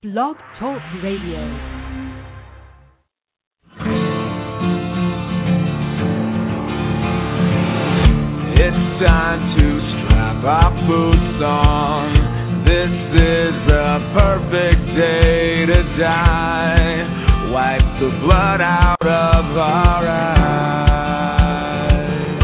Blog Talk Radio. It's time to strap our boots on. This is a perfect day to die. Wipe the blood out of our eyes.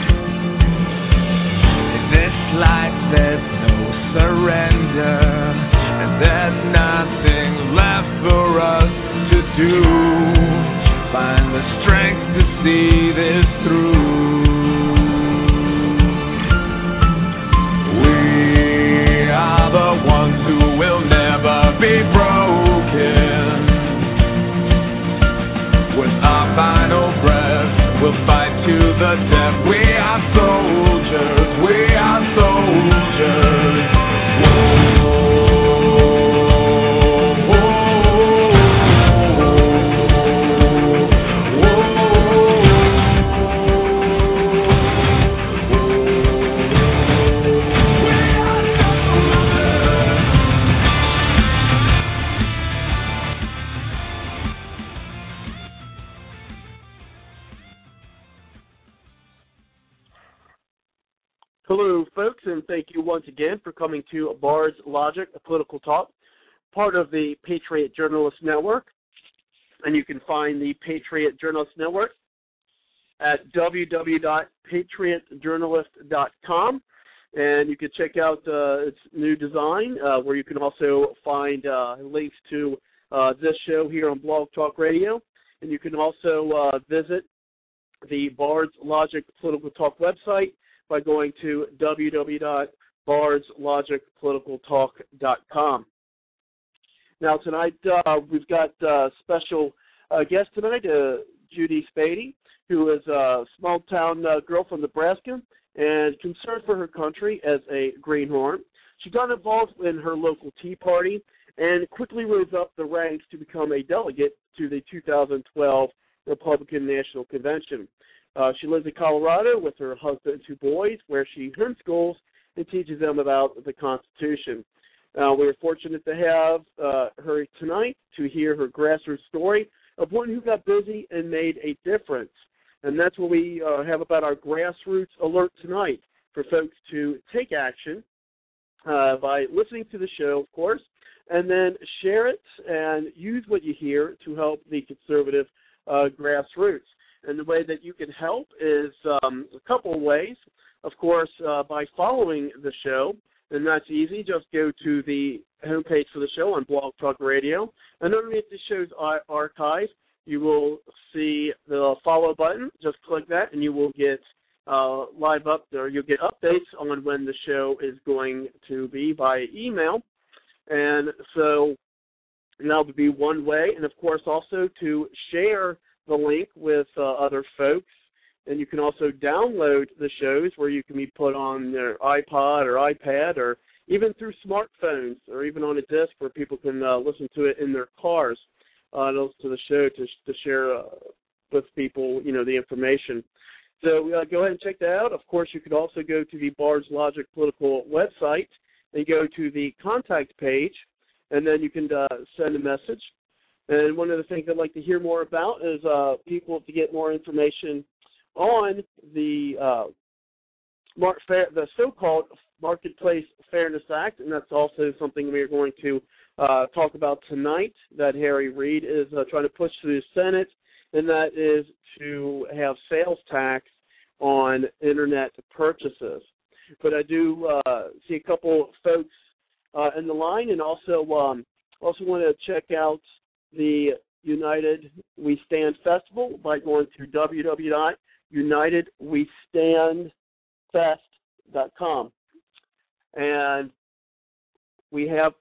In this life there's no surrender, and there's nothing left for us to do. Find the strength to see this through. The ones who will never be broken. With our final breath, we'll fight to the death. We are soldiers, we are soldiers. Whoa. Hello, folks, and thank you once again for coming to Bard's Logic, a political talk, part of the Patriot Journalist Network. And you can find the Patriot Journalist Network at www.patriotjournalist.com. And you can check out its new design, where you can also find links to this show here on Blog Talk Radio. And you can also visit the Bard's Logic Political Talk website by going to www.bardslogicpoliticaltalk.com. Now, tonight we've got a special guest tonight, Judy Spady, who is a small-town girl from Nebraska and concerned for her country as a greenhorn. She got involved in her local Tea Party and quickly rose up the ranks to become a delegate to the 2012 Republican National Convention. She lives in Colorado with her husband and two boys, where she homeschools and teaches them about the Constitution. We're fortunate to have her tonight to hear her grassroots story of one who got busy and made a difference. And that's what we have about our grassroots alert tonight, for folks to take action by listening to the show, of course, and then share it and use what you hear to help the conservative grassroots. And the way that you can help is a couple of ways. Of course, by following the show, and that's easy. Just go to the homepage for the show on Blog Talk Radio, and underneath the show's archive, you will see the follow button. Just click that, and you will get you'll get updates on when the show is going to be via email. And so that would be one way. And of course, also to share the link with other folks, and you can also download the shows where you can be put on their iPod or iPad, or even through smartphones, or even on a disc where people can listen to it in their cars, to the show to share with people, the information. So go ahead and check that out. Of course, you could also go to the Bard's Logic Political website and go to the contact page, and then you can send a message. And one of the things I'd like to hear more about is people to get more information on the so-called Marketplace Fairness Act, and that's also something we are going to talk about tonight that Harry Reid is trying to push through the Senate, and that is to have sales tax on Internet purchases. But I do see a couple folks in the line, and also want to check out the United We Stand Festival by going to www.unitedwestandfest.com. And we have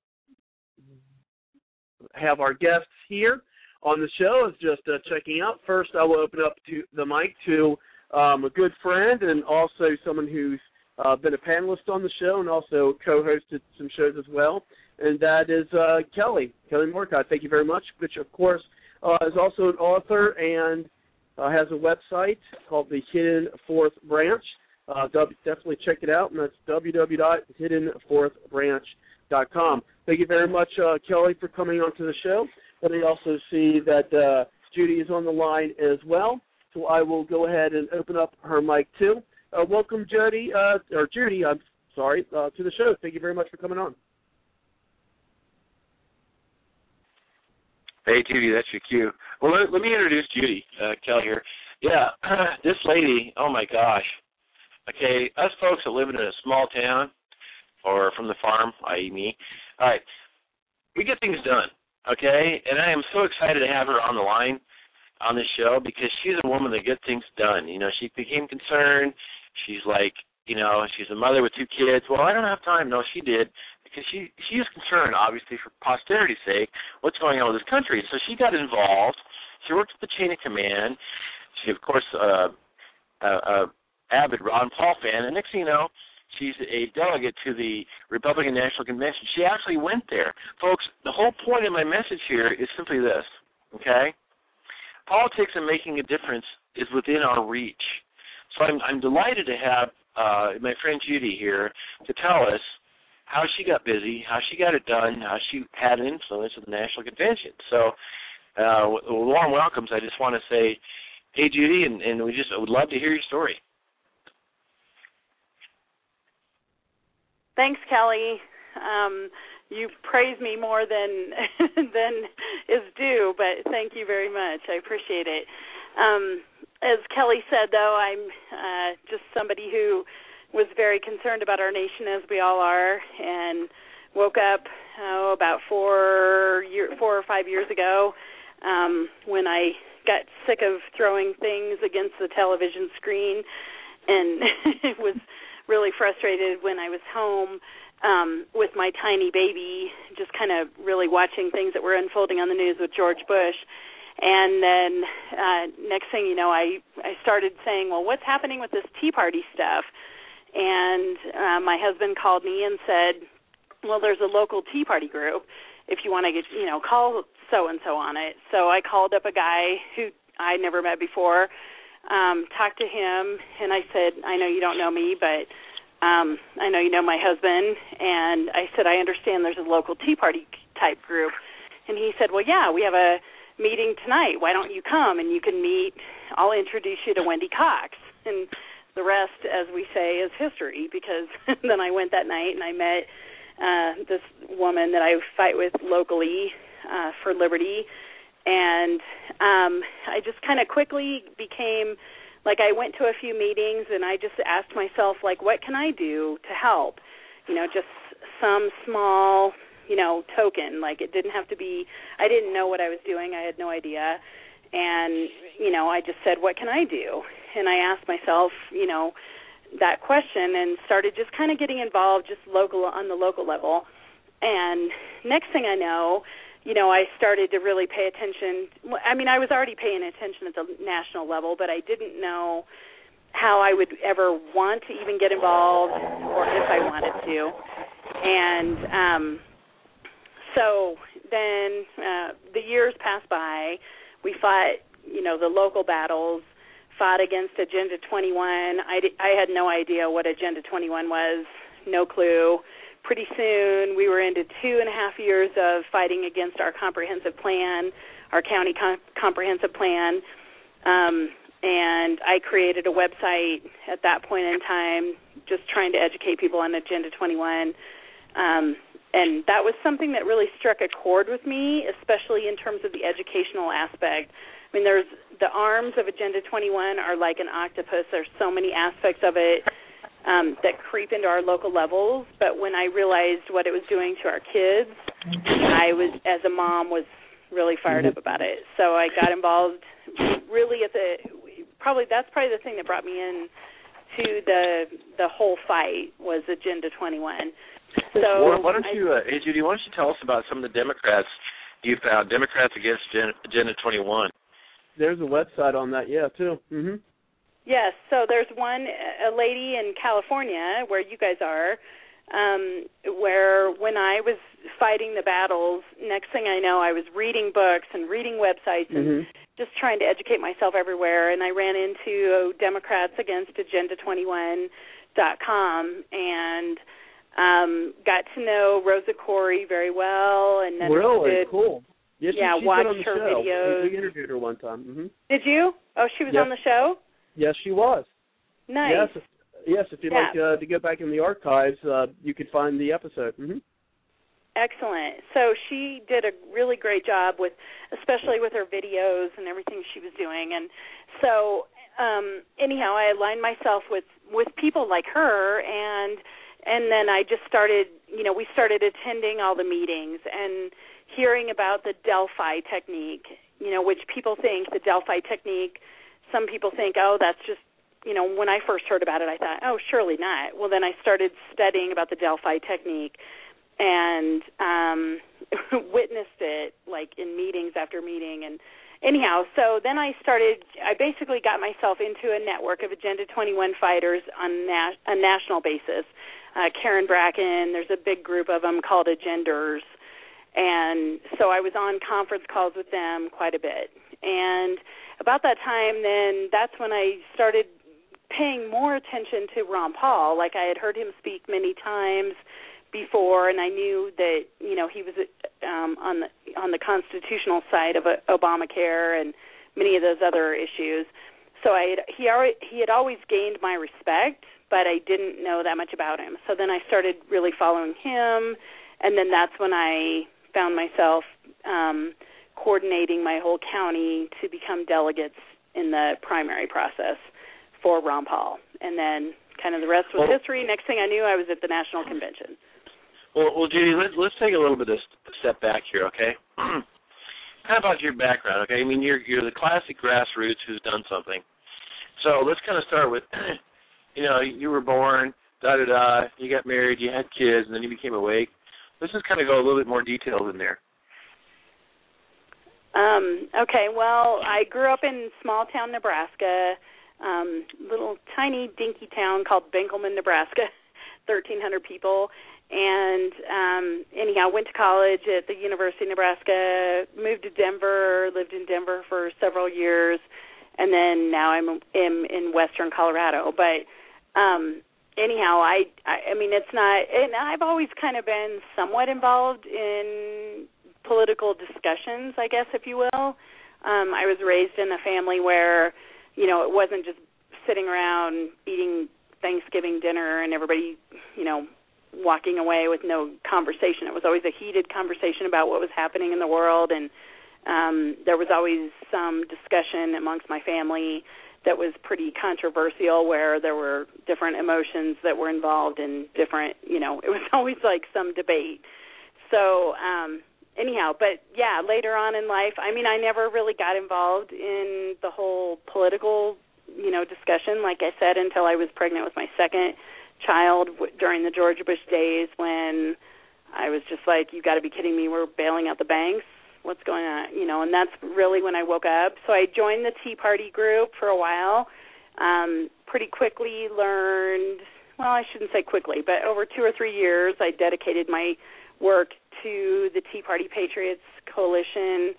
our guests here on the show is just checking out. First, I will open up to the mic to a good friend and also someone who's been a panelist on the show and also co-hosted some shows as well, and that is Kelly Morcott. Thank you very much, which, of course, is also an author and has a website called The Hidden Fourth Branch. Definitely check it out, and that's www.hiddenfourthbranch.com. gmail.com. Thank you very much, Kelly, for coming on to the show. And I also see that Judy is on the line as well, so I will go ahead and open up her mic too. Welcome, Judy, to the show. Thank you very much for coming on. Hey, Judy, that's your cue. Well, let me introduce Judy, Kelly here. Yeah, this lady, oh, my gosh. Okay, us folks that live in a small town or from the farm, i.e. me, all right, we get things done, okay? And I am so excited to have her on the line on this show because she's a woman that gets things done. You know, she became concerned. She's like, you know, she's a mother with 2 kids. Well, I don't have time. No, she did because she is concerned, obviously, for posterity's sake, what's going on with this country. So she got involved. She worked with the chain of command. She, of course, avid Ron Paul fan. And next thing you know, she's a delegate to the Republican National Convention. She actually went there. Folks, the whole point of my message here is simply this, okay? Politics and making a difference is within our reach. So I'm delighted to have my friend Judy here to tell us how she got busy, how she got it done, how she had an influence at the National Convention. So warm welcomes. I just want to say, hey, Judy, and I would love to hear your story. Thanks, Kelly. You praise me more than is due, but thank you very much. I appreciate it. As Kelly said, though, I'm just somebody who was very concerned about our nation, as we all are, and woke up about 4 or 5 years ago when I got sick of throwing things against the television screen, and was really frustrated when I was home with my tiny baby, just kind of really watching things that were unfolding on the news with George Bush. And then next thing you know, I started saying, well, what's happening with this Tea Party stuff? And my husband called me and said, well, there's a local Tea Party group. If you want to get, call so-and-so on it. So I called up a guy who I never met before, talked to him, and I said, I know you don't know me, but I know you know my husband. And I said, I understand there's a local Tea Party type group. And he said, well, yeah, we have a meeting tonight. Why don't you come and you can meet? I'll introduce you to Wendy Cox. And the rest, as we say, is history, because then I went that night and I met this woman that I fight with locally for liberty. And I just kind of quickly became, like, I went to a few meetings and I just asked myself, like, what can I do to help? Just some small, token. Like, it didn't have to be, I didn't know what I was doing. I had no idea. And, I just said, what can I do? And I asked myself, that question and started just kind of getting involved just on the local level. And next thing I know, I started to really pay attention. I mean, I was already paying attention at the national level, but I didn't know how I would ever want to even get involved or if I wanted to. And so then the years passed by. We fought, the local battles, fought against Agenda 21. I had no idea what Agenda 21 was, no clue. Pretty soon we were into 2.5 years of fighting against our comprehensive plan, our county comprehensive plan, and I created a website at that point in time just trying to educate people on Agenda 21. And that was something that really struck a chord with me, especially in terms of the educational aspect. I mean, there's the arms of Agenda 21 are like an octopus. There's so many aspects of it that creep into our local levels. But when I realized what it was doing to our kids, I was, as a mom, was really fired up about it. So I got involved really at that's probably the thing that brought me in to the whole fight was Agenda 21. So why don't you, hey, Judy, why don't you tell us about some of the Democrats you found, Democrats Against Agenda 21? There's a website on that, too. Mm-hmm. Yes, so there's a lady in California, where you guys are, where when I was fighting the battles, next thing I know, I was reading books and reading websites and just trying to educate myself everywhere, and I ran into Democrats Against Agenda 21.com, and Got to know Rosa Corey very well, and then really cool. Yeah, she's watched been on the her show. videos. We interviewed her one time. Mm-hmm. Did you? Oh, she was on the show? Yes, she was. Nice. Yes, if you'd like to go back in the archives, you could find the episode. Mm-hmm. Excellent. So she did a really great job especially with her videos and everything she was doing. And so, anyhow, I aligned myself with people like her, and then I just started, we started attending all the meetings and hearing about the Delphi technique, which people think the Delphi technique, some people think, oh, that's just, when I first heard about it, I thought, oh, surely not. Well, then I started studying about the Delphi technique and witnessed it, like, in meetings after meeting. And anyhow, so then I basically got myself into a network of Agenda 21 fighters on a national basis. Karen Bracken, there's a big group of them called Agenders. And so I was on conference calls with them quite a bit. And about that time, then that's when I started paying more attention to Ron Paul. Like, I had heard him speak many times before, and I knew that, he was on the constitutional side of Obamacare and many of those other issues. So he had always gained my respect, but I didn't know that much about him. So then I started really following him, and then that's when I found myself coordinating my whole county to become delegates in the primary process for Ron Paul. And then kind of the rest was history. Next thing I knew, I was at the national convention. Well, Judy, let's take a little bit of a step back here, okay? How about your background, okay? I mean, you're the classic grassroots who's done something. So let's kind of start with, you were born, da-da-da, you got married, you had kids, and then you became awake. Let's just kind of go a little bit more detailed in there. Okay, well, I grew up in small-town Nebraska, little tiny dinky town called Benkelman, Nebraska, 1,300 people. And anyhow, went to college at the University of Nebraska, moved to Denver, lived in Denver for several years, and then now I'm in western Colorado. But anyhow, I mean, it's not, and I've always kind of been somewhat involved in political discussions, I guess, if you will. I was raised in a family where, it wasn't just sitting around eating Thanksgiving dinner and everybody, walking away with no conversation. It was always a heated conversation about what was happening in the world, and there was always some discussion amongst my family that was pretty controversial, where there were different emotions that were involved in different, it was always like some debate. So anyhow, but yeah, later on in life, I mean, I never really got involved in the whole political, discussion, like I said, until I was pregnant with my second child during the George Bush days, when I was just like, you got to be kidding me, we're bailing out the banks, what's going on, and that's really when I woke up. So I joined the Tea Party group for a while, pretty quickly learned, well, I shouldn't say quickly, but over 2 or 3 years, I dedicated my work to the Tea Party Patriots Coalition,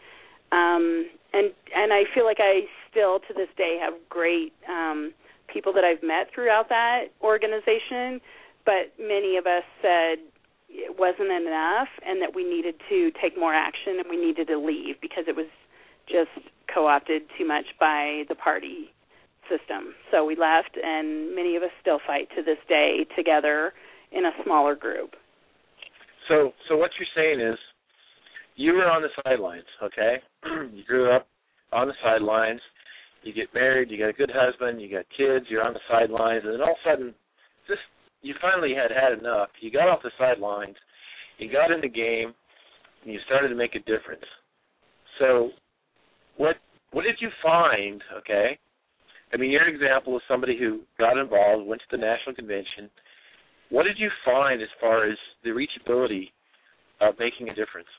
and I feel like I still, to this day, have great people that I've met throughout that organization, but many of us said it wasn't enough and that we needed to take more action and we needed to leave because it was just co-opted too much by the party system. So we left, and many of us still fight to this day together in a smaller group. So what you're saying is you were on the sidelines, okay? You grew up on the sidelines. You get married, you got a good husband, you got kids, you're on the sidelines, and then all of a sudden, you finally had enough. You got off the sidelines, you got in the game, and you started to make a difference. So what did you find, okay? I mean, you're an example of somebody who got involved, went to the national convention. What did you find as far as the reachability of making a difference?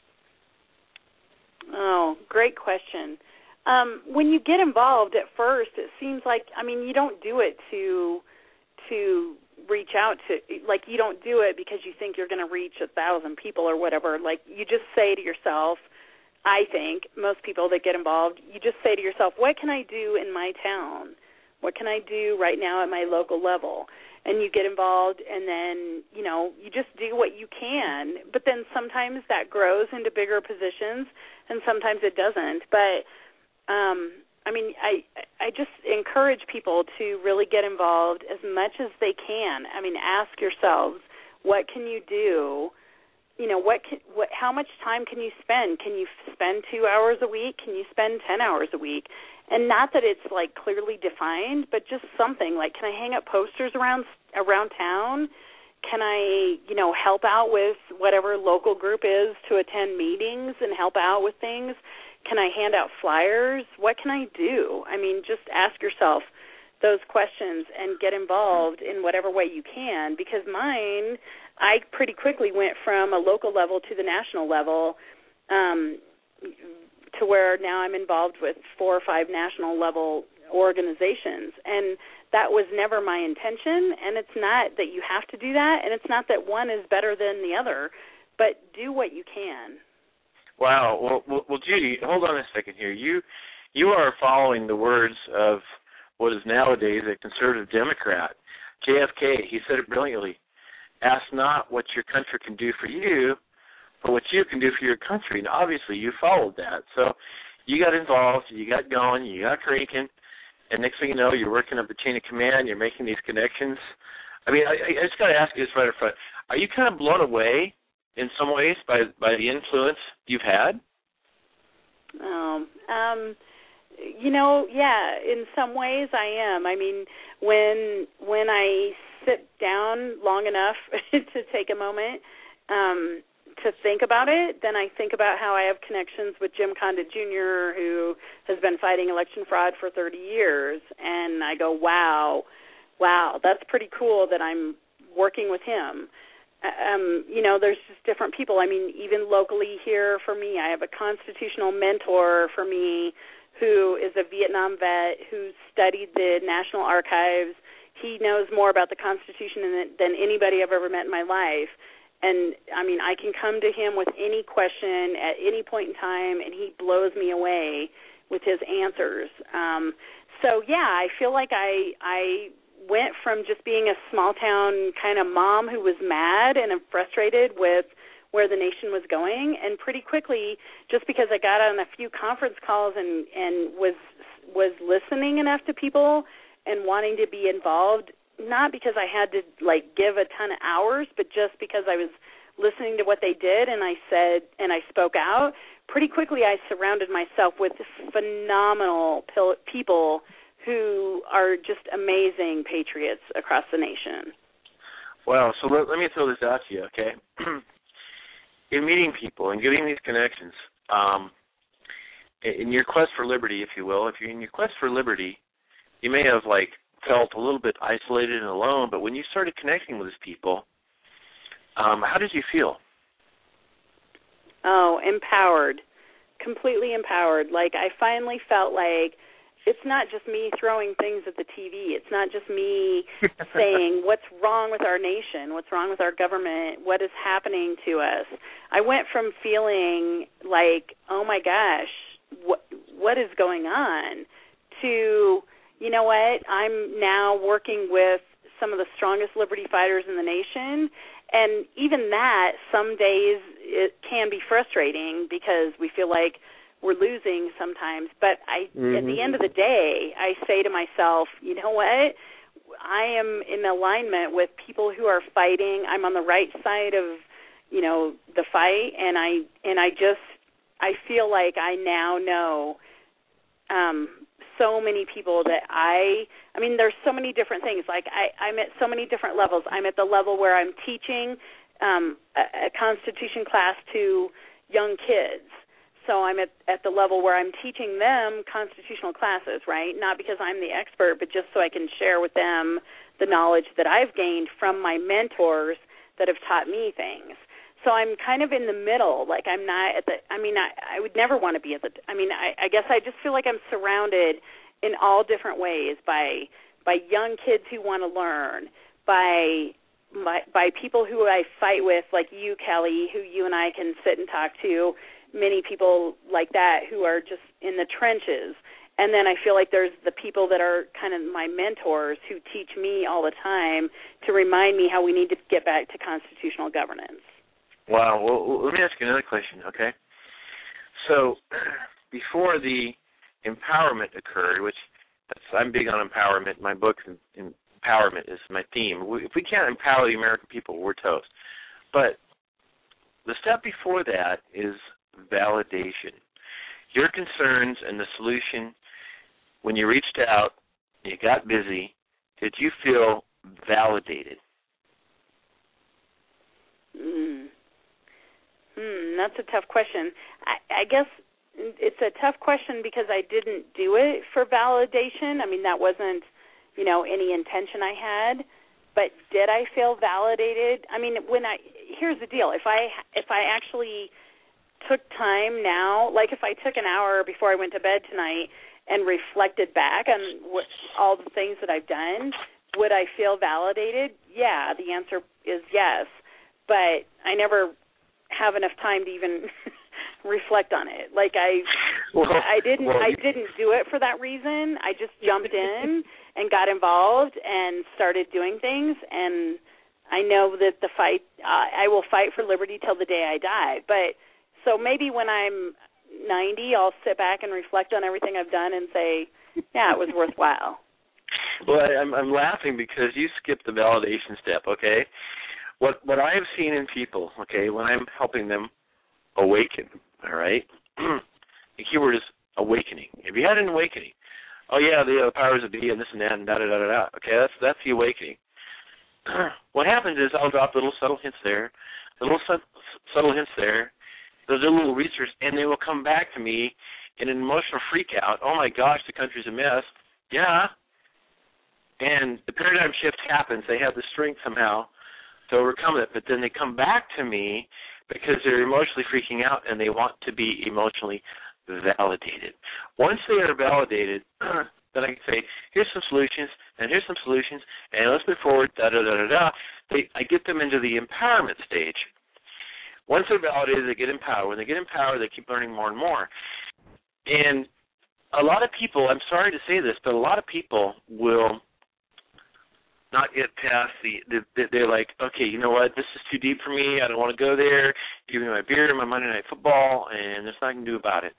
Oh, great question. When you get involved at first, it seems like, I mean, you don't do it to reach out to, like, you don't do it because you think you're going to reach 1,000 people or whatever. Like, you just say to yourself, I think, most people that get involved, you just say to yourself, what can I do in my town? What can I do right now at my local level? And you get involved, and then, you just do what you can. But then sometimes that grows into bigger positions, and sometimes it doesn't. But, I just encourage people to really get involved as much as they can. Ask yourselves, what can you do? How much time can you spend? Can you spend 2 hours a week? Can you spend 10 hours a week? And not that it's clearly defined, but just something like, can I hang up posters around town? Can I, help out with whatever local group is to attend meetings and help out with things? Can I hand out flyers? What can I do? Just ask yourself those questions and get involved in whatever way you can, because I pretty quickly went from a local level to the national level, to where now I'm involved with 4 or 5 national level organizations. And that was never my intention, and it's not that you have to do that, and it's not that one is better than the other, but do what you can. Wow. Well, Judy, hold on a second here. You are following the words of what is nowadays a conservative Democrat, JFK. He said it brilliantly. Ask not what your country can do for you, but what you can do for your country. And obviously you followed that. So you got involved, you got going, you got cranking, and next thing you know, you're working up the chain of command, you're making these connections. I just got to ask you this right up front. Are you kind of blown away in some ways by the influence you've had? Yeah, in some ways I am. When I sit down long enough to take a moment to think about it, then I think about how I have connections with Jim Condit Jr., who has been fighting election fraud for 30 years, and I go, wow, that's pretty cool that I'm working with him. There's just different people. Even locally here for me, I have a constitutional mentor for me who is a Vietnam vet who studied the National Archives. He knows more about the Constitution than anybody I've ever met in my life. And, I can come to him with any question at any point in time, and he blows me away with his answers. I feel like I went from just being a small-town kind of mom who was mad and frustrated with where the nation was going, and pretty quickly, just because I got on a few conference calls and was listening enough to people and wanting to be involved, not because I had to give a ton of hours, but just because I was listening to what they did and I said and I spoke out, pretty quickly I surrounded myself with phenomenal people who are just amazing patriots across the nation. Wow, so let me throw this out to you, okay? In meeting people and getting these connections, in your quest for liberty, if you will, if you're in your quest for liberty, you may have felt a little bit isolated and alone, but when you started connecting with these people, how did you feel? Oh, empowered, completely empowered. I finally felt like it's not just me throwing things at the TV. It's not just me saying what's wrong with our nation, what's wrong with our government, what is happening to us. I went from feeling like, oh my gosh, what is going on, to, you know what, I'm now working with some of the strongest liberty fighters in the nation. And even that, some days it can be frustrating because we feel like we're losing sometimes. But at the end of the day, I say to myself, you know what? I am in alignment with people who are fighting. I'm on the right side of, the fight, and I feel like I now know so many people that there's so many different things. I'm at so many different levels. I'm at the level where I'm teaching a Constitution class to young kids. So I'm at the level where I'm teaching them constitutional classes, right? Not because I'm the expert, but just so I can share with them the knowledge that I've gained from my mentors that have taught me things. So I'm kind of in the middle. I'm not at the, I would never want to be at the, I guess I just feel like I'm surrounded in all different ways by young kids who want to learn, by people who I fight with, like you, Kelly, who you and I can sit and talk to, many people like that who are just in the trenches. And then I feel like there's the people that are kind of my mentors who teach me all the time to remind me how we need to get back to constitutional governance. Wow. Well, let me ask you another question, okay? So before the empowerment occurred, which I'm big on empowerment. My book, Empowerment, is my theme. If we can't empower the American people, we're toast. But the step before that is validation. Your concerns and the solution, when you reached out, you got busy, did you feel validated? That's a tough question. I guess it's a tough question because I didn't do it for validation. I mean, that wasn't, any intention I had. But did I feel validated? I mean, here's the deal. If I actually took time now, like if I took an hour before I went to bed tonight and reflected back on all the things that I've done, would I feel validated? Yeah, the answer is yes. But I never have enough time to even reflect on it. Like I didn't do it for that reason. I just jumped in and got involved and started doing things. And I know that I will fight for liberty till the day I die. But so maybe when I'm 90, I'll sit back and reflect on everything I've done and say, yeah, it was worthwhile. Well, I'm laughing because you skipped the validation step, okay? What I have seen in people, okay, when I'm helping them awaken, all right? The keyword is awakening. Have you had an awakening? Oh, yeah, the powers of be and this and that and da-da-da-da-da. Okay, that's the awakening. What happens is I'll drop little subtle hints there, subtle hints there. Those are little research, and they will come back to me in an emotional freak out. Oh, my gosh, the country's a mess. Yeah. And the paradigm shift happens. They have the strength somehow to overcome it, but then they come back to me because they're emotionally freaking out and they want to be emotionally validated. Once they are validated, then I can say, here's some solutions, and here's some solutions, and let's move forward, da-da-da-da-da. I get them into the empowerment stage. Once they're validated, they get empowered. When they get empowered, they keep learning more and more. And a lot of people, I'm sorry to say this, but a lot of people will not get past they're like, okay, you know what, this is too deep for me, I don't want to go there, give me my beer, my Monday Night Football, and there's nothing I can do about it.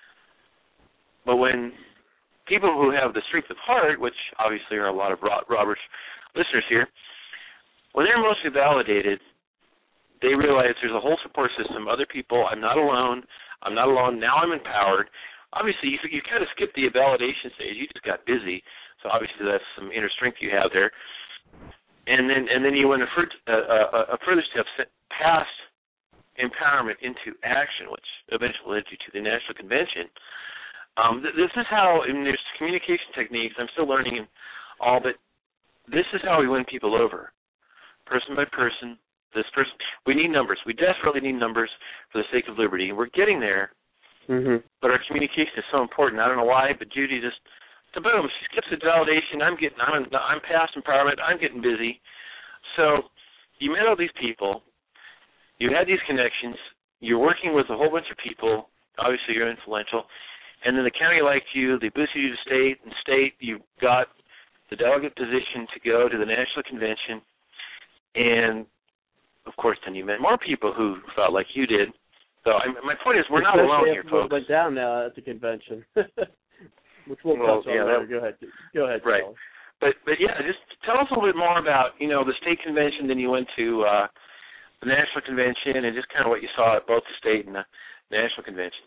But when people who have the strength of heart, which obviously are a lot of Robert's listeners here, when they're mostly validated, they realize there's a whole support system, other people, I'm not alone, now I'm empowered. Obviously, you kind of skipped the validation stage, you just got busy, so obviously that's some inner strength you have there. And then you went a further step past empowerment into action, which eventually led you to the National Convention. This is how, and there's communication techniques, I'm still learning and all, but this is how we win people over, person by person. This person, we need numbers. We desperately need numbers for the sake of liberty. We're getting there, but our communication is so important. I don't know why, but Judy just, boom, she skips the validation. I'm past empowerment. I'm getting busy. So you met all these people. You had these connections. You're working with a whole bunch of people. Obviously, you're influential. And then the county liked you. They boosted you to state. And state, you got the delegate position to go to the National Convention. And, of course, then you met more people who felt like you did. So my point is we're not alone here, folks. Went down at the convention. Which we'll touch on later. Go ahead. Right. But yeah, just tell us a little bit more about, the state convention, then you went to the National Convention, and just kind of what you saw at both the state and the National Convention.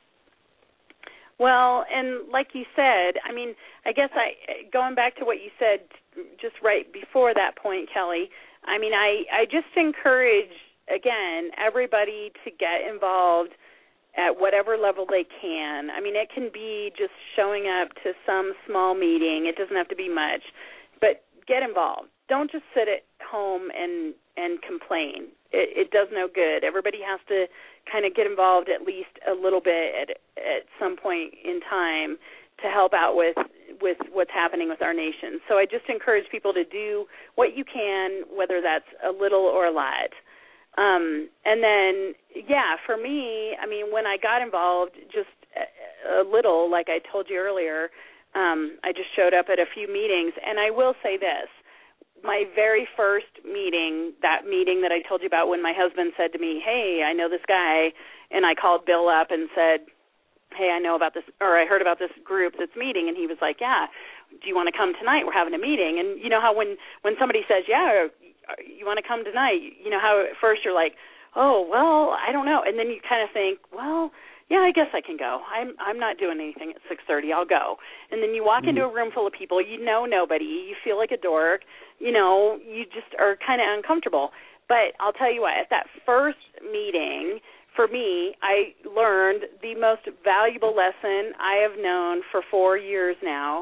Well, and like you said, I mean, I guess going back to what you said just right before that point, Kelly, I mean, I just encourage, again, everybody to get involved at whatever level they can. I mean, it can be just showing up to some small meeting. It doesn't have to be much, but get involved. Don't just sit at home and complain. It does no good. Everybody has to kind of get involved at least a little bit at some point in time to help out with what's happening with our nation. So I just encourage people to do what you can, whether that's a little or a lot. And then, yeah, for me, I mean, when I got involved, just a little, like I told you earlier. I just showed up at a few meetings, and I will say this. My very first meeting, that meeting that I told you about when my husband said to me, hey, I know this guy, and I called Bill up and said, hey, I know about this, or I heard about this group that's meeting, and he was like, yeah, do you want to come tonight? We're having a meeting. And you know how when somebody says, yeah, you want to come tonight, you know how at first you're like, oh, well, I don't know. And then you kind of think, well, yeah, I guess I can go. I'm not doing anything at 6:30. I'll go. And then you walk into a room full of people. You know nobody. You feel like a dork. You know, you just are kind of uncomfortable. But I'll tell you what, at that first meeting, for me, I learned the most valuable lesson I have known for 4.5 years now.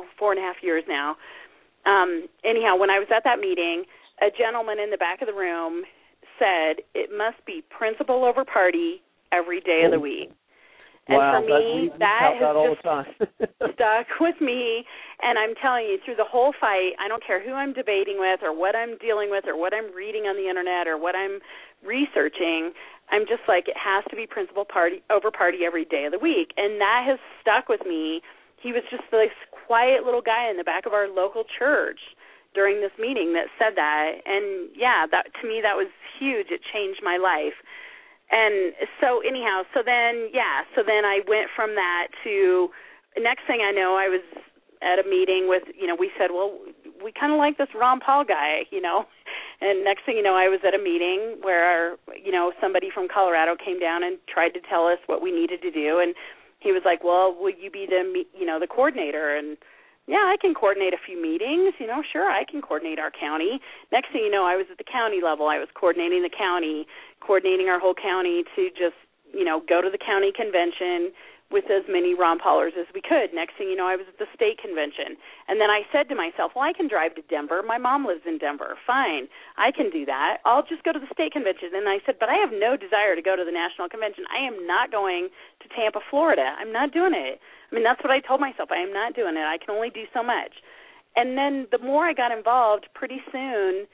Anyhow, when I was at that meeting, a gentleman in the back of the room said, it must be principle over party every day of the week. And wow, for me, that has all just the time. stuck with me. And I'm telling you, through the whole fight, I don't care who I'm debating with or what I'm dealing with or what I'm reading on the Internet or what I'm researching, I'm just like, it has to be principle over party every day of the week. And that has stuck with me. He was just this quiet little guy in the back of our local church during this meeting that said that. And, yeah, that to me, that was huge. It changed my life. And so anyhow, so then I went from that to, next thing I know, I was at a meeting with, we said, well, we kind of like this Ron Paul guy, and next thing you know, I was at a meeting where, somebody from Colorado came down and tried to tell us what we needed to do, and he was like, well, will you be the coordinator? And yeah, I can coordinate a few meetings, sure, I can coordinate our county. Next thing you know, I was at the county level. I was coordinating the county, coordinating our whole county to just, go to the county convention with as many Ron Paulers as we could. Next thing you know, I was at the state convention. And then I said to myself, well, I can drive to Denver. My mom lives in Denver. Fine, I can do that. I'll just go to the state convention. And I said, but I have no desire to go to the national convention. I am not going to Tampa, Florida. I'm not doing it. I mean, that's what I told myself. I am not doing it. I can only do so much. And then the more I got involved, pretty soon,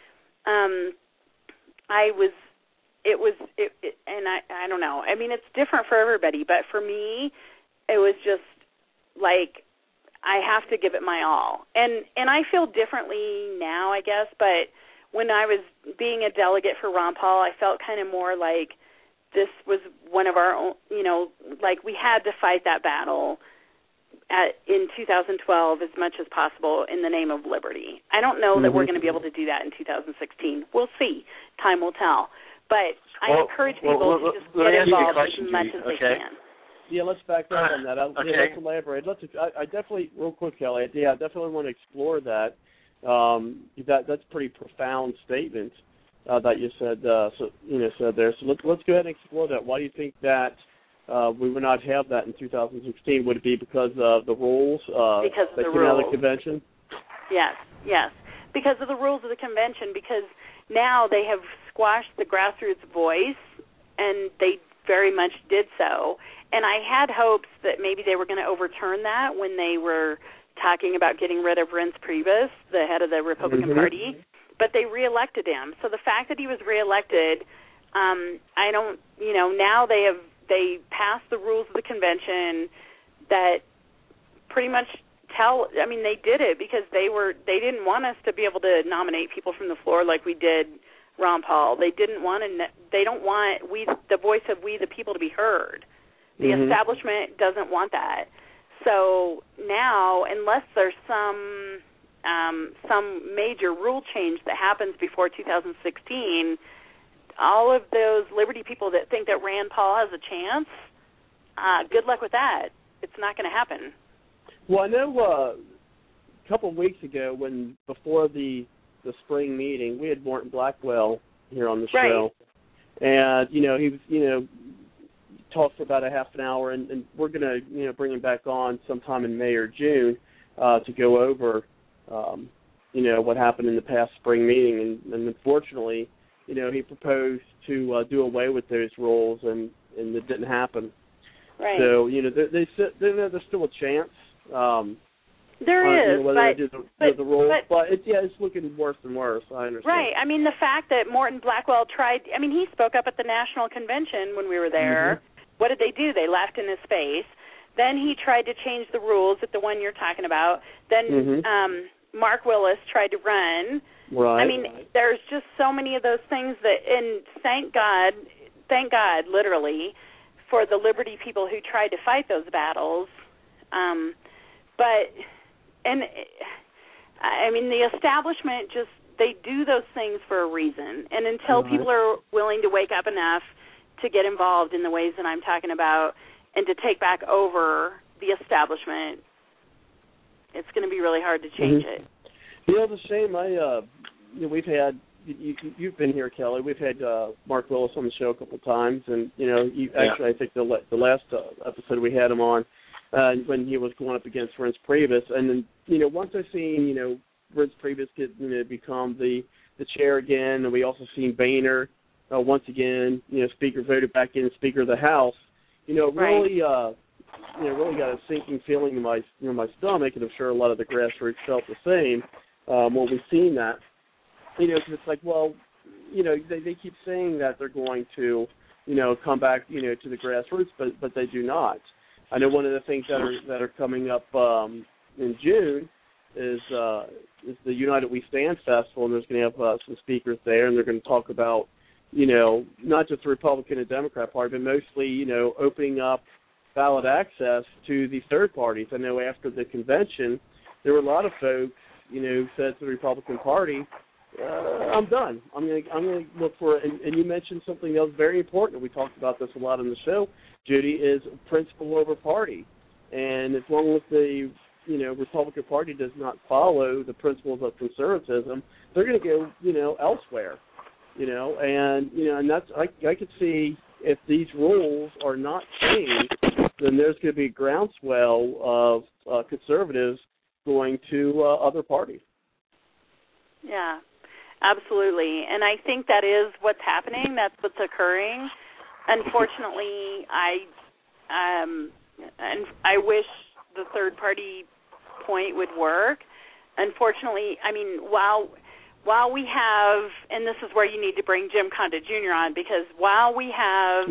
I don't know. I mean, it's different for everybody, but for me, it was just like I have to give it my all. And I feel differently now, I guess, but when I was being a delegate for Ron Paul, I felt kind of more like this was one of our own, like we had to fight that battle in 2012 as much as possible in the name of liberty. I don't know that we're going to be able to do that in 2016. We'll see. Time will tell. But I encourage people to just get involved as much as they can. Yeah, let's back up on that. Let's elaborate. I definitely, real quick, Kelly, I definitely want to explore that. That's a pretty profound statement that you said. Said there. So let's go ahead and explore that. Why do you think that we would not have that in 2016? Would it be because of the rules? Because of the rules. Came out of the convention? Yes. Because of the rules of the convention. Because now they have squashed the grassroots voice, and they very much did so. And I had hopes that maybe they were going to overturn that when they were talking about getting rid of Reince Priebus, the head of the Republican Party, but they reelected him. So the fact that he was reelected, now they passed the rules of the convention that pretty much they did it because they didn't want us to be able to nominate people from the floor like we did Ron Paul. They don't want the voice of we the people to be heard. The establishment doesn't want that. So now, unless there's some major rule change that happens before 2016, all of those liberty people that think that Rand Paul has a chance, good luck with that. It's not going to happen. Well, I know a couple of weeks ago, before the spring meeting, we had Morton Blackwell here on the show, and he was talked for about a half an hour, and we're going to bring him back on sometime in May or June to go over what happened in the past spring meeting, and unfortunately, he proposed to do away with those rules, and it didn't happen. Right. So there's still a chance. There is, but the rules, but it's looking worse and worse. I understand. Right. I mean, the fact that Morton Blackwell he spoke up at the national convention when we were there. What did they do? They laughed in his face. Then he tried to change the rules at the one you're talking about. Then Mark Willis tried to run. Right. I mean, there's just so many of those things that, and thank God, literally, for the Liberty people who tried to fight those battles. The establishment they do those things for a reason. And until people are willing to wake up enough to get involved in the ways that I'm talking about and to take back over the establishment, it's going to be really hard to change it. The same. We've had you've been here, Kelly. We've had Mark Willis on the show a couple of times, and actually, I think the last episode we had him on when he was going up against Reince Priebus, and then once I've seen Reince Priebus become the chair again, and we also seen Boehner once again, Speaker voted back in Speaker of the House. Really got a sinking feeling in my stomach, and I'm sure a lot of the grassroots felt the same when we've seen that. Because it's like, well, they keep saying that they're going to, come back, to the grassroots, but they do not. I know one of the things that are coming up in June is the United We Stand Festival, and there's going to have some speakers there, and they're going to talk about, not just the Republican and Democrat Party, but mostly, opening up ballot access to the third parties. I know after the convention, there were a lot of folks, who said to the Republican Party, I'm done. I'm going to look for, and you mentioned something that was very important. We talked about this a lot on the show, Judy, is principle over party. And as long as the Republican Party does not follow the principles of conservatism, they're going to go, elsewhere. And that's I could see if these rules are not changed, then there's going to be a groundswell of conservatives going to other parties. Yeah, absolutely. And I think that is what's happening. That's what's occurring. Unfortunately, I wish the third party point would work. Unfortunately, while we have, and this is where you need to bring Jim Conda Jr. on, because while we have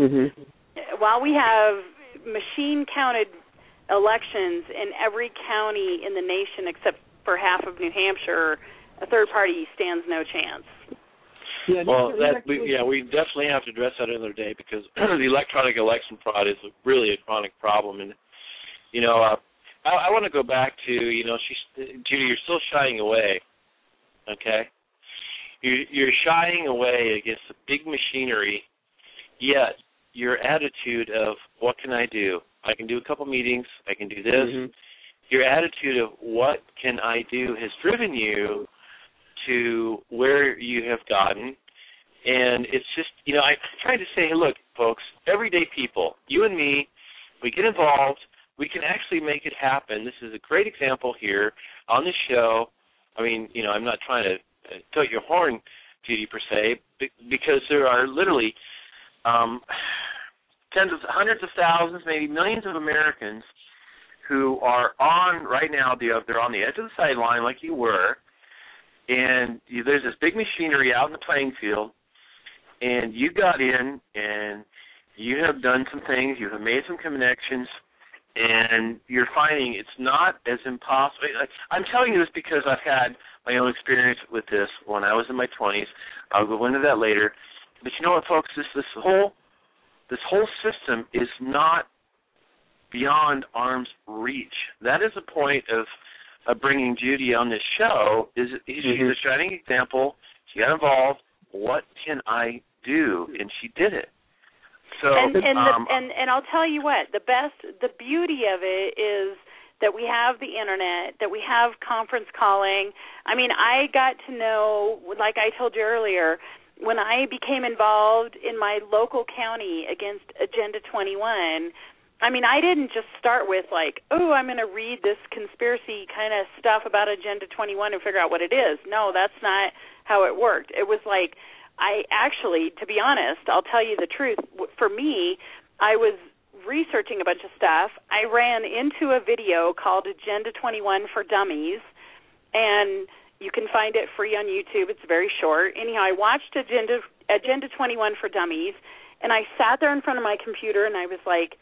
machine counted elections in every county in the nation except for half of New Hampshire, a third party stands no chance. Yeah, we definitely have to address that another day, because the electronic election fraud is really a chronic problem. And I want to go back to Judy, you're still shying away, okay? You're shying away against the big machinery, yet your attitude of what can I do? I can do a couple meetings. I can do this. Mm-hmm. Your attitude of what can I do has driven you to where you have gotten. And it's just, I try to say, hey, look, folks, everyday people, you and me, we get involved. We can actually make it happen. This is a great example here on the show. I'm not trying to toot your horn, Judy, per se, because there are literally hundreds of thousands, maybe millions of Americans who are on right now, they're on the edge of the sideline like you were, and there's this big machinery out in the playing field, and you got in, and you have done some things, you have made some connections, and you're finding it's not as impossible. I'm telling you this because I've had my own experience with this when I was in my 20s. I'll go into that later. But you know what, folks? This whole system is not beyond arm's reach. That is the point of bringing Judy on this show. She's a shining example. She got involved. What can I do? And she did it. So, and I'll tell you what, the beauty of it is that we have the internet, that we have conference calling. I got to know, like I told you earlier, when I became involved in my local county against Agenda 21, I didn't just start with I'm going to read this conspiracy kind of stuff about Agenda 21 and figure out what it is. No, that's not how it worked. It was like, I actually, to be honest, I'll tell you the truth. For me, I was researching a bunch of stuff. I ran into a video called Agenda 21 for Dummies, and you can find it free on YouTube. It's very short. Anyhow, I watched Agenda 21 for Dummies, and I sat there in front of my computer, and I was like,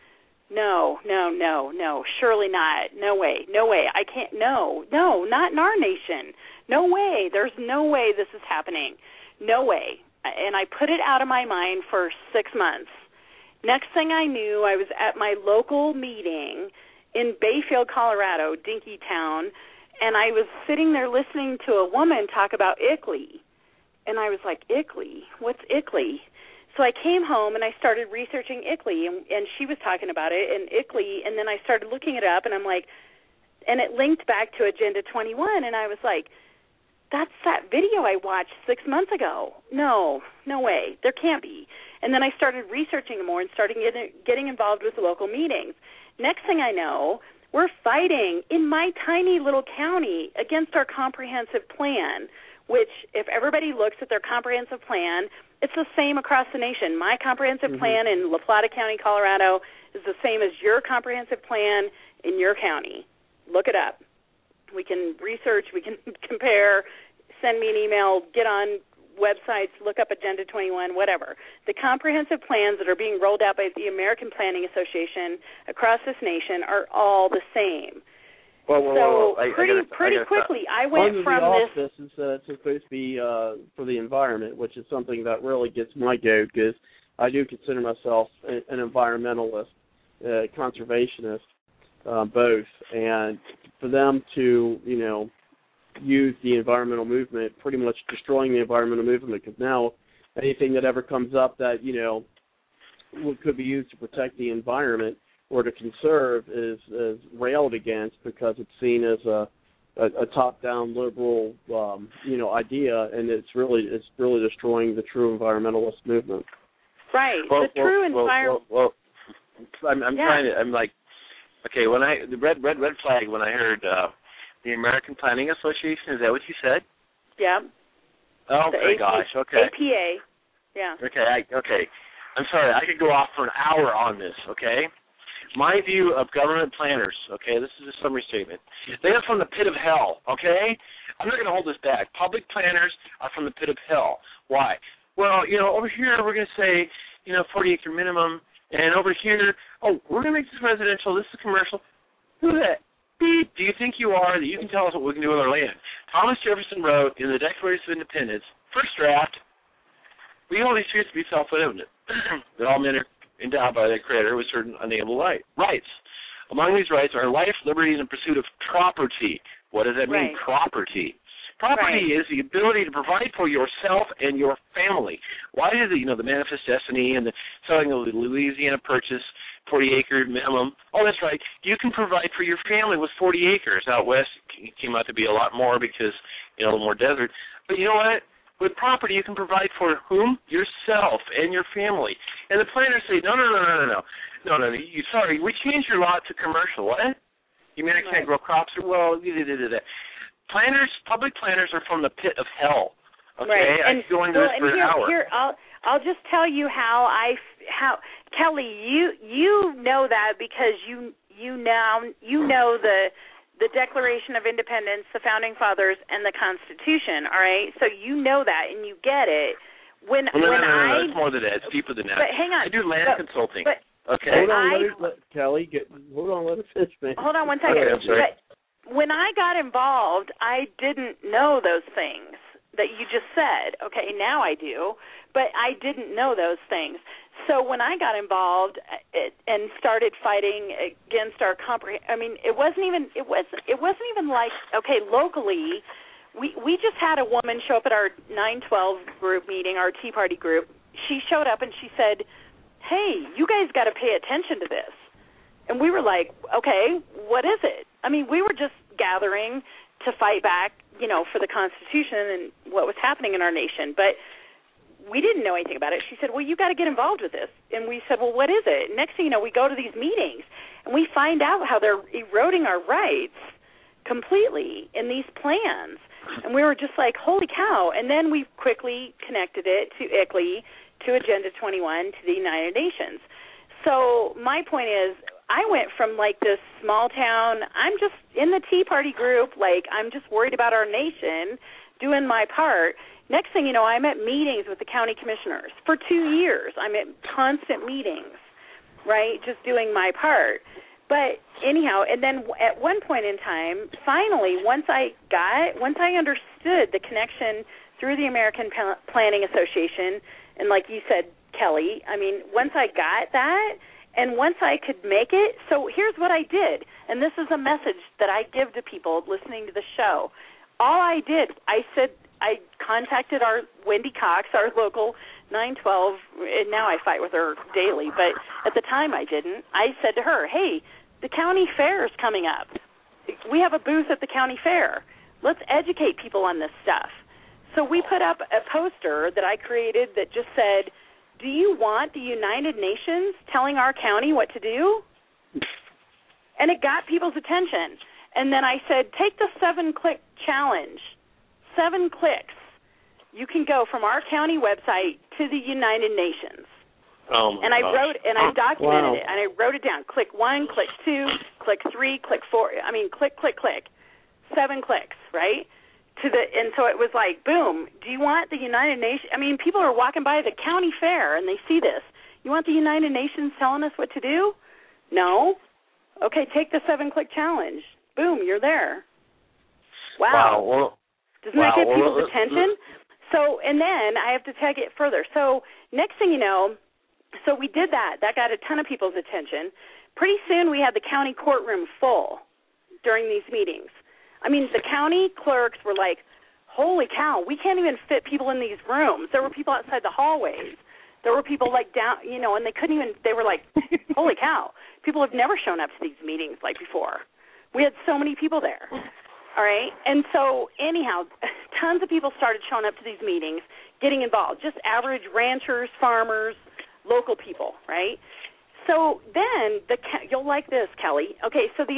No, surely not. No way. I can't, no, not in our nation. No way. There's no way this is happening. No way. And I put it out of my mind for 6 months. Next thing I knew, I was at my local meeting in Bayfield, Colorado, Dinkytown, and I was sitting there listening to a woman talk about ICLEI. And I was like, ICLEI? What's ICLEI? So I came home and I started researching ICLEI, and she was talking about it, and ICLEI, and then I started looking it up, and I'm like, and it linked back to Agenda 21, and I was like, that's that video I watched 6 months ago. No way. There can't be. And then I started researching more and started getting involved with the local meetings. Next thing I know, we're fighting in my tiny little county against our comprehensive plan, which if everybody looks at their comprehensive plan, it's the same across the nation. My comprehensive plan in La Plata County, Colorado, is the same as your comprehensive plan in your county. Look it up. We can research, we can compare, send me an email, get on websites, look up Agenda 21, whatever. The comprehensive plans that are being rolled out by the American Planning Association across this nation are all the same. Pretty quickly, I went from this. Is it's supposed to be for the environment, which is something that really gets my goat, because I do consider myself an environmentalist, conservationist, both. And for them to, use the environmental movement, pretty much destroying the environmental movement, because now anything that ever comes up that, could be used to protect the environment or to conserve is railed against, because it's seen as a top-down liberal, idea, and it's really destroying the true environmentalist movement. Right. True environment. I'm like, okay, when the red flag when I heard the American Planning Association, is that what you said? Yeah. Oh my gosh. Okay. APA. Yeah. Okay. I'm sorry. I could go off for an hour on this. Okay. My view of government planners, okay, this is a summary statement. They are from the pit of hell, okay? I'm not going to hold this back. Public planners are from the pit of hell. Why? Well, over here we're going to say, 40-acre minimum, and over here, we're going to make this residential, this is commercial. Who the beep do you think you are that you can tell us what we can do with our land? Thomas Jefferson wrote in the Declaration of Independence, first draft, we hold these truths to be self-evident, that all men are endowed by their Creator with certain unalienable rights. Among these rights are life, liberty, and the pursuit of property. What does that mean, property? Property is the ability to provide for yourself and your family. Why did the Manifest Destiny and the selling of the Louisiana Purchase, 40-acre minimum? Oh, that's right. You can provide for your family with 40 acres. Out west, it came out to be a lot more because, a little more desert. But you know what? With property, you can provide for whom? Yourself and your family. And the planners say, no. Sorry, we changed your law to commercial. What? You mean I can't grow crops? Well, planners, public planners are from the pit of hell. Okay, right. I could go into this for an hour. Here, I'll just tell you how Kelly, you know that because you know the Declaration of Independence, the Founding Fathers, and the Constitution, all right? So you know that, and you get it. No, it's more than that. It's deeper than that. But hang on. I do land consulting. Okay. Hold on, Kelly. Let us finish, man. Hold on one second. Okay, I'm sorry. But when I got involved, I didn't know those things that you just said. Okay, now I do, but I didn't know those things. So when I got involved and started fighting against our it wasn't even like, okay, locally, we just had a woman show up at our 912 group meeting, our Tea Party group. She showed up and she said, hey, you guys got to pay attention to this. And we were like, okay, what is it? We were just gathering to fight back, for the Constitution and what was happening in our nation. But we didn't know anything about it. She said, well, you got to get involved with this. And we said, well, what is it? Next thing you know, we go to these meetings, and we find out how they're eroding our rights completely in these plans. And we were just like, holy cow. And then we quickly connected it to ICLEI, to Agenda 21, to the United Nations. So my point is, I went from like this small town, I'm just in the Tea Party group, like I'm just worried about our nation, doing my part. Next thing you know, I'm at meetings with the county commissioners for 2 years. I'm at constant meetings. right? Just doing my part. But anyhow, and then at one point in time, finally, once I understood the connection through the American Planning Association, and like you said, Kelly, I mean, once I got that, and once I could make it, so here's what I did, and this is a message that I give to people listening to the show. All I did, I said, I contacted our Wendy Cox, our local 912, and now I fight with her daily, but at the time I didn't. I said to her, hey, the county fair is coming up. We have a booth at the county fair. Let's educate people on this stuff. So we put up a poster that I created that just said, do you want the United Nations telling our county what to do? And it got people's attention. And then I said, take the 7-click challenge. 7 clicks. You can go from our county website to the United Nations. Oh my and I gosh. wrote, and I documented Wow. it, and I wrote it down. Click 1, click 2, click 3, click 4. I mean, click, click, click. 7 clicks, right? And so it was like, boom. Do you want the United Nations? I mean, people are walking by the county fair and they see this. You want the United Nations telling us what to do? No. Okay, take the 7-click challenge. Boom, you're there. Wow. Well, doesn't that get people's attention? So, and then I have to take it further. So next thing you know. So we did that. That got a ton of people's attention. Pretty soon we had the county courtroom full during these meetings. I mean, the county clerks were like, holy cow, we can't even fit people in these rooms. There were people outside the hallways. There were people like down, and they couldn't even, they were like, holy cow. People have never shown up to these meetings like before. We had so many people there. All right? And so anyhow, tons of people started showing up to these meetings, getting involved, just average ranchers, farmers, local people, right? So then you'll like this, Kelly. Okay, so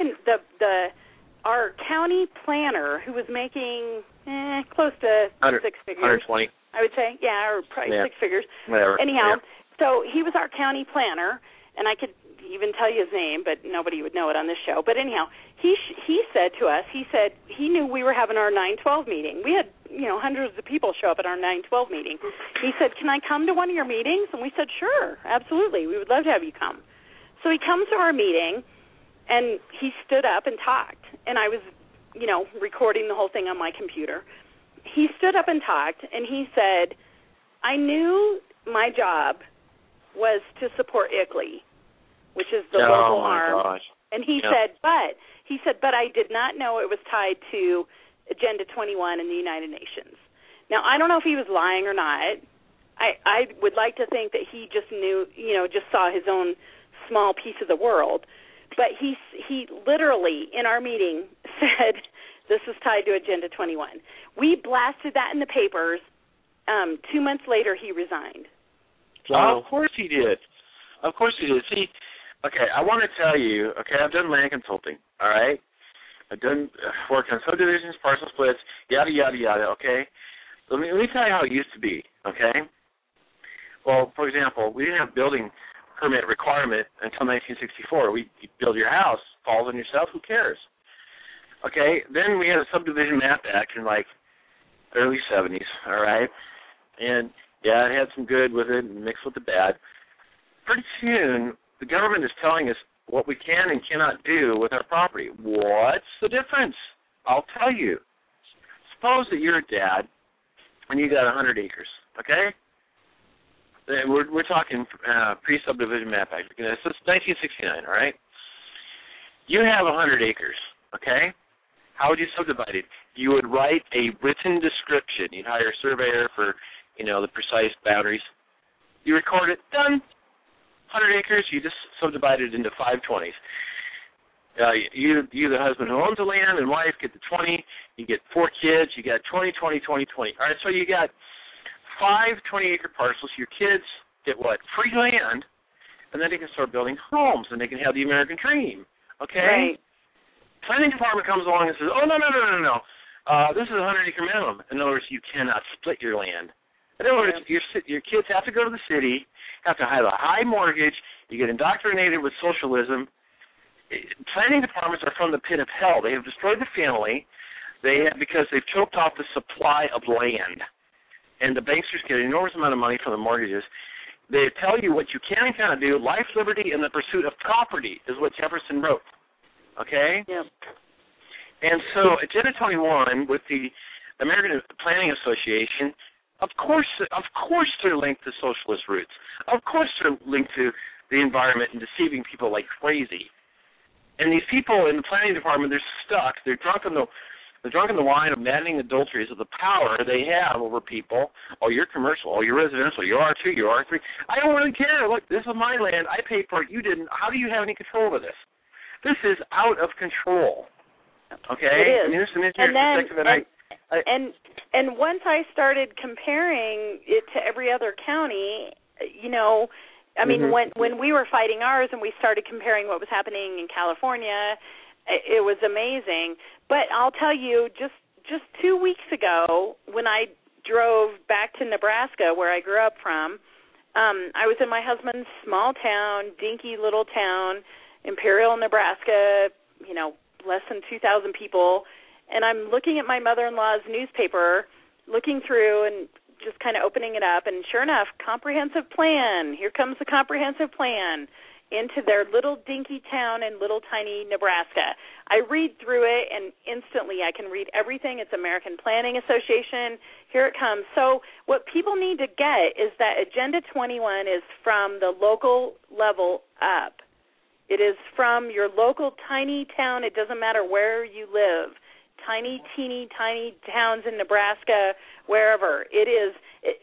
our county planner, who was making close to 6 figures, 120, I would say, or probably 6 figures. Whatever. Anyhow, so he was our county planner, and I could even tell you his name, but nobody would know it on this show. But anyhow, he said to us, he knew we were having our 912 meeting. We had hundreds of people show up at our 912 meeting. He said, can I come to one of your meetings? And we said, sure, absolutely. We would love to have you come. So he comes to our meeting, and he stood up and talked. And I was, recording the whole thing on my computer. He stood up and talked, and he said, I knew my job was to support ICLEI, which is the local arm. Gosh. And he said, but I did not know it was tied to Agenda 21 in the United Nations. Now, I don't know if he was lying or not. I would like to think that he just knew, just saw his own small piece of the world. But he literally, in our meeting, said this is tied to Agenda 21. We blasted that in the papers. 2 months later, he resigned. Oh, of course he did. Of course he did. See, okay, I want to tell you, I've done land consulting, all right? I've done work on subdivisions, parcel splits, yada, yada, yada, okay? Let me tell you how it used to be, okay? Well, for example, we didn't have building permit requirement until 1964. You build your house, falls on yourself, who cares? Okay, then we had a subdivision map act in like early 70s, all right? And, yeah, it had some good with it and mixed with the bad. Pretty soon, the government is telling us what we can and cannot do with our property. What's the difference? I'll tell you. Suppose that you're a dad and you got 100 acres, okay? We're talking pre-subdivision map act. This is 1969, all right? You have 100 acres, okay? How would you subdivide it? You would write a written description. You'd hire a surveyor for, the precise boundaries. You record it, done. 100 acres, you just subdivide it into 520s. You, the husband who owns the land and wife, get the 20. You get 4 kids. You got 20, 20, 20, 20. All right, so you got 5 20-acre parcels. Your kids get what? Free land, and then they can start building homes, and they can have the American dream. Okay? Right. Planning department comes along and says, oh, no. This is a 100-acre minimum. In other words, you cannot split your land. In other words, your kids have to go to the city, have to have a high mortgage, you get indoctrinated with socialism. Planning departments are from the pit of hell. They have destroyed the family because they've choked off the supply of land. And the banksters get an enormous amount of money from the mortgages. They tell you what you can and cannot do. Life, liberty, and the pursuit of property is what Jefferson wrote. Okay? Yep. And so Agenda 21 with the American Planning Association, of course they're linked to socialist roots. Of course they're linked to the environment and deceiving people like crazy. And these people in the planning department, they're stuck. They're drunk in the wine of maddening adulteries of the power they have over people. Oh, you're commercial. Oh, you're residential. You're R2. You're R3. I don't really care. Look, this is my land. I paid for it. You didn't. How do you have any control over this? This is out of control. Okay? It is. And once I started comparing it to every other county, I mean, when we were fighting ours and we started comparing what was happening in California, it was amazing. But I'll tell you, just 2 weeks ago, when I drove back to Nebraska, where I grew up from, I was in my husband's small town, dinky little town, Imperial, Nebraska, less than 2,000 people, and I'm looking at my mother-in-law's newspaper, looking through and just kind of opening it up, and sure enough, comprehensive plan. Here comes the comprehensive plan into their little dinky town in little tiny Nebraska. I read through it, and instantly I can read everything. It's American Planning Association. Here it comes. So what people need to get is that Agenda 21 is from the local level up. It is from your local tiny town. It doesn't matter where you live. Tiny, teeny, tiny towns in Nebraska, wherever. It is.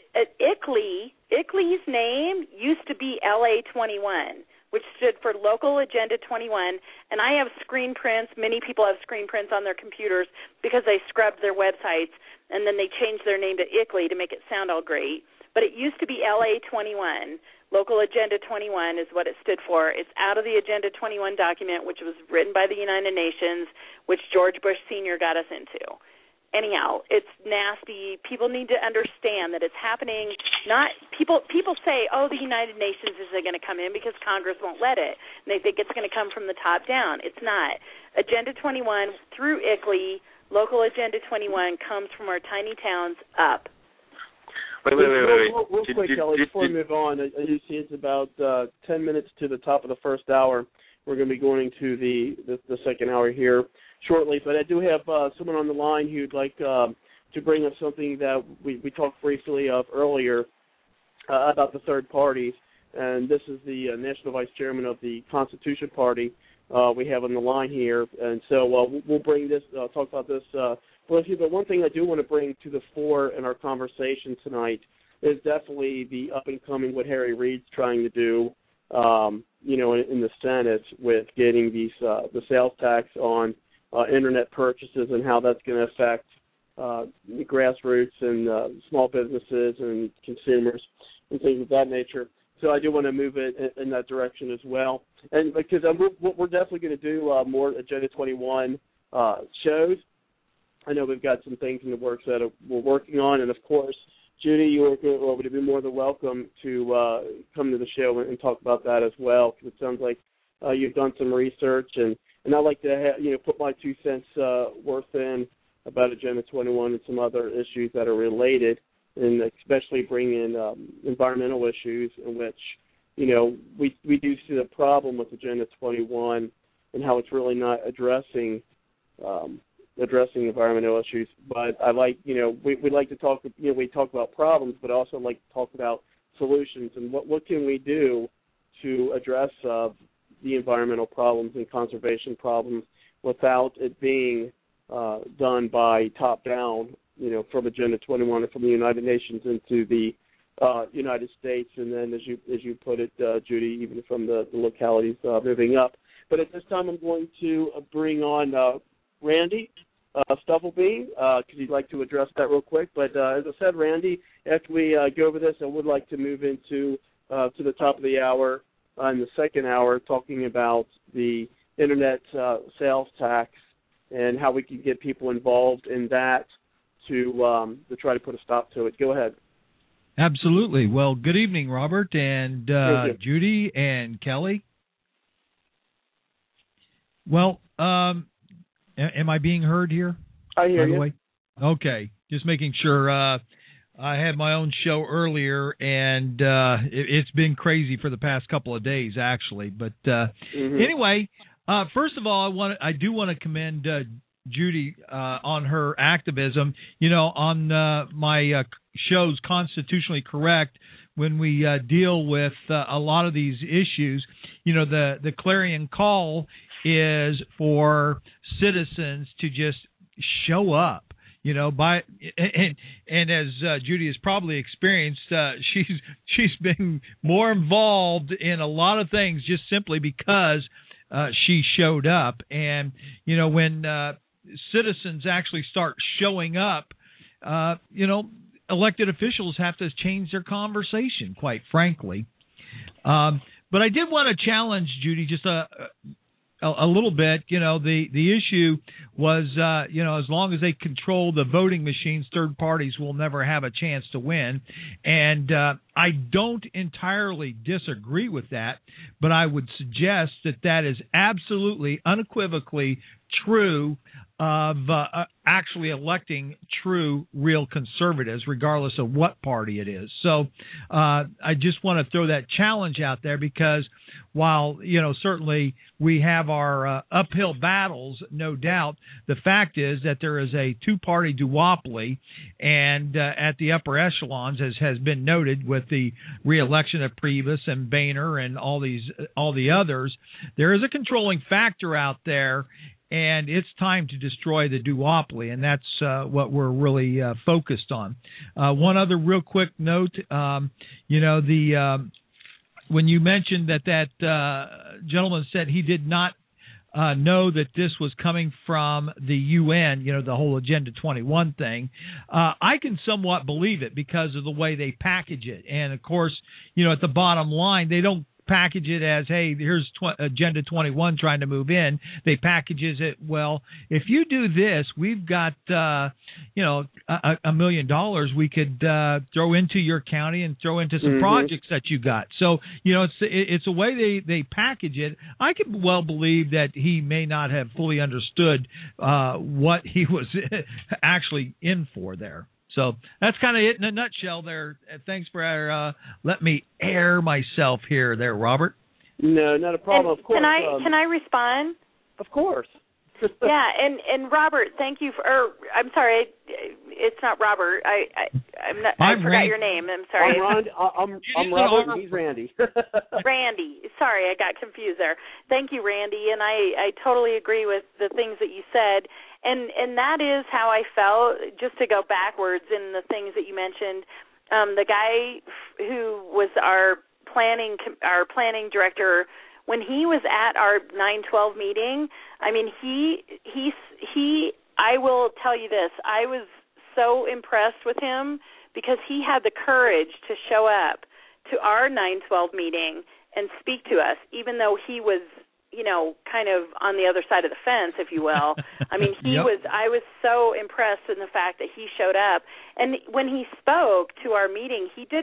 ICLEI's name used to be LA21, which stood for Local Agenda 21, and I have screen prints. Many people have screen prints on their computers because they scrubbed their websites, and then they changed their name to ICLEI to make it sound all great. But it used to be LA21. Local Agenda 21 is what it stood for. It's out of the Agenda 21 document, which was written by the United Nations, which George Bush Sr. got us into. Anyhow, it's nasty. People need to understand that it's happening. Not people say, oh, the United Nations isn't going to come in because Congress won't let it, and they think it's going to come from the top down. It's not. Agenda 21 through ICLEI, Local Agenda 21 comes from our tiny towns up. Wait. Real quick, Kelly, before we move on, I do see it's about 10 minutes to the top of the first hour. We're going to be going to the second hour here shortly, but I do have someone on the line who'd like to bring up something that we talked briefly of earlier about the third parties, and this is the National Vice Chairman of the Constitution Party we have on the line here, and so we'll bring this, talk about this with you. But one thing I do want to bring to the fore in our conversation tonight is definitely the up-and-coming what Harry Reid's trying to do, in the Senate with getting the sales tax on Internet purchases and how that's going to affect the grassroots and small businesses and consumers and things of that nature. So I do want to move it in that direction as well. And because we're definitely going to do more Agenda 21 shows. I know we've got some things in the works that we're working on, and of course, Judy, you are going to be more than welcome to come to the show and talk about that as well, because it sounds like you've done some research, and I'd like to put my 2 cents worth in about Agenda 21 and some other issues that are related, and especially bring in environmental issues in which, we do see the problem with Agenda 21 and how it's really not addressing environmental issues. But I like, we like to talk, we talk about problems, but also like to talk about solutions and what can we do to address the environmental problems and conservation problems without it being done by top down, from Agenda 21 and from the United Nations into the United States, and then as you put it, Judy, even from the localities moving up. But at this time, I'm going to bring on Randy Stufflebeam, because he'd like to address that real quick. But as I said, Randy, after we go over this, I would like to move into to the top of the hour in the second hour, talking about the Internet sales tax and how we can get people involved in that to try to put a stop to it. Go ahead. Absolutely. Well, good evening, Robert and Judy and Kelly. Well, am I being heard here? I hear you. Way? Okay, just making sure. I had my own show earlier, and it's been crazy for the past couple of days, actually. But anyway, first of all, I do want to commend Judy on her activism. On my shows, Constitutionally Correct, when we deal with a lot of these issues, the clarion call is for citizens to just show up. And as Judy has probably experienced, she's been more involved in a lot of things just simply because she showed up. And when citizens actually start showing up, elected officials have to change their conversation, quite frankly. But I did want to challenge Judy just a little bit. The issue was, as long as they control the voting machines, third parties will never have a chance to win. And I don't entirely disagree with that, but I would suggest that is absolutely, unequivocally true of actually electing true, real conservatives, regardless of what party it is. So I just want to throw that challenge out there, because while, certainly we have our uphill battles, no doubt, the fact is that there is a two-party duopoly, and at the upper echelons, as has been noted with the re-election of Priebus and Boehner and all the others, there is a controlling factor out there, and it's time to destroy the duopoly, and that's what we're really focused on. One other real quick note, when you mentioned that gentleman said he did not know that this was coming from the UN, the whole Agenda 21 thing, I can somewhat believe it because of the way they package it. And, of course, at the bottom line, they don't package it as, hey, here's Agenda 21 trying to move in. They packages it, well, if you do this, we've got, $1 million we could throw into your county and throw into some projects that you got. So, it's a way they package it. I could well believe that he may not have fully understood what he was actually in for there. So that's kind of it in a nutshell there. Thanks for letting me air myself here there, Robert. No, not a problem, of course. Can I respond? Of course. Yeah, and Robert, thank you for. I'm sorry, it's not Robert. I forgot your name. I'm sorry. I'm Robert, and he's Randy. Randy. Sorry, I got confused there. Thank you, Randy, and I totally agree with the things that you said. And that is how I felt, just to go backwards in the things that you mentioned. The guy who was our planning director, when he was at our 9/12 meeting, I mean, I will tell you this, I was so impressed with him because he had the courage to show up to our 9/12 meeting and speak to us, even though he was, kind of on the other side of the fence, if you will. I mean, I was so impressed in the fact that he showed up. And when he spoke to our meeting, he just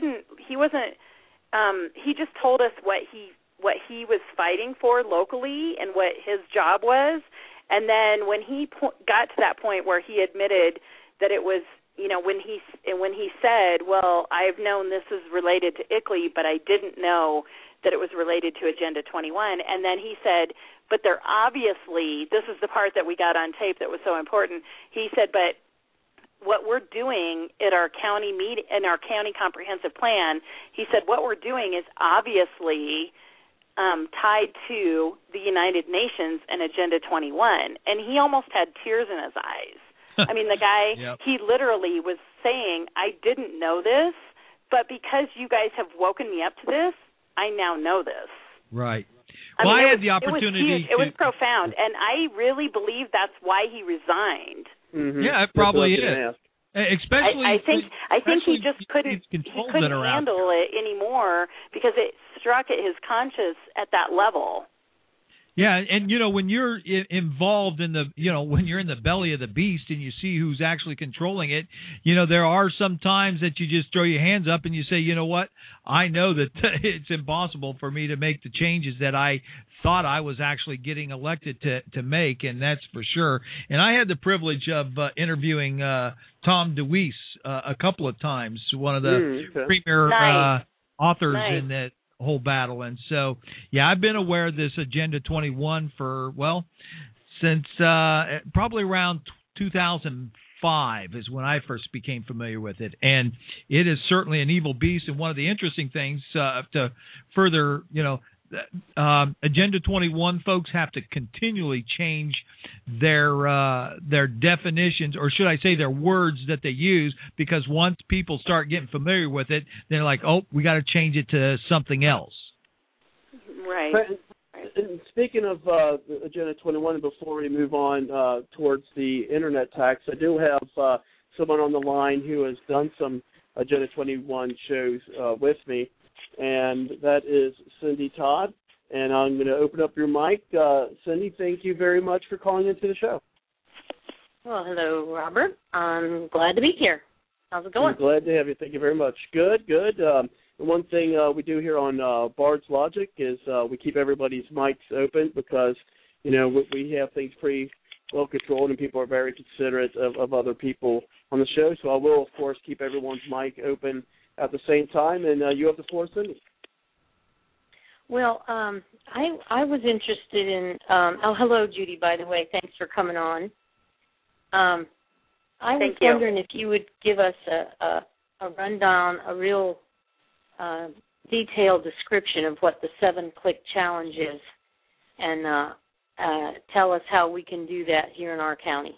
told us what he was fighting for locally and what his job was. And then when he got to that point where he admitted that it was, when he said, well, I've known this is related to ICLEI, but I didn't know that it was related to Agenda 21. And then he said, but they're obviously, this is the part that we got on tape that was so important. He said, but what we're doing at our county in our county comprehensive plan, he said, what we're doing is obviously tied to the United Nations and Agenda 21. And he almost had tears in his eyes. I mean, the guy, He literally was saying, I didn't know this, but because you guys have woken me up to this, I now know this. Right. I had the opportunity. It was profound, and I really believe that's why he resigned. Mm-hmm. Yeah, it probably is. Especially, I think he just couldn't handle it anymore because it struck at his conscience at that level. Yeah, and when you're involved in when you're in the belly of the beast and you see who's actually controlling it, there are some times that you just throw your hands up and you say, you know what, I know that it's impossible for me to make the changes that I thought I was actually getting elected to make, and that's for sure. And I had the privilege of interviewing Tom DeWeese a couple of times. One of the premier authors in that whole battle. And so, yeah, I've been aware of this Agenda 21 for, since probably around 2005 is when I first became familiar with it. And it is certainly an evil beast. And one of the interesting things to further, Agenda 21 folks have to continually change their definitions, or should I say their words that they use, because once people start getting familiar with it, they're like, oh, we got to change it to something else. Right. And speaking of Agenda 21, before we move on towards the internet tax, I do have someone on the line who has done some Agenda 21 shows with me, and that is Cindy Todd. And I'm going to open up your mic. Cindy, thank you very much for calling into the show. Well, hello, Robert. I'm glad to be here. How's it going? I'm glad to have you. Thank you very much. Good. The one thing we do here on Bard's Logic is we keep everybody's mics open because, we have things pretty well controlled and people are very considerate of other people on the show. So I will, of course, keep everyone's mic open at the same time. And you have the floor, Cindy. Well, I was interested in hello, Judy, by the way. Thanks for coming on. I was wondering if you would give us a rundown, a real detailed description of what the 7-click challenge is, and tell us how we can do that here in our county.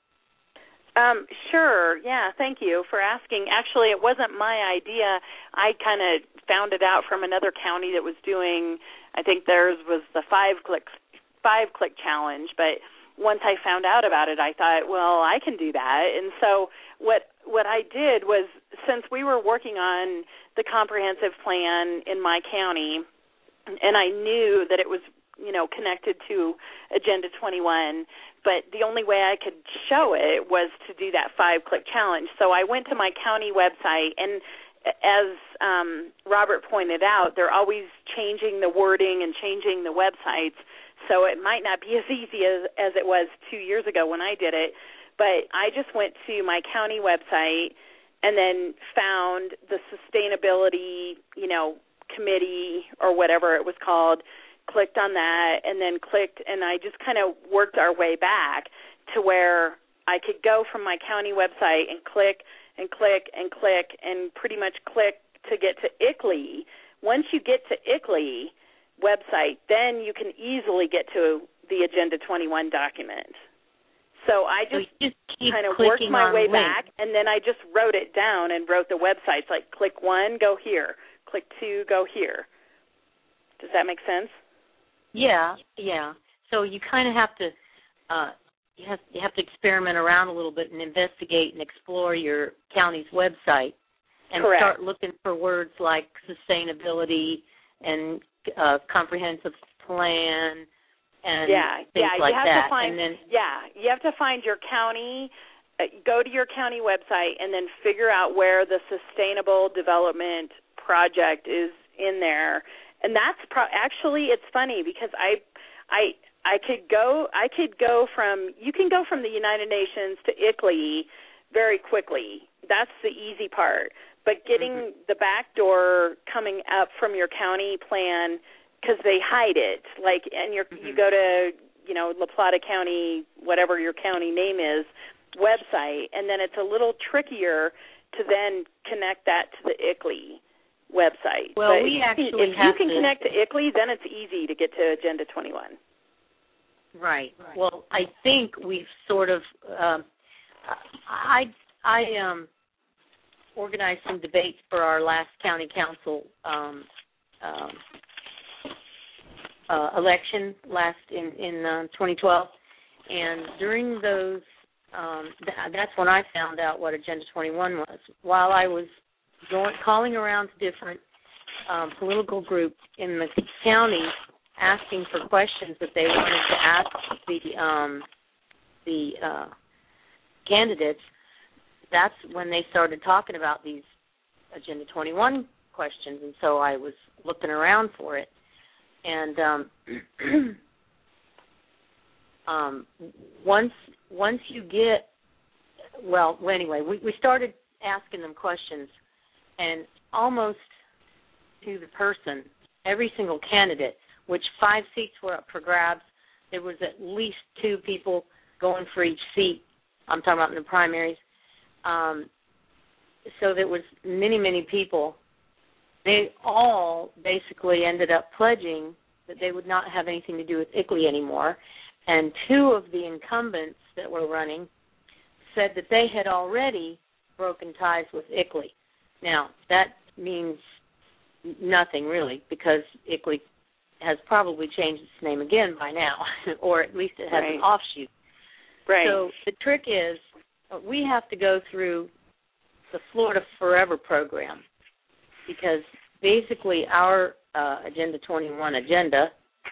Sure. Yeah, thank you for asking. Actually, it wasn't my idea. I kind of found it out from another county that was doing, I think theirs was the 5-click challenge, but once I found out about it, I thought, well, I can do that. And so what I did was, since we were working on the comprehensive plan in my county, and I knew that it was, connected to Agenda 21, but the only way I could show it was to do that 5-click challenge. So I went to my county website, and as Robert pointed out, they're always changing the wording and changing the websites, so it might not be as easy as it was 2 years ago when I did it. But I just went to my county website and then found the sustainability, committee or whatever it was called, clicked on that, and then and I just kind of worked our way back to where I could go from my county website and click and click and click and pretty much click to get to ICLEI. Once you get to ICLEI website, then you can easily get to the Agenda 21 document. So I just kind of worked my way back, and then I just wrote it down and wrote the websites, like click 1, go here, click 2, go here. Does that make sense? Yeah. So you kind of have to you have to experiment around a little bit and investigate and explore your county's website and Correct. Start looking for words like sustainability and comprehensive plan and things like that. You have to find your county. Go to your county website and then figure out where the Sustainable Development Project is in there. And that's actually, it's funny because I could go from, you can go from the United Nations to ICLEI very quickly. That's the easy part. But getting the back door coming up from your county plan, because they hide it, like, and you go to, La Plata County, whatever your county name is, website, and then it's a little trickier to then connect that to the ICLEI website. Well, but if you can connect to ICLEI, then it's easy to get to Agenda 21. Right. Well, I think we've sort of I organized some debates for our last county council election in 2012, and during those that's when I found out what Agenda 21 was. While I was calling around to different political groups in the county, asking for questions that they wanted to ask the candidates, that's when they started talking about these Agenda 21 questions, and so I was looking around for it. And once you get, anyway, we started asking them questions, and almost to the person, every single candidate, which 5 seats were up for grabs, there was at least 2 people going for each seat. I'm talking about in the primaries. So there was many, many people. They all basically ended up pledging that they would not have anything to do with ICLEI anymore. And 2 of the incumbents that were running said that they had already broken ties with ICLEI. Now, that means nothing really, because ICLEI has probably changed its name again by now, or at least it has an offshoot. Right. So the trick is we have to go through the Florida Forever program, because basically our Agenda 21 agenda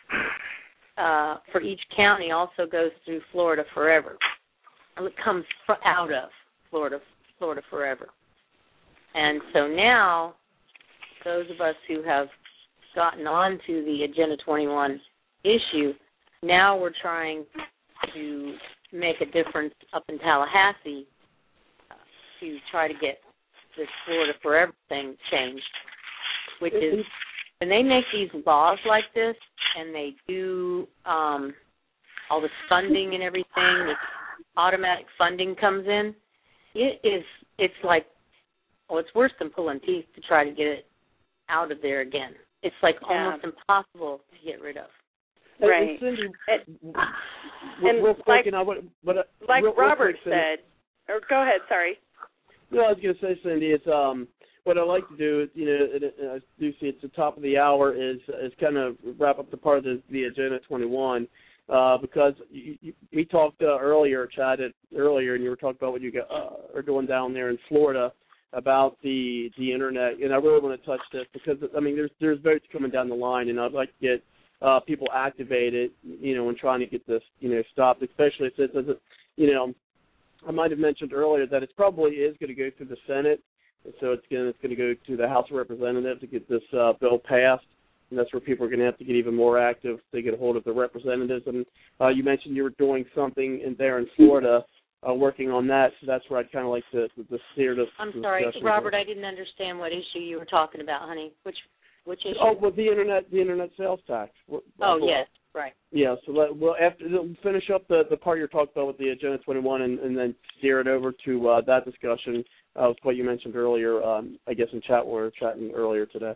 for each county also goes through Florida Forever. It comes out of Florida Forever. And so now those of us who have gotten on to the Agenda 21 issue, now we're trying to make a difference up in Tallahassee to try to get this Florida Forever thing changed, which is when they make these laws like this and they do all this funding and everything, this automatic funding comes in, it's like, well, it's worse than pulling teeth to try to get it out of there again. It's like almost impossible to get rid of. Right. And Cindy, real quick, like Robert said, or go ahead, sorry. No, I was going to say, Cindy, it's what I like to do is, and I do see it's the top of the hour, is kind of wrap up the part of the Agenda 21, because we talked chatted earlier, and you were talking about what you are doing down there in Florida about the internet, and I really want to touch this because, I mean, there's votes coming down the line, and I'd like to get people activated, in trying to get this, stopped, especially since, I might have mentioned earlier that it probably is going to go through the Senate, and so it's going to go to the House of Representatives to get this bill passed, and that's where people are going to have to get even more active to get a hold of the representatives. And you mentioned you were doing something there in Florida, working on that, so that's where I'd kind of like to steer this. I'm sorry, Robert, I didn't understand what issue you were talking about, honey. Which issue? Oh, well, the internet sales tax. Yes, right. Yeah, so we'll finish up the part you're talking about with the Agenda 21 and then steer it over to that discussion of what you mentioned earlier, I guess in chat, we were chatting earlier today.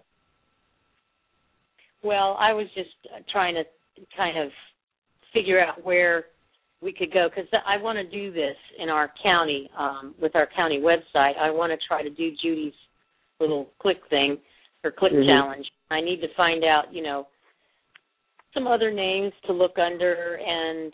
Well, I was just trying to kind of figure out where we could go, because I want to do this in our county, with our county website. I want to try to do Judy's little click thing, or click challenge. I need to find out, some other names to look under, and,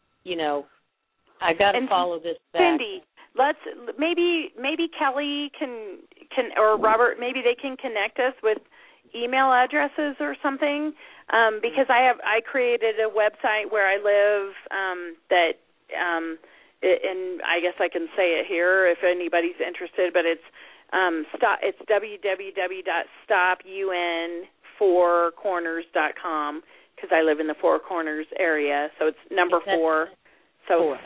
I got to follow this back. Cindy, maybe Kelly can or Robert, maybe they can connect us with email addresses or something, because I created a website where I live and I guess I can say it here if anybody's interested, but it's www.stopun4corners.com, because I live in the Four Corners area, so it's number 4. So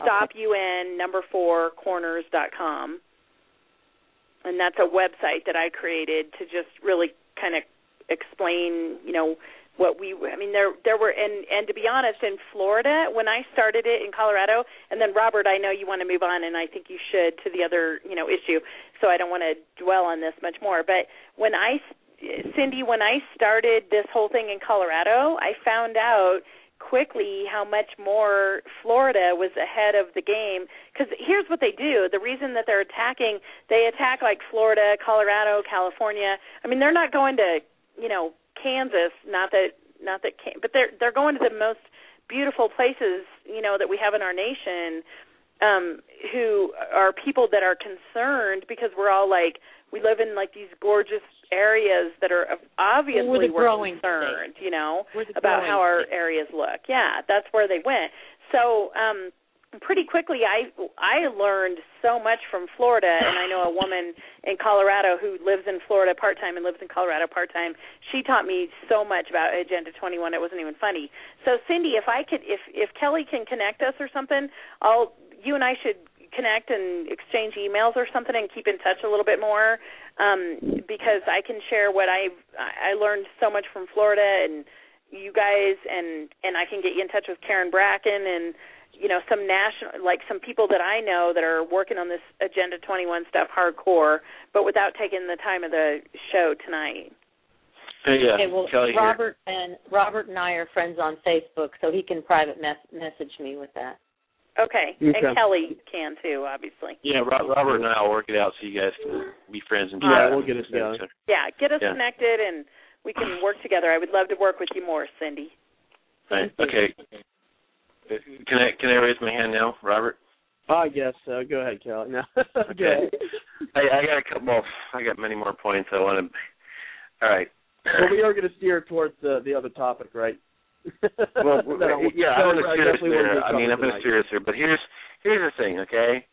stopun4corners.com, and that's a website that I created to just really kind of explain, there were, and to be honest, in Florida, when I started it in Colorado, and then Robert, I know you want to move on, and I think you should, to the other, issue, so I don't want to dwell on this much more, but Cindy, when I started this whole thing in Colorado, I found out quickly how much more Florida was ahead of the game, because here's what they do. The reason that they attack like Florida, Colorado, California. I mean, they're not going to, Kansas, but they're going to the most beautiful places, that we have in our nation, who are people that are concerned, because we're all like, we live in like these gorgeous areas that are obviously we're concerned, about how our areas look. Yeah, that's where they went. So pretty quickly I learned so much from Florida, and I know a woman in Colorado who lives in Florida part-time and lives in Colorado part-time. She taught me so much about Agenda 21, it wasn't even funny. So Cindy, if Kelly can connect us or something, you and I should connect and exchange emails or something and keep in touch a little bit more, because I can share what I learned so much from Florida and you guys, and I can get you in touch with Karen Bracken and, you know, some national, like some people that I know that are working on this Agenda 21 stuff hardcore, but without taking the time of the show tonight. Yeah, okay, well, Kelly Robert and I are friends on Facebook, so he can private message me with that. Okay, and Kelly can too, obviously. Yeah, Robert and I will work it out so you guys can be friends and we'll get us together. Yeah, get us connected and we can work together. I would love to work with you more, Cindy. Right. Okay. Can I raise my hand now, Robert? I guess so. Go ahead, Kelly. No. Okay. I got a couple. I got many more points I want to. All right. Well, we are going to steer towards the other topic, right? Well, yeah, I'm going to steer us there. I mean, I'm going to steer us there. But here's the thing, okay?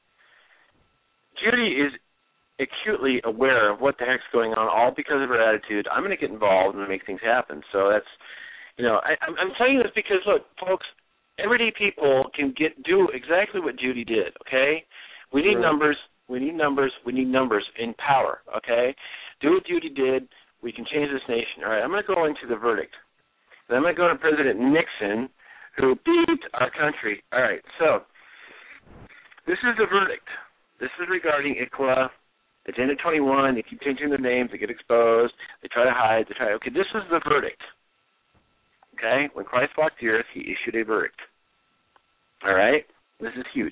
Judy is acutely aware of what the heck's going on, all because of her attitude. I'm going to get involved and make things happen. So that's, you know, I'm telling you this because, look, folks, everyday people can do exactly what Judy did, okay? We need numbers. We need numbers. We need numbers in power, okay? Do what Judy did. We can change this nation. All right, I'm going to go into the verdict. Then I'm going to go to President Nixon, who beat our country. All right, so this is the verdict. This is regarding ICLA, Agenda 21. They keep changing their names. They get exposed. They try to hide. Okay, this is the verdict. Okay, when Christ walked the earth, he issued a verdict. All right, this is huge.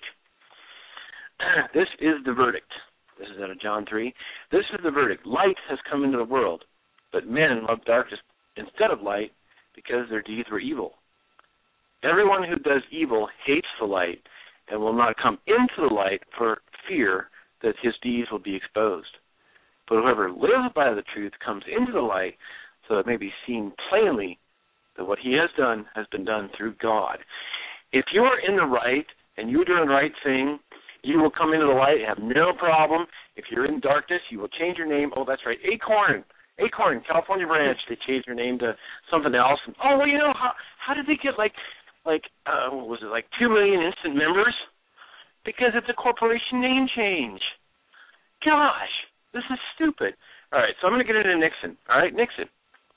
This is the verdict. This is out of John 3. This is the verdict. Light has come into the world, but men love darkness instead of light because their deeds were evil. Everyone who does evil hates the light and will not come into the light for fear that his deeds will be exposed. But whoever lives by the truth comes into the light so it may be seen plainly that what he has done has been done through God. If you are in the right and you're doing the right thing, you will come into the light and have no problem. If you're in darkness, you will change your name. Oh, that's right, Acorn, California branch. They changed their name to something else. And, oh, well, you know, how did they get what was it, like 2 million instant members? Because it's a corporation name change. Gosh, this is stupid. All right, so I'm going to get into Nixon. All right, Nixon.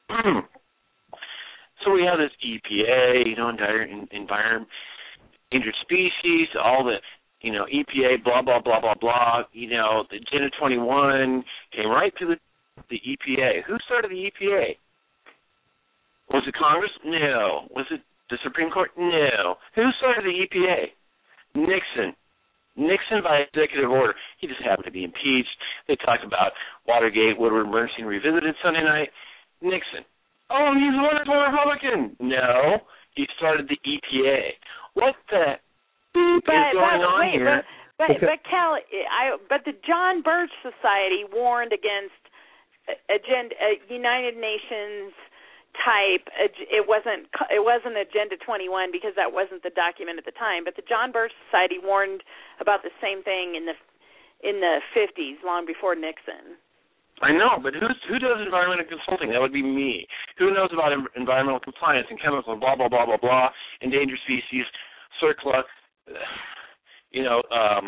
So we have this EPA, you know, endangered species, all the, you know, EPA, blah, blah, blah, blah, blah. You know, the Agenda 21 came right to the EPA. Who started the EPA? Was it Congress? No. Was it the Supreme Court? No. Who started the EPA? Nixon. Nixon by executive order. He just happened to be impeached. They talked about Watergate, Woodward, Bernstein revisited Sunday night. Nixon. Oh, he's a wonderful Republican. No. He started the EPA. What the is going on here? But Kelly, but the John Birch Society warned against United Nations type. It wasn't Agenda 21 because that wasn't the document at the time. But the John Birch Society warned about the same thing in the 50s, long before Nixon. I know, but who does environmental consulting? That would be me. Who knows about environmental compliance and chemical and blah, blah, blah, blah, blah, endangered species, CERCLA, you know,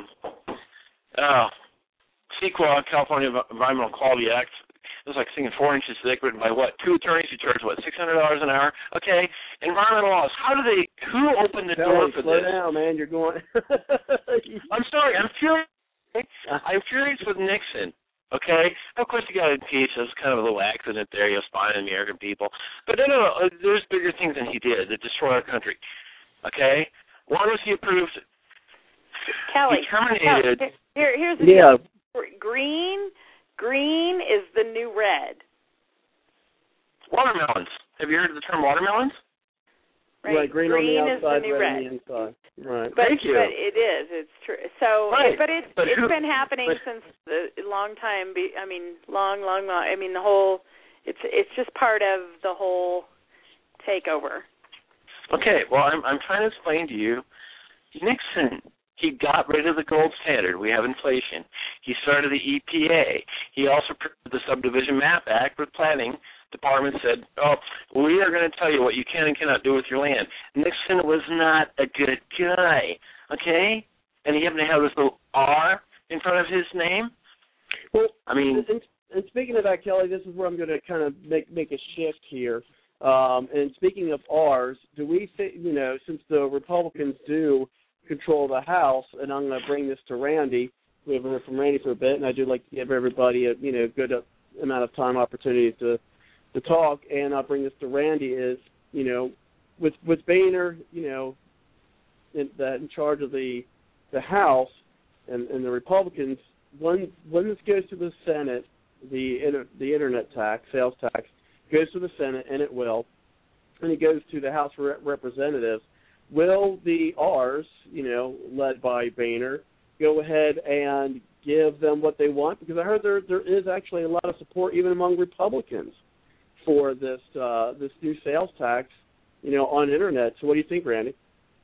CEQA, California Environmental Quality Act. It was like singing 4 inches thick, written by what? 2 attorneys who charge, what, $600 an hour? Okay, environmental laws. Who opened the door for slow this? Slow down, man. You're going. I'm sorry. I'm furious. I'm furious with Nixon. Okay? Of course, he got impeached. It was kind of a little accident there, you know, spying on the American people. But no, there's bigger things than he did that destroy our country. Okay? One was he approved. Kelly, he terminated. Here's the deal. Green is the new red. Watermelons. Have you heard of the term watermelons? Right, green on the outside, is the new red on the inside. Right. Thank you. But it is. It's true. So, right. It's been happening since a long time. Long. I mean, the whole. It's just part of the whole takeover. Okay. Well, I'm trying to explain to you, Nixon. He got rid of the gold standard. We have inflation. He started the EPA. He also approved the Subdivision Map Act with planning. Department said, oh, we are going to tell you what you can and cannot do with your land. Nixon was not a good guy, okay? and he happened to have this little R in front of his name. Well, I mean, and speaking of that, Kelly, this is where I'm going to kind of make a shift here. And speaking of R's, do we think, since the Republicans do control the House, and I'm going to bring this to Randy. We haven't heard from Randy for a bit, and I do like to give everybody a good amount of time opportunity to talk. And I'll bring this to Randy. Is with Boehner, in charge of the House and the Republicans, when this goes to the Senate, the internet tax, sales tax, goes to the Senate, and it will, and it goes to the House of Representatives. Will the R's, led by Boehner, go ahead and give them what they want? Because I heard there is actually a lot of support even among Republicans for this new sales tax, on internet. So what do you think, Randy?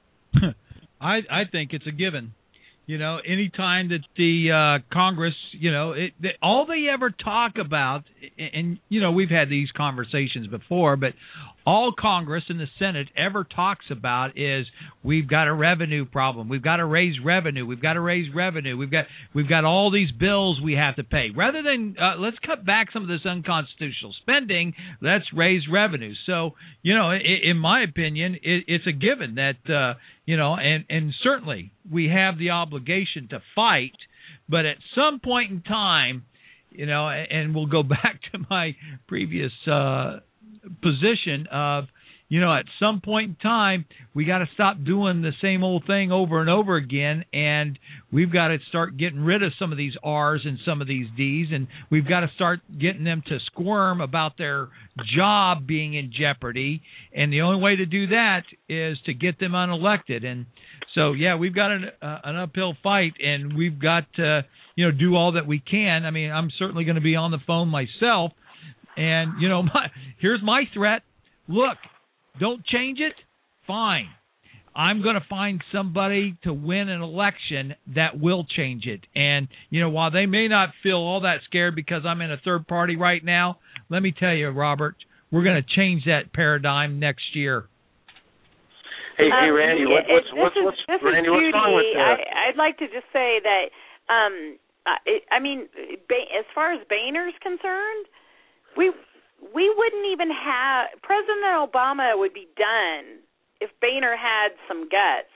I think it's a given. Anytime that the Congress, all they ever talk about, and, we've had these conversations before, but all Congress and the Senate ever talks about is we've got a revenue problem. We've got to raise revenue. We've got to raise revenue. We've got all these bills we have to pay. Rather than let's cut back some of this unconstitutional spending, let's raise revenue. So, in my opinion, it's a given that, and certainly we have the obligation to fight, but at some point in time, and we'll go back to my previous position of, at some point in time, we got to stop doing the same old thing over and over again, and we've got to start getting rid of some of these R's and some of these D's, and we've got to start getting them to squirm about their job being in jeopardy, and the only way to do that is to get them unelected. And so, we've got an uphill fight, and we've got to, do all that we can. I mean, I'm certainly going to be on the phone myself, and, here's my threat. Look, don't change it? Fine. I'm going to find somebody to win an election that will change it. And, while they may not feel all that scared because I'm in a third party right now, let me tell you, Robert, we're going to change that paradigm next year. Hey, Randy, what's Randy, what's wrong with that? I'd like to just say that, as far as Boehner's concerned, we wouldn't even have – President Obama would be done if Boehner had some guts.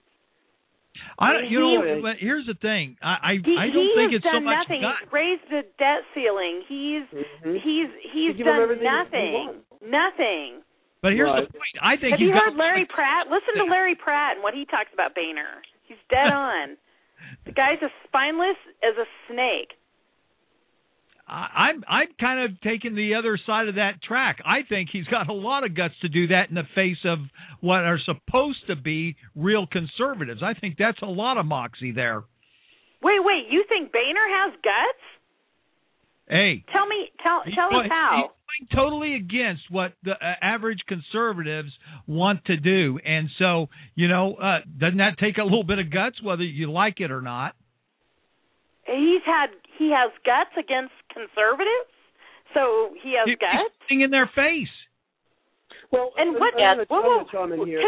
But here's the thing. I don't think it's so much nothing. guts. He's raised the debt ceiling. He's done nothing. Nothing. But here's the point. I think Have you heard Larry Pratt? Listen to Larry Pratt and what he talks about Boehner. He's dead on. The guy's as spineless as a snake. I'm kind of taking the other side of that track. I think he's got a lot of guts to do that in the face of what are supposed to be real conservatives. I think that's a lot of moxie there. Wait, you think Boehner has guts? Hey, tell us how. He's going totally against what the average conservatives want to do, and so doesn't that take a little bit of guts, whether you like it or not? He has guts against conservatives, so he has guts. He's sitting in their face. Well, and what? I'm going to chime in here.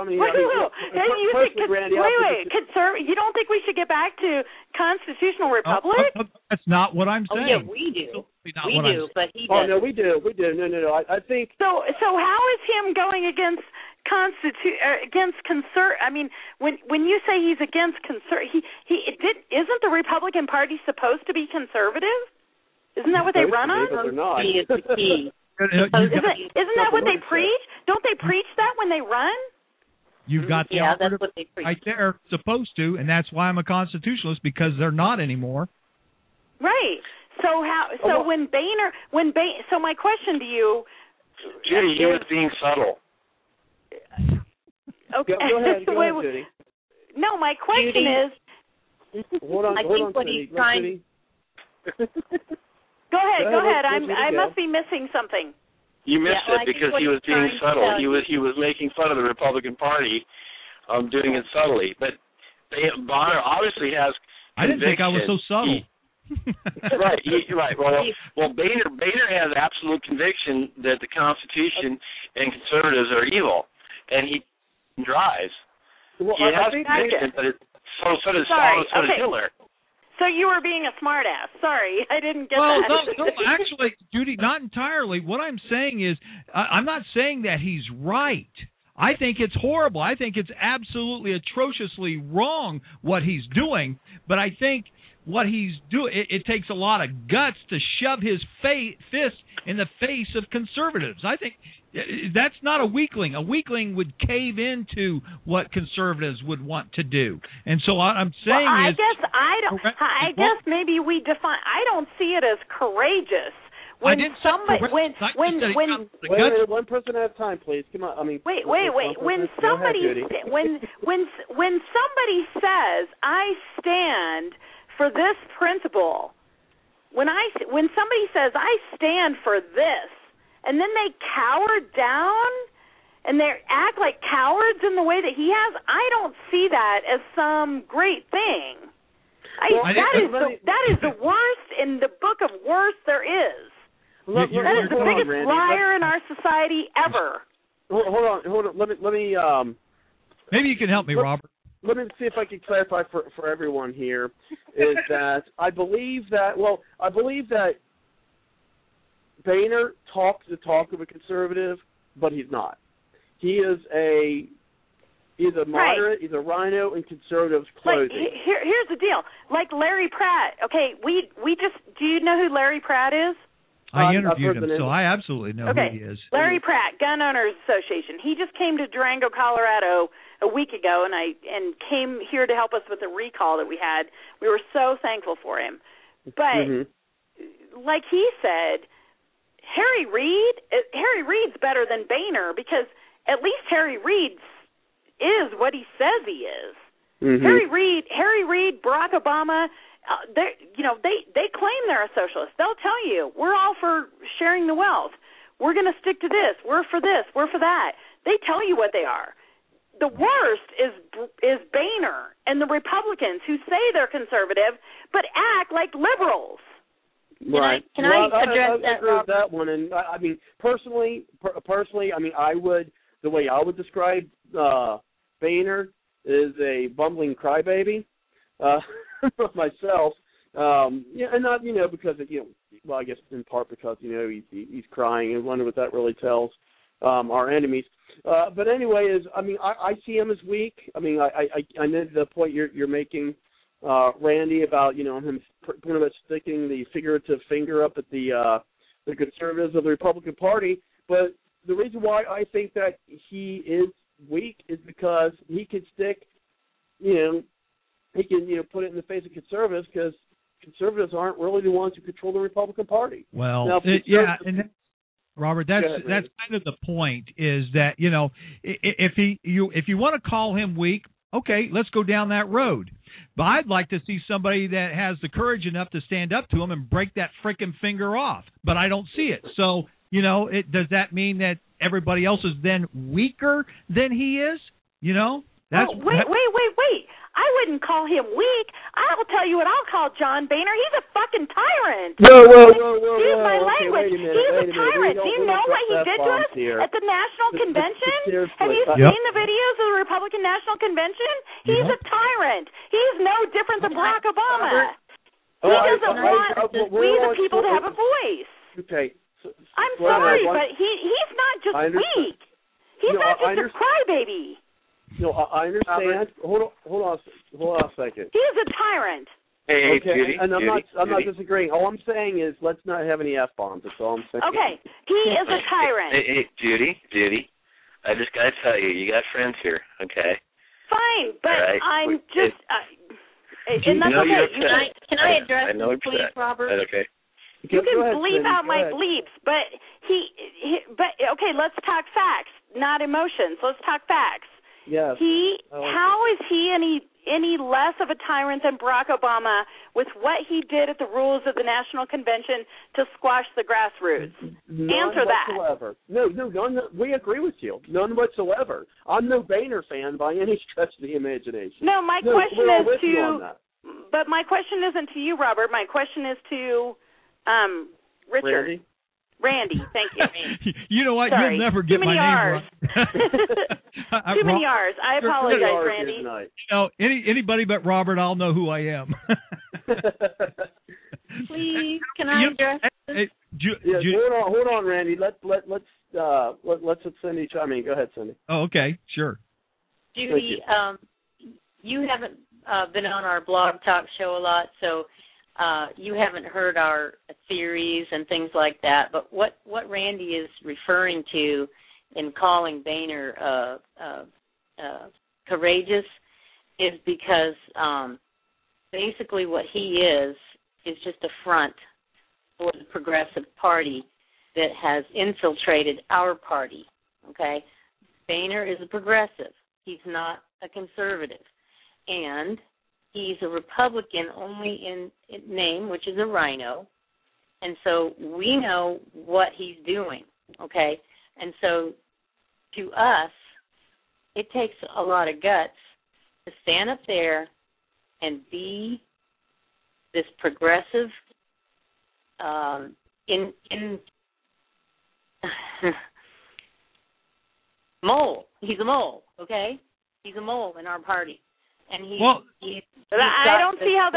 You don't think we should get back to constitutional republic? That's not what I'm saying. Oh, yeah, we do. But he doesn't. Oh, no, we do. No. I think. So how is him going against I mean, when you say he's against isn't the Republican Party supposed to be conservative? Isn't that what they run on? They're not. He is the key. Isn't that what they preach? Don't they preach that when they run? You've got the that's what they preach. Right there, supposed to, and that's why I'm a constitutionalist, because they're not anymore. Right. So so my question to you, Judy, he was being subtle. Okay. Go ahead, Judy. No, my question is. Hold on, what he's trying. Go ahead. I must be missing something. You missed it because he was being subtle. He was making fun of the Republican Party, doing it subtly. But Boehner obviously has conviction. I didn't think I was so subtle. Right. Well, Boehner has absolute conviction that the Constitution and conservatives are evil, and he drives. Well, he has conviction, but it's So does Stalin. So does Hitler. So you were being a smartass. Sorry, I didn't get that. No, actually, Judy, not entirely. What I'm saying is, I'm not saying that he's right. I think it's horrible. I think it's absolutely atrociously wrong what he's doing. But I think what he's doing, it takes a lot of guts to shove his fist in the face of conservatives. I think that's not a weakling. A weakling would cave into what conservatives would want to do. And so what I'm saying I guess maybe we define. I don't see it as courageous. When somebody, when one person at a time, please. Come on. I mean, wait. When somebody says, "I stand for this principle," when somebody says, "I stand for this," and then they cower down and they act like cowards in the way that he has, I don't see that as some great thing. That is the worst in the book of worst there is. That is the biggest liar in our society ever. Hold on. Let me. Maybe you can help me, Robert. Let me see if I can clarify for everyone here. Is that I believe that Boehner talks the talk of a conservative, but he's not. He's a moderate. Right. He's a rhino in conservatives' clothing. Here's the deal. Like Larry Pratt. Okay, we just. Do you know who Larry Pratt is? I interviewed him, so I absolutely know who he is. Larry Pratt, Gun Owners Association. He just came to Durango, Colorado a week ago, and came here to help us with a recall that we had. We were so thankful for him. But like he said, Harry Reid's better than Boehner because at least Harry Reid is what he says he is. Harry Reid, Barack Obama. They claim they're a socialist. They'll tell you, we're all for sharing the wealth. We're going to stick to this. We're for this. We're for that. They tell you what they are. The worst is Boehner and the Republicans who say they're conservative but act like liberals. Right. Can I address that, agree with that one. And I mean, personally, I mean, the way I would describe Boehner is a bumbling crybaby. Myself, and not because of, I guess in part because he's crying and wonder what that really tells our enemies. But anyway, I mean I see him as weak. I mean I know the point you're making, Randy, about him pretty much sticking the figurative finger up at the conservatives of the Republican Party. But the reason why I think that he is weak is because he can stick, he can, put it in the face of conservatives because conservatives aren't really the ones who control the Republican Party. Well, and Robert, that's kind of the point. Is that if you want to call him weak, okay, let's go down that road. But I'd like to see somebody that has the courage enough to stand up to him and break that frickin' finger off. But I don't see it. So does that mean that everybody else is then weaker than he is? That's wait. I wouldn't call him weak. I'll tell you what I'll call John Boehner. He's a fucking tyrant. Whoa. Excuse my language. He's a tyrant. Do you know what he did to us at the National Convention? Have you seen the videos of the Republican National Convention? He's a tyrant. He's no different than Barack Obama. He doesn't want we the people to have a voice. Okay. I'm sorry, but he's not just weak. He's not just a crybaby. No, I understand. Hold on a second. He is a tyrant. Hey, okay, Judy. And I'm not disagreeing. All I'm saying is let's not have any F-bombs. That's all I'm saying. Okay, he is a tyrant. Hey, Judy. I just got to tell you, you got friends here, okay? Fine, but right. I'm just... and that's okay. Can I address this, please, Robert? Okay. You can bleep out my bleeps, but okay, let's talk facts, not emotions. Let's talk facts. Yes. How is he any less of a tyrant than Barack Obama with what he did at the rules of the National Convention to squash the grassroots? Answer whatsoever. that. No, we agree with you. None whatsoever. I'm no Boehner fan by any stretch of the imagination. No, my question is to you. But my question isn't to you, Robert. My question is to Richard. Randy? Randy, thank you. You know what? Sorry. You'll never get Too many my name R's. right. Too many R's. I apologize, Randy. You know, anybody but Robert, I'll know who I am. Please, can I address this? Hold on, Randy. Let's send each. I mean, go ahead, Cindy. Oh, okay, sure. Judy, you haven't been on our blog talk show a lot, so you haven't heard our theories and things like that. But what Randy is referring to in calling Boehner courageous is because basically what he is just a front for the Progressive Party that has infiltrated our party, okay? Boehner is a progressive. He's not a conservative. And he's a Republican only in name, which is a rhino. And so we know what he's doing, okay? And so to us, it takes a lot of guts to stand up there and be this progressive mole. He's a mole, okay? He's a mole in our party, and I don't see how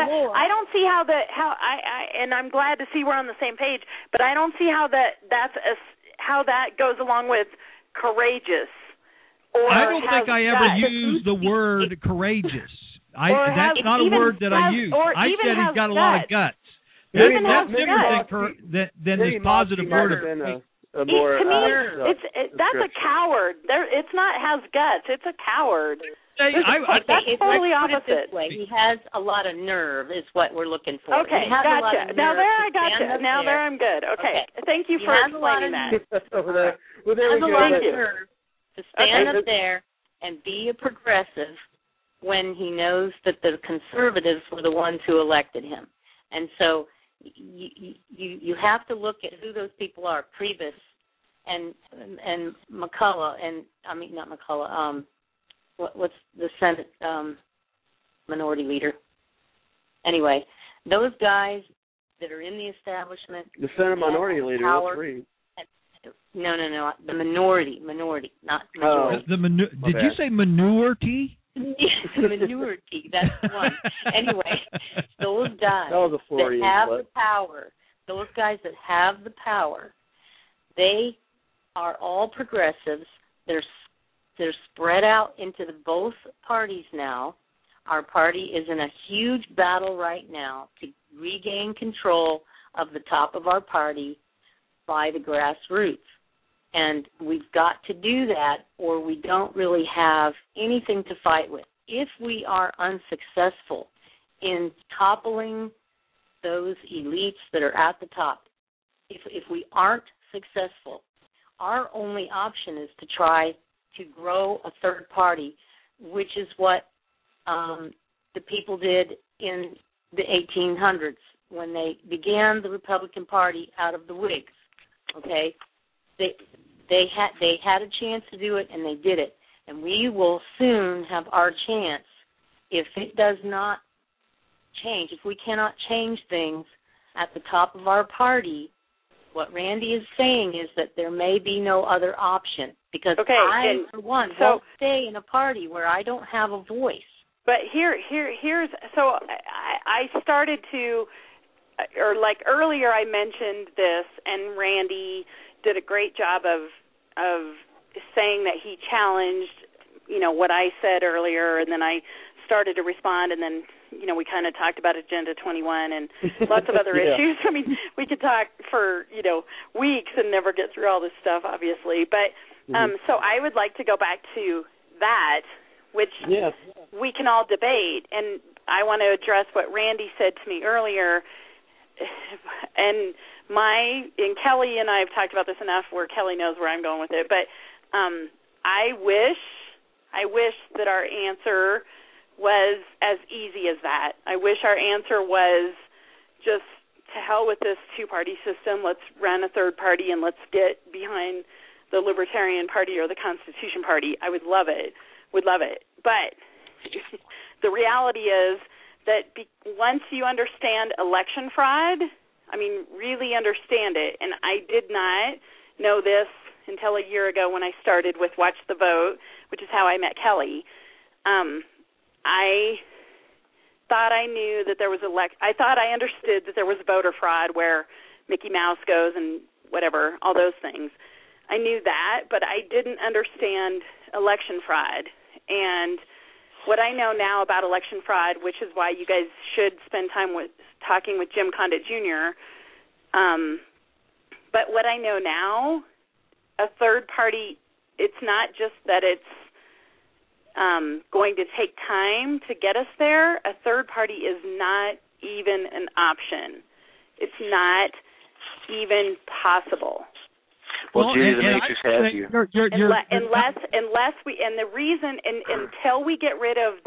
and I'm glad to see we're on the same page. But I don't see how how that goes along with courageous. Or I don't think I ever used the word courageous. That's not a word that I use. I said he's got a lot of guts. That's different than this positive word. To me, that's a coward. It's not has guts. It's a coward. That's totally opposite. He has a lot of nerve, is what we're looking for. Okay, gotcha. Now there I gotcha. Now there I'm good. Okay, thank you for explaining that. Well, there he has we a go. lot of nerve to stand up there and be a progressive when he knows that the conservatives were the ones who elected him. And so you have to look at who those people are, Priebus and McCullough, and I mean not McCullough. What's the Senate minority leader? Anyway, those guys that are in the establishment. The Senate minority leader. Let's read. No. The minority, not majority. Did you say minority? Yes, minority. That's the one. Anyway, those guys that have the power, those guys that have the power, they are all progressives. They're spread out into both parties now. Our party is in a huge battle right now to regain control of the top of our party by the grassroots. And we've got to do that, or we don't really have anything to fight with. If we are unsuccessful in toppling those elites that are at the top, if we aren't successful, our only option is to try to grow a third party, which is what the people did in the 1800s when they began the Republican Party out of the Whigs. Okay, they had a chance to do it, and they did it. And we will soon have our chance if it does not change. If we cannot change things at the top of our party, what Randy is saying is that there may be no other option, because I, for one, won't stay in a party where I don't have a voice. But here's so I started to, or like earlier I mentioned this, and Randy did a great job of saying that he challenged, what I said earlier, and then I started to respond, and then, we kind of talked about Agenda 21 and lots of other issues. I mean, we could talk for, weeks and never get through all this stuff, obviously. But so I would like to go back to that, which we can all debate. And I want to address what Randy said to me earlier. And Kelly and I have talked about this enough where Kelly knows where I'm going with it. But I wish that our answer was as easy as that. I wish our answer was just to hell with this two-party system. Let's run a third party and let's get behind the Libertarian Party or the Constitution Party. I would love it. But the reality is that once you understand election fraud, really understand it. And I did not know this until a year ago when I started with Watch the Vote, which is how I met Kelly. I thought I knew that there was I thought I understood that there was voter fraud where Mickey Mouse goes and whatever, all those things. I knew that, but I didn't understand election fraud. And what I know now about election fraud, which is why you guys should spend time talking with Jim Condit Jr., but what I know now, a third party, it's not just that it's going to take time to get us there. A third party is not even an option. It's not even possible. Well, Judy, the Matrix has you. Unless we, and the reason, until we get rid of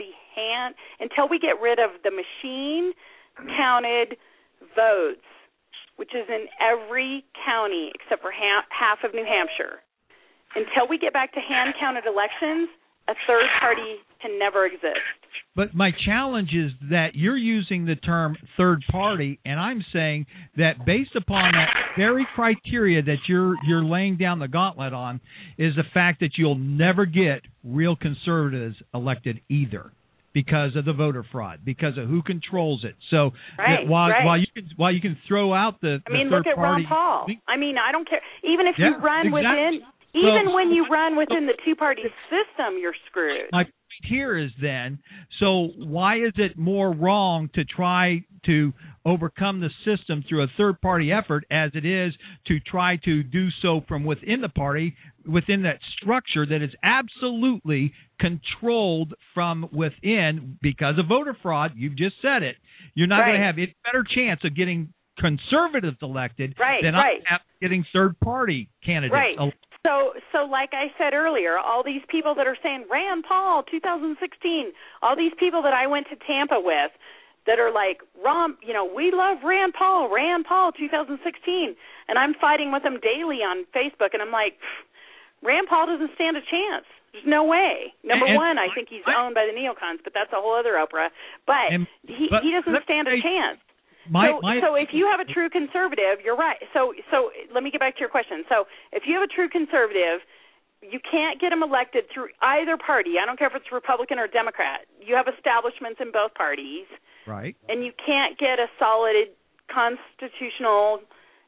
the machine counted votes, which is in every county except for half of New Hampshire, until we get back to hand counted elections, a third party can never exist. But my challenge is that you're using the term third party, and I'm saying that based upon that very criteria that you're laying down the gauntlet on is the fact that you'll never get real conservatives elected either because of the voter fraud, because of who controls it. So while you can throw out the look at Ron Paul. I don't care. Even if you run within. Even when you run within the two-party system, you're screwed. My point here is then, so why is it more wrong to try to overcome the system through a third-party effort as it is to try to do so from within the party, within that structure that is absolutely controlled from within because of voter fraud? You've just said it. You're not going to have a better chance of getting conservatives elected than getting third-party candidates elected. So like I said earlier, all these people that are saying Rand Paul 2016, all these people that I went to Tampa with that are like, we love Rand Paul 2016, and I'm fighting with them daily on Facebook, and I'm like, Rand Paul doesn't stand a chance. There's no way. Number one, I think he's owned by the neocons, but that's a whole other Oprah. But he doesn't stand a chance. So if you have a true conservative, you're right. So let me get back to your question. So if you have a true conservative, you can't get them elected through either party. I don't care if it's Republican or Democrat. You have establishments in both parties. Right. And you can't get a solid constitutional,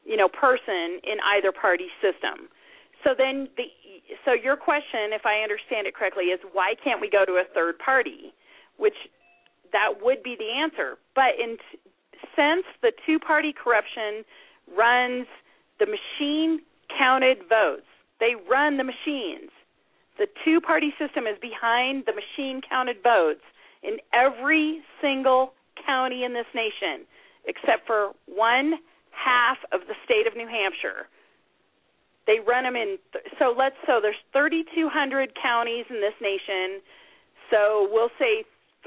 person in either party system. So then so your question, if I understand it correctly, is why can't we go to a third party? Which that would be the answer. But since the two-party corruption runs the machine-counted votes, they run the machines. The two-party system is behind the machine-counted votes in every single county in this nation, except for 1/2 of the state of New Hampshire. They run them in. So there's 3,200 counties in this nation. So we'll say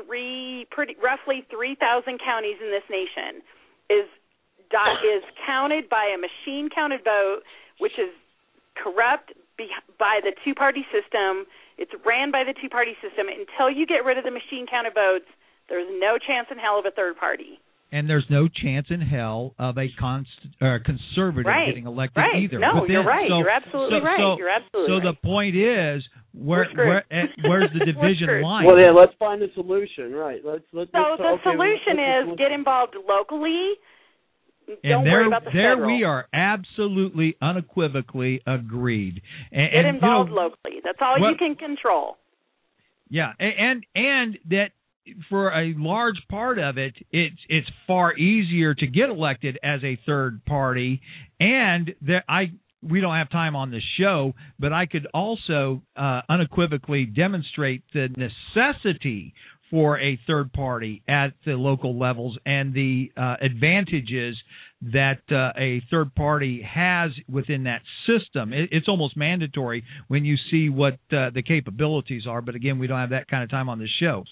roughly 3,000 counties in this nation is counted by a machine-counted vote, which is corrupt by the two-party system. It's ran by the two-party system. Until you get rid of the machine-counted votes, there's no chance in hell of a third party. And there's no chance in hell of a conservative getting elected either. No, you're right. You're absolutely right. You're absolutely right. So the point is, where's the division line? Well, yeah, let's find a solution. Right. Let's the solution is get involved locally. Don't worry about the federal. We are absolutely, unequivocally agreed. Get involved locally. That's all you can control. Yeah, and that. For a large part of it, it's far easier to get elected as a third party, and we don't have time on this show, but I could also unequivocally demonstrate the necessity for a third party at the local levels and the advantages that a third party has within that system. It's almost mandatory when you see what the capabilities are, but again, we don't have that kind of time on this show.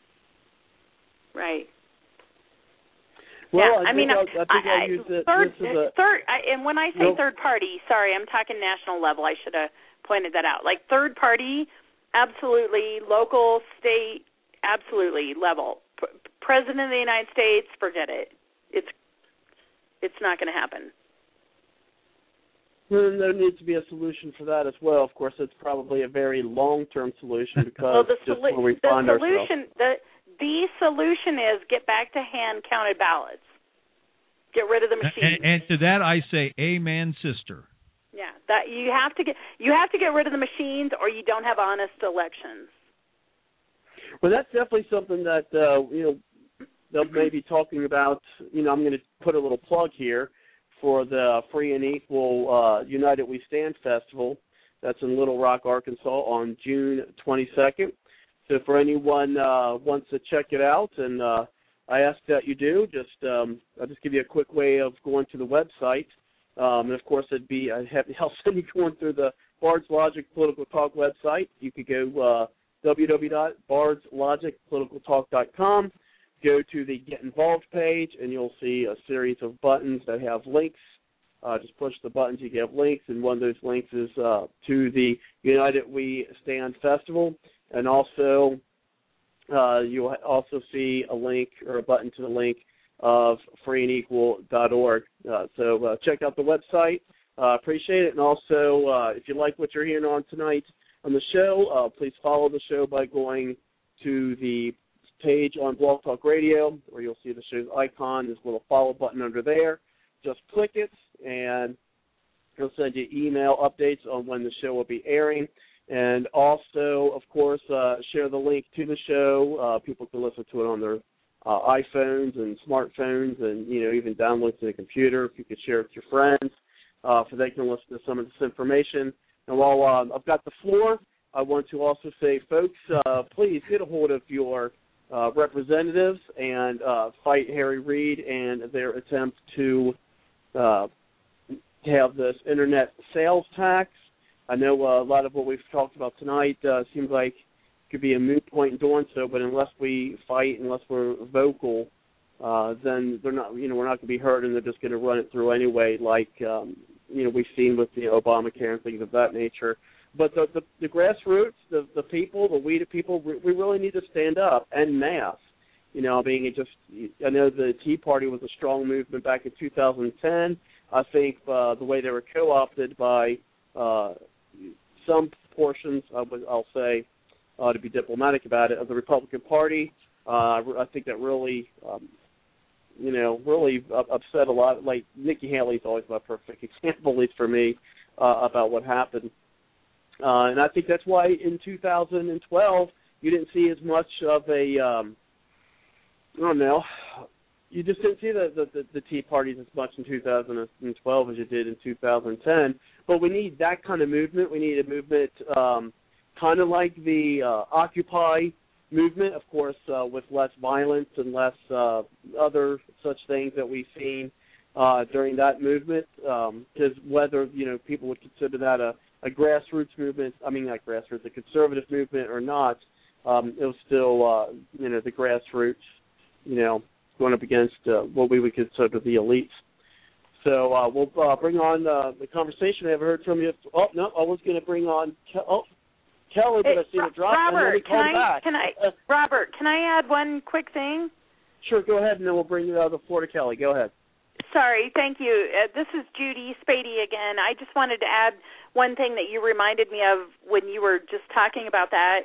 Right. Well, yeah, I'll use it. And when I say third party, sorry, I'm talking national level. I should have pointed that out. Like third party, absolutely. Local, state, absolutely. Level. President of the United States, forget it. it's not going to happen. Well, there needs to be a solution for that as well. Of course, it's probably a very long-term solution because just where we find ourselves. The solution is get back to hand-counted ballots. Get rid of the machines. And to that I say, amen, sister. Yeah, that you have to get rid of the machines, or you don't have honest elections. Well, that's definitely something that they'll may be talking about. I'm going to put a little plug here for the Free and Equal United We Stand Festival. That's in Little Rock, Arkansas, on June 22nd. So for anyone wants to check it out, and I ask that you do, I'll just give you a quick way of going to the website. And, of course, I'll send you going through the Bard's Logic Political Talk website. You could go www.bardslogicpoliticaltalk.com, go to the Get Involved page, and you'll see a series of buttons that have links. Just push the buttons, you get links, and one of those links is to the United We Stand Festival. And also, you'll also see a link or a button to the link of freeandequal.org. So check out the website. Appreciate it. And also, if you like what you're hearing on tonight on the show, please follow the show by going to the page on Blog Talk Radio, where you'll see the show's icon. There's a little follow button under there. Just click it, and it'll send you email updates on when the show will be airing. And also, of course, share the link to the show. People can listen to it on their iPhones and smartphones, and even download to the computer. If you could share it with your friends, so they can listen to some of this information. And while I've got the floor, I want to also say, folks, please get a hold of your representatives and fight Harry Reid and their attempt to have this internet sales tax. I know a lot of what we've talked about tonight seems like it could be a moot point in doing so, but unless we fight, unless we're vocal, then they're not. We're not going to be heard, and they're just going to run it through anyway, like we've seen with the Obamacare and things of that nature. But the grassroots, the people, the we the people, we really need to stand up en masse. I know the Tea Party was a strong movement back in 2010. I think the way they were co-opted by some portions, I'll say, to be diplomatic about it, of the Republican Party, I think that really, really upset a lot. Like Nikki Haley's always my perfect example, at least for me, about what happened. And I think that's why in 2012 you didn't see as much of a, you just didn't see the Tea Parties as much in 2012 as you did in 2010. But we need that kind of movement. We need a movement kind of like the Occupy movement, of course, with less violence and less other such things that we've seen during that movement. Because whether, people would consider that a grassroots movement, not grassroots, a conservative movement or not, it was still, the grassroots, going up against what we would consider the elites. So we'll bring on the conversation. I haven't heard from you. Oh, no, I was going to bring on Kelly, but I see it drop. Robert, Robert, can I add one quick thing? Sure, go ahead, and then we'll bring the floor to Kelly. Go ahead. Sorry, thank you. This is Judy Spady again. I just wanted to add one thing that you reminded me of when you were just talking about that.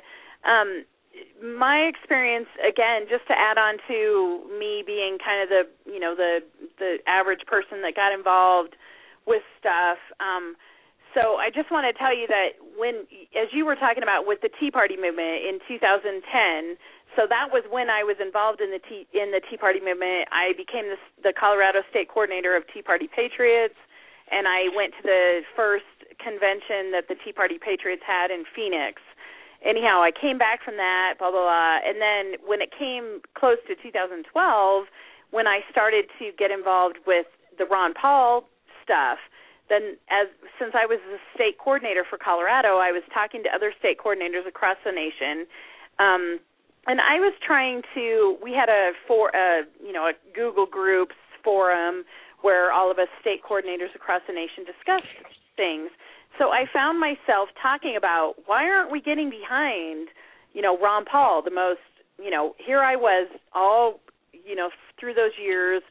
My experience, again, just to add on to me being kind of the average person that got involved with stuff. So I just want to tell you that as you were talking about with the Tea Party movement in 2010, so that was when I was involved in the Tea Party movement. I became the Colorado State Coordinator of Tea Party Patriots, and I went to the first convention that the Tea Party Patriots had in Phoenix. Anyhow, I came back from that, blah, blah, blah. And then when it came close to 2012, when I started to get involved with the Ron Paul stuff, then since I was the state coordinator for Colorado, I was talking to other state coordinators across the nation. And I was trying to, we had a Google Groups forum where all of us state coordinators across the nation discussed things. So I found myself talking about, why aren't we getting behind, Ron Paul, the most, here I was all, through those years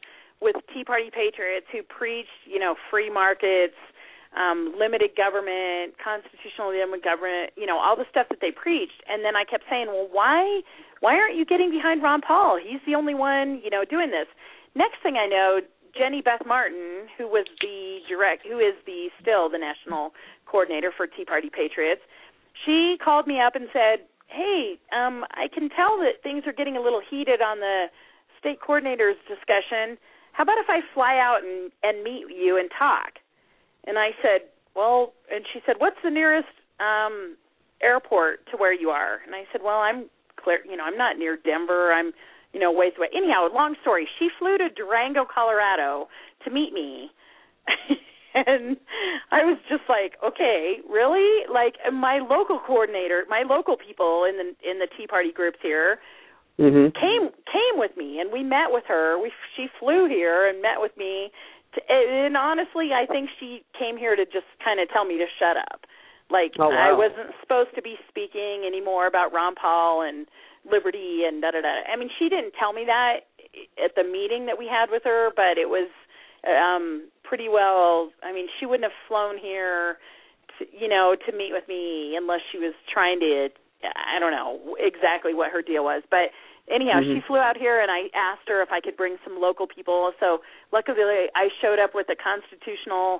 with Tea Party patriots who preached, free markets, limited government, constitutional limited government, all the stuff that they preached. And then I kept saying, well, why aren't you getting behind Ron Paul? He's the only one, doing this. Next thing I know, Jenny Beth Martin, who is still the national coordinator for Tea Party Patriots, she called me up and said, hey, I can tell that things are getting a little heated on the state coordinators discussion. How about if I fly out and meet you and talk? And I said, well, and she said, what's the nearest airport to where you are? And I said, well, I'm clear, I'm not near Denver. I'm, ways away. Anyhow, long story, she flew to Durango, Colorado to meet me. And I was just like, okay, really? Like my local coordinator, my local people in the Tea Party groups here came with me, and we met with her. She flew here and met with me. And honestly, I think she came here to just kind of tell me to shut up. Like, oh, wow. I wasn't supposed to be speaking anymore about Ron Paul and liberty and da-da-da. I mean, she didn't tell me that at the meeting that we had with her, but it was pretty well, I mean, she wouldn't have flown here, to meet with me unless she was trying to, I don't know exactly what her deal was. But anyhow, she flew out here, and I asked her if I could bring some local people. So luckily I showed up with a constitutional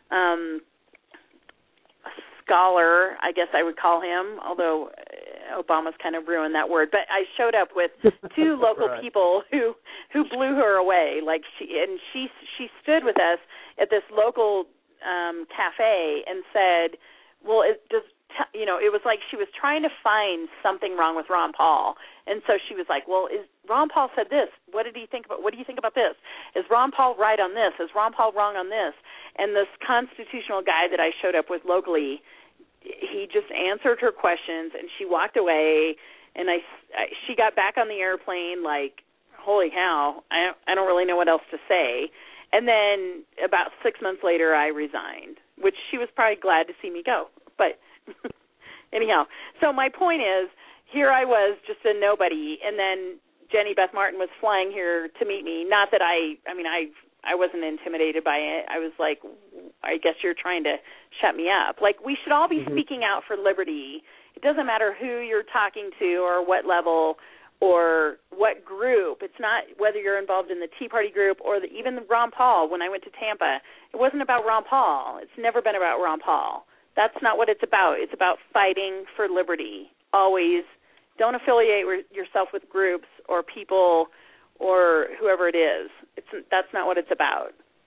scholar, I guess I would call him, although Obama's kind of ruined that word. But I showed up with two local right. people who blew her away. Like she stood with us at this local cafe and said, well, it was like she was trying to find something wrong with Ron Paul. And so she was like, well, Ron Paul said this. What do you think about this? Is Ron Paul right on this? Is Ron Paul wrong on this? And this constitutional guy that I showed up with locally, he just answered her questions, and she walked away, and she got back on the airplane like, holy cow, I don't really know what else to say. And then about 6 months later, I resigned, which she was probably glad to see me go. But anyhow, so my point is, here I was, just a nobody, and then Jenny Beth Martin was flying here to meet me. Not that I wasn't intimidated by it. I was like, I guess you're trying to shut me up. Like, we should all be speaking out for liberty. It doesn't matter who you're talking to or what level or what group. It's not whether you're involved in the Tea Party group or even the Ron Paul. When I went to Tampa, it wasn't about Ron Paul. It's never been about Ron Paul. That's not what it's about. It's about fighting for liberty. Always. Don't affiliate yourself with groups or people or whoever it is. That's not what it's about.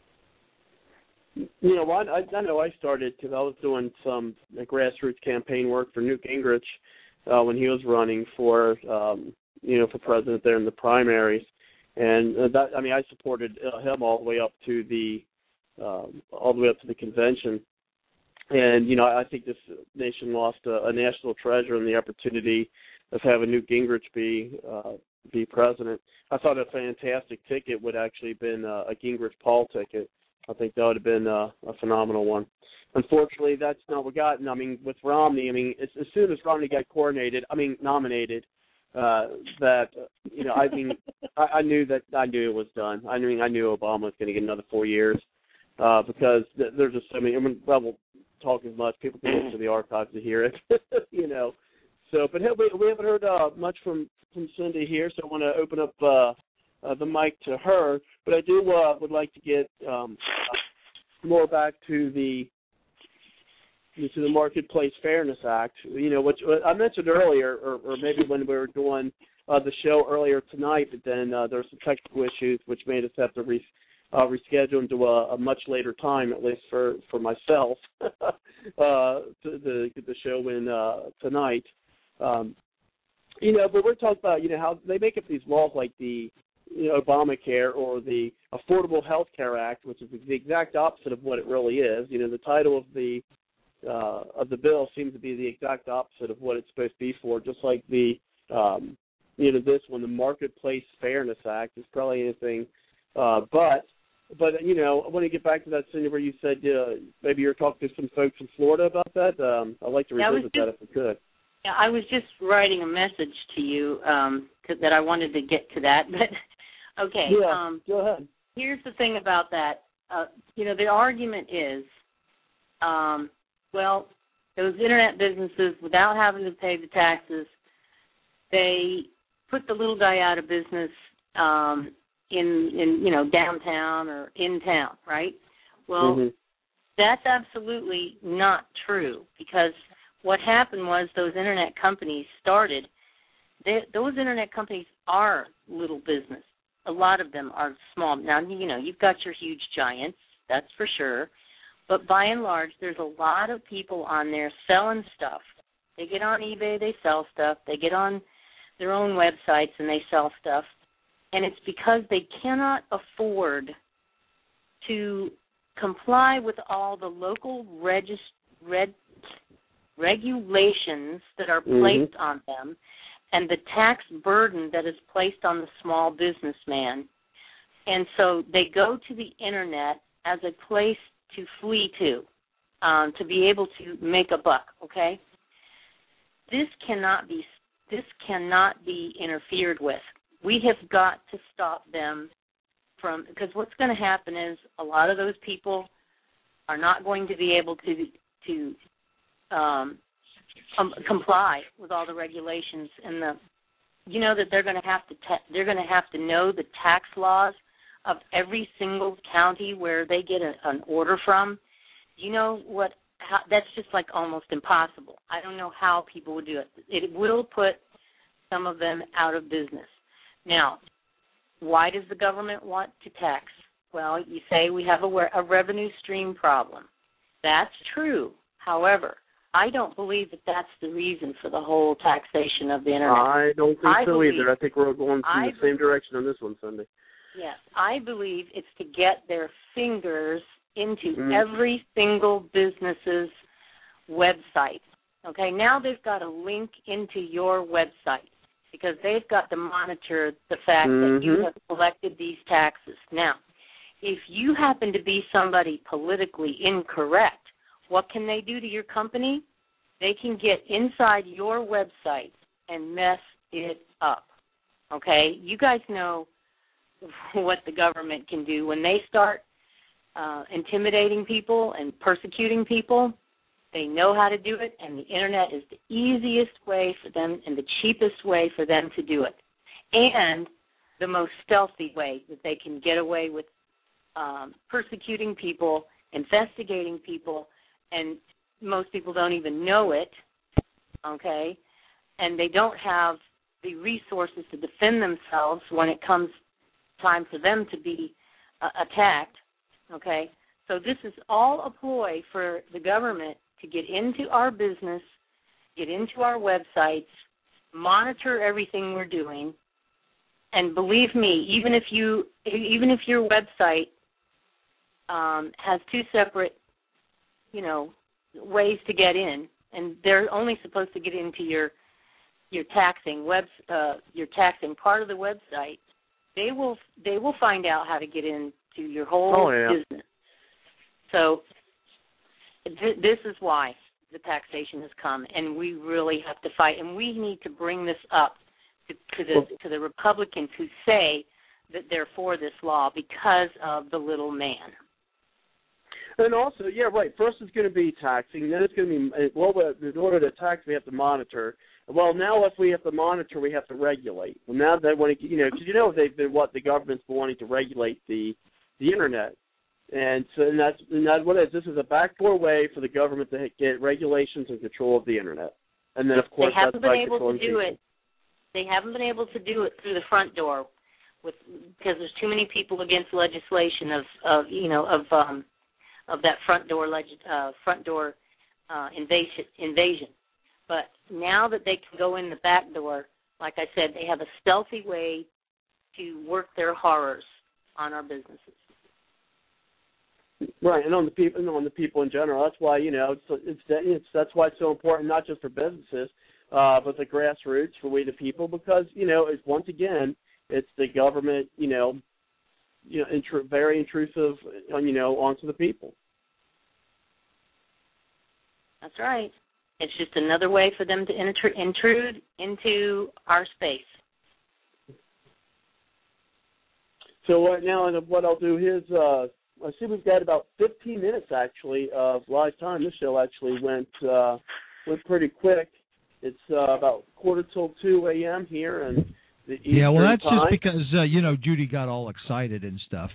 I know I started because I was doing some grassroots campaign work for Newt Gingrich when he was running for president there in the primaries, and I supported him all the way up to the convention. And I think this nation lost a national treasure in the opportunity of having Newt Gingrich be president. I thought a fantastic ticket would actually have been a Gingrich-Paul ticket. I think that would have been a phenomenal one. Unfortunately, that's not what we got. And, with Romney, as soon as Romney got nominated, I knew it was done. I knew Obama was going to get another 4 years because there's just so many. We'll talk as much. People can look to the archives to hear it, So, but we haven't heard much from Cindy here, so I want to open up the mic to her. But I do would like to get more back to the Marketplace Fairness Act. Which I mentioned earlier, or maybe when we were doing the show earlier tonight. But then there were some technical issues which made us have to reschedule into a much later time, at least for myself, to get the show in tonight. But we're talking about, how they make up these laws like the Obamacare or the Affordable Health Care Act, which is the exact opposite of what it really is. The title of the bill seems to be the exact opposite of what it's supposed to be for, just like the, this one, the Marketplace Fairness Act is probably anything but I want to get back to that, Cindy, where you said maybe you're talking to some folks in Florida about that. I'd like to revisit that if we could. Yeah, I was just writing a message to you that I wanted to get to that, but okay. Yeah, go ahead. here's the thing about that. The argument is, well, those internet businesses, without having to pay the taxes, they put the little guy out of business in downtown or in town, right? Well, that's absolutely not true, because what happened was those internet companies started. Those internet companies are little business. A lot of them are small. Now, you've got your huge giants, that's for sure. But by and large, there's a lot of people on there selling stuff. They get on eBay, they sell stuff. They get on their own websites and they sell stuff. And it's because they cannot afford to comply with all the local regulations that are placed on them and the tax burden that is placed on the small businessman. And so they go to the Internet as a place to flee to be able to make a buck, okay? This cannot be interfered with. We have got to stop them from, because what's going to happen is a lot of those people are not going to be able to comply with all the regulations, and that they're going to have to know the tax laws of every single county where they get an order from. That's just like almost impossible. I don't know how people would do it. It will put some of them out of business. Now, why does the government want to tax? Well, you say we have a revenue stream problem. That's true. However, I don't believe that that's the reason for the whole taxation of the Internet. I don't think so either. I think we're going in the same direction on this one, Cindy. Yes, I believe it's to get their fingers into every single business's website. Okay, now they've got a link into your website because they've got to monitor the fact that you have collected these taxes. Now, if you happen to be somebody politically incorrect, what can they do to your company? They can get inside your website and mess it up. Okay, you guys know what the government can do when they start intimidating people and persecuting people. They know how to do it, and the Internet is the easiest way for them and the cheapest way for them to do it, and the most stealthy way that they can get away with persecuting people, investigating people, and most people don't even know it, okay, and they don't have the resources to defend themselves when it comes time for them to be attacked, okay? So this is all a ploy for the government to get into our business, get into our websites, monitor everything we're doing, and believe me, even if your website has two separate, ways to get in, and they're only supposed to get into your taxing part of the website, they will find out how to get into your whole business. So this is why the taxation has come, and we really have to fight, and we need to bring this up to the Republicans who say that they're for this law because of the little man. And also, first it's going to be taxing, then it's going to be, in order to tax, we have to monitor. Well, now if we have to monitor, we have to regulate. Well, now they want to, because the government's been wanting to regulate the Internet. And so that's what it is. This is a backdoor way for the government to get regulations and control of the Internet. And then, of course, they haven't been able to do it. They haven't been able to do it through the front door, because there's too many people against legislation of that front door invasion. But now that they can go in the back door, like I said, they have a stealthy way to work their horrors on our businesses. Right, and on the people in general. That's why that's why it's so important, not just for businesses, but the grassroots, for we the people, because it's once again it's the government, very intrusive, onto the people. That's right. It's just another way for them to intrude into our space. So right now, and what I'll do is, I see we've got about 15 minutes actually of live time. This show actually went pretty quick. It's about 1:45 a.m. here, and the Eastern yeah, well, that's time. just because Judy got all excited and stuff.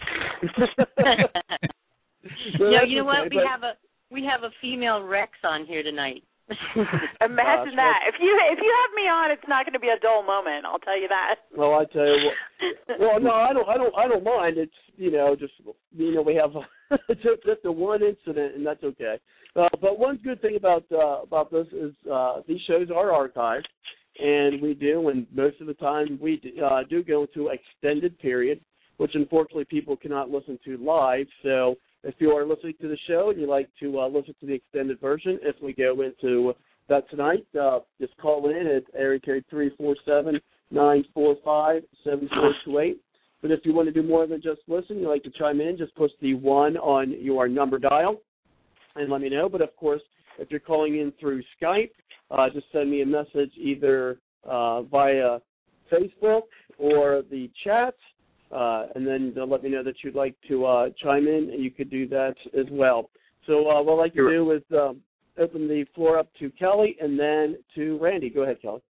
Well, you know what? okay, We have a female Rex on here tonight. Imagine that. If you have me on, it's not going to be a dull moment. I'll tell you that. Well, I tell you what. Well, no, I don't mind. It's just we have just the one incident, and that's okay. But one good thing about this is these shows are archived, and most of the time we do go into extended period, which unfortunately people cannot listen to live. So if you are listening to the show and you'd like to listen to the extended version, if we go into that tonight, just call in at area code 347-945-7428. But if you want to do more than just listen, you'd like to chime in, just push the 1 on your number dial and let me know. But, of course, if you're calling in through Skype, just send me a message either via Facebook or the chat. And then they'll let me know that you'd like to chime in, and you could do that as well. So what I'd like to do is open the floor up to Kelly and then to Randy. Go ahead, Kelly.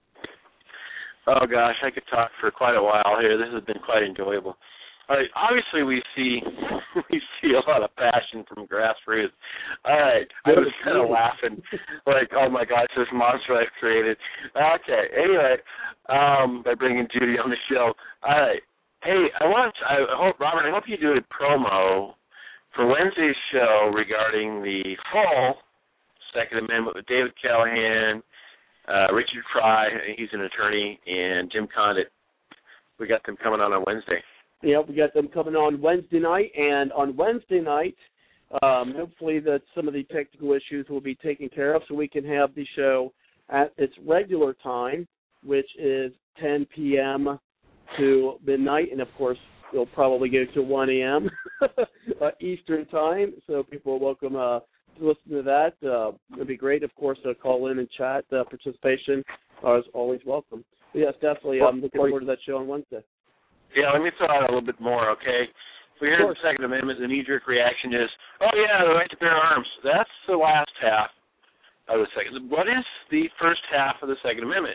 Oh, gosh, I could talk for quite a while here. This has been quite enjoyable. All right, obviously we see a lot of passion from grassroots. All right, I was kind of laughing, like, oh, my gosh, this monster I've created. Okay, anyway, by bringing Judy on the show. All right. Hey, Robert, I hope you do a promo for Wednesday's show regarding the full Second Amendment with David Callahan, Richard Fry, he's an attorney, and Jim Condit. We got them coming on Wednesday. Yeah, we got them coming on Wednesday night, and on Wednesday night, hopefully that some of the technical issues will be taken care of so we can have the show at its regular time, which is 10 p.m. to midnight, and of course it'll probably go to 1 a.m. Eastern time, so people are welcome to listen to that. It'd be great, of course, to call in and chat. Participation is always welcome. But yes, definitely. I'm looking forward to that show on Wednesday. Yeah, let me throw out a little bit more, okay? If we hear the Second Amendment, the knee-jerk reaction is, oh yeah, the right to bear arms. That's the last half of the second. What is the first half of the Second Amendment?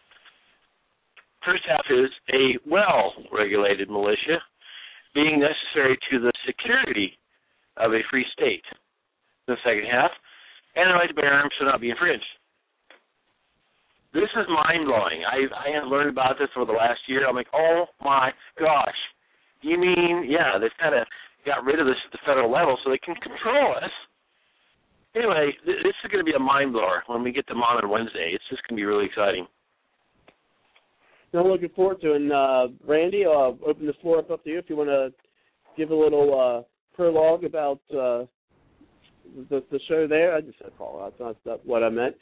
First half is a well-regulated militia being necessary to the security of a free state. The second half, and the right to bear arms should not be infringed. This is mind-blowing. I have learned about this over the last year. I'm like, oh, my gosh. You mean, yeah, they've kind of got rid of this at the federal level so they can control us. Anyway, this is going to be a mind-blower when we get them on Wednesday. It's just going to be really exciting. I'm looking forward to it. And, Randy, I'll open the floor up to you if you want to give a little prologue about the show there. I just said call out. That's not what I meant.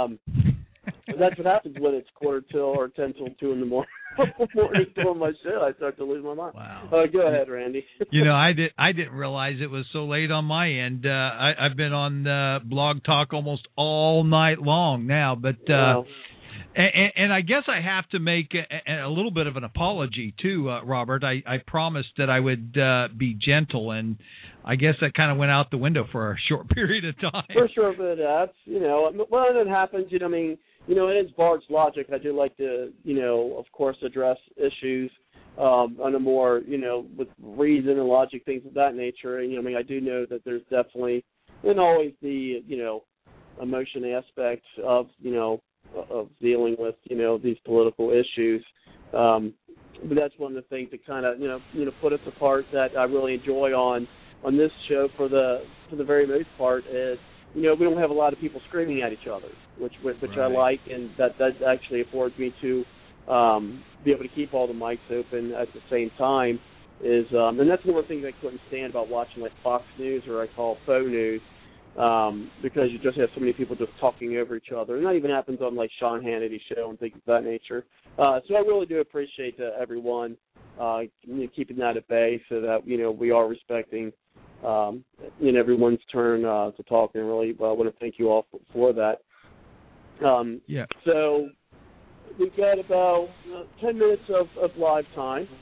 That's what happens when it's 1:45 or 10 till 2 in the morning doing my show. I start to lose my mind. Wow. Go ahead, Randy. I didn't realize it was so late on my end. I've been on Blog Talk almost all night long now, but wow. And I guess I have to make a little bit of an apology too, Robert. I promised that I would be gentle, and I guess that kind of went out the window for a short period of time. For sure, but that's when it happens. It is Bard's logic. I do like to, of course, address issues on a more, with reason and logic, things of that nature. And, I do know that there's definitely, and always the, emotion aspect of, of dealing with, these political issues. But that's one of the things that kind of, put us apart that I really enjoy on this show for the very most part is, we don't have a lot of people screaming at each other, which right. I like, and that actually affords me to be able to keep all the mics open at the same time. And that's one of the things I couldn't stand about watching like Fox News, or I call faux news, because you just have so many people just talking over each other. And that even happens on like Sean Hannity's show and things of that nature. So I really do appreciate everyone keeping that at bay so that, we are respecting everyone's turn to talk, and really want to thank you all for that. Yeah. So we've got about 10 minutes of live time,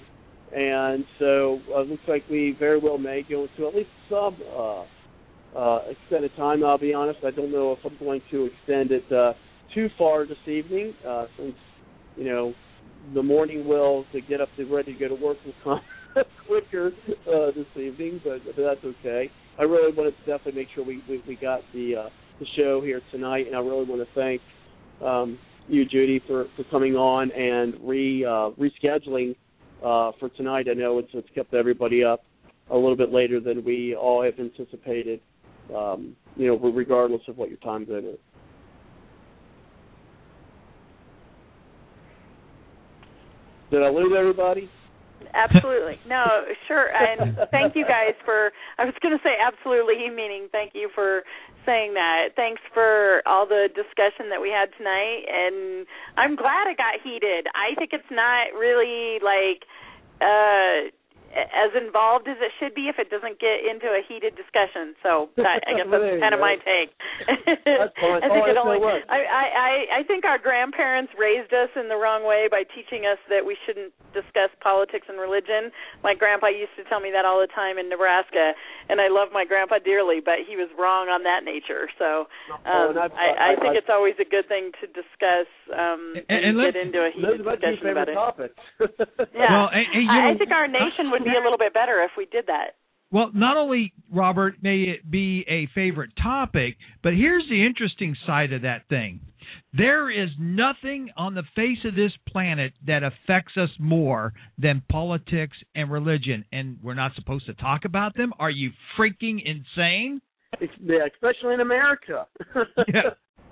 And so it looks like we very well may go into at least some extended time. I'll be honest, I don't know if I'm going to extend it too far this evening, since, the morning will to get up to ready to go to work will come quicker this evening, but that's okay. I really wanted to definitely make sure we got the show here tonight, and I really want to thank you, Judy, for coming on and rescheduling for tonight. I know it's kept everybody up a little bit later than we all have anticipated, regardless of what your time zone is. Did I lose everybody? Absolutely. No, sure. And thank you guys I was going to say absolutely, meaning thank you for saying that. Thanks for all the discussion that we had tonight. And I'm glad it got heated. I think it's not really as involved as it should be if it doesn't get into a heated discussion. So I guess that's kind of my take. That's fine. I think our grandparents raised us in the wrong way by teaching us that we shouldn't discuss politics and religion. My grandpa used to tell me that all the time in Nebraska, and I love my grandpa dearly, but he was wrong on that nature. So I think it's always a good thing to discuss and get into a heated discussion about it. Yeah. Well, I think our nation would be a little bit better if we did that. Well, not only, Robert, may it be a favorite topic, but here's the interesting side of that thing. There is nothing on the face of this planet that affects us more than politics and religion, and we're not supposed to talk about them? Are you freaking insane? Yeah, especially in America. Yeah.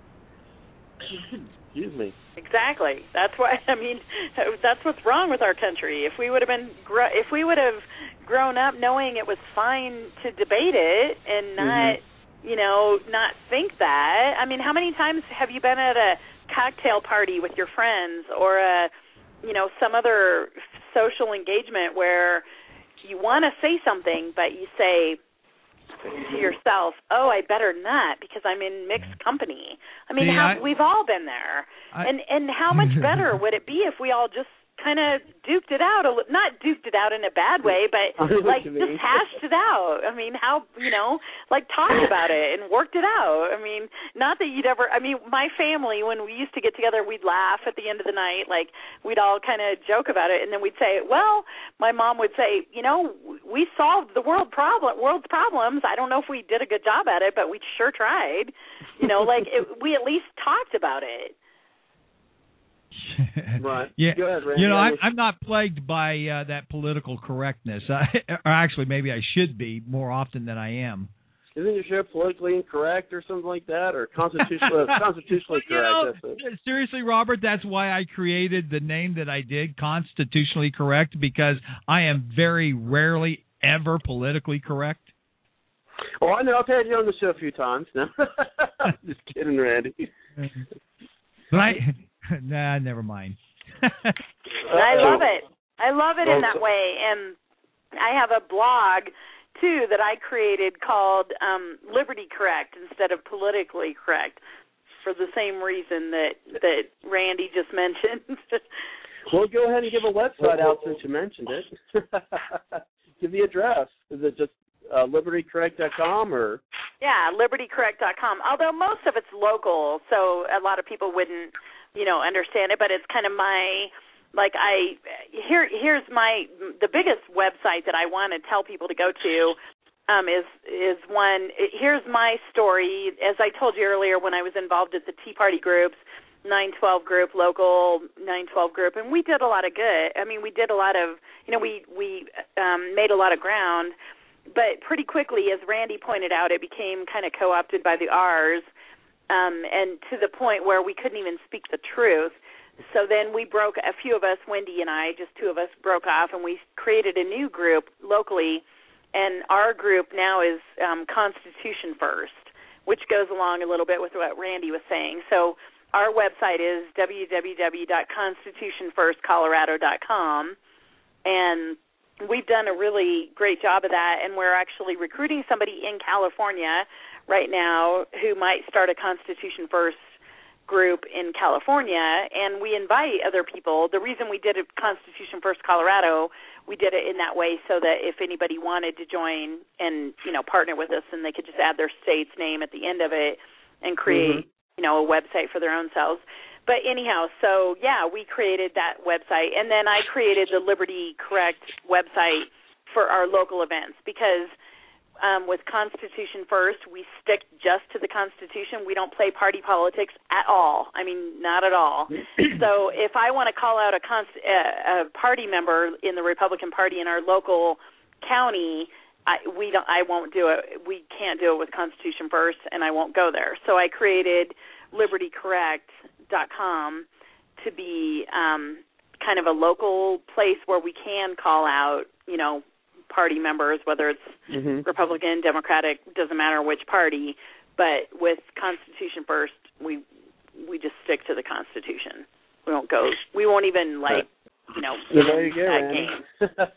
Excuse me. Exactly. That's why. That's what's wrong with our country. If we would have grown up knowing it was fine to debate it and not, not think that. How many times have you been at a cocktail party with your friends or some other social engagement where you want to say something, but you say to yourself, "Oh, I better not because I'm in mixed company." We've all been there. And how much better would it be if we all just kind of duked it out, not duked it out in a bad way, but just hashed it out. Talked about it and worked it out. Not that you'd ever, my family, when we used to get together, we'd laugh at the end of the night, we'd all kind of joke about it, and then we'd say, well, my mom would say, we solved the world's problems. I don't know if we did a good job at it, but we sure tried. We at least talked about it. Right. Yeah. Go ahead, Randy. I'm not plagued by that political correctness. Or actually, maybe I should be more often than I am. Isn't your show politically incorrect or something like that, or constitutionally correct? Seriously, Robert, that's why I created the name that I did, Constitutionally Correct, because I am very rarely ever politically correct. Oh, I know. I've had you on the show a few times. No, just kidding, Randy. But nah, never mind. I love it. I love it in that way. And I have a blog, too, that I created called Liberty Correct instead of Politically Correct for the same reason that Randy just mentioned. Well, go ahead and give a website out since you mentioned it. Give the address. Is it just libertycorrect.com or? Yeah, libertycorrect.com. Although most of it's local, so a lot of people wouldn't, understand it. But it's kind of here's the biggest website that I want to tell people to go to is one. Here's my story. As I told you earlier, when I was involved at the Tea Party groups, 912 group, local 912 group, and we did a lot of good. We did a lot of, we made a lot of ground. But pretty quickly, as Randy pointed out, it became kind of co-opted by the R's, and to the point where we couldn't even speak the truth. So then we broke, a few of us, Wendy and I, just two of us, broke off, and we created a new group locally, and our group now is Constitution First, which goes along a little bit with what Randy was saying. So our website is www.constitutionfirstcolorado.com, and we've done a really great job of that, and we're actually recruiting somebody in California right now who might start a Constitution First group in California, and we invite other people. The reason we did it Constitution First Colorado, we did it in that way so that if anybody wanted to join and, partner with us, then they could just add their state's name at the end of it and create, a website for their own selves. But anyhow, so, we created that website, and then I created the Liberty Correct website for our local events because with Constitution First, we stick just to the Constitution. We don't play party politics at all. I mean, not at all. So if I want to call out a party member in the Republican Party in our local county, I won't do it. We can't do it with Constitution First, and I won't go there. So I created LibertyCorrect.com to be kind of a local place where we can call out, party members, whether it's Republican, Democratic, doesn't matter which party. But with Constitution First, we just stick to the Constitution. We won't go. We won't even that game.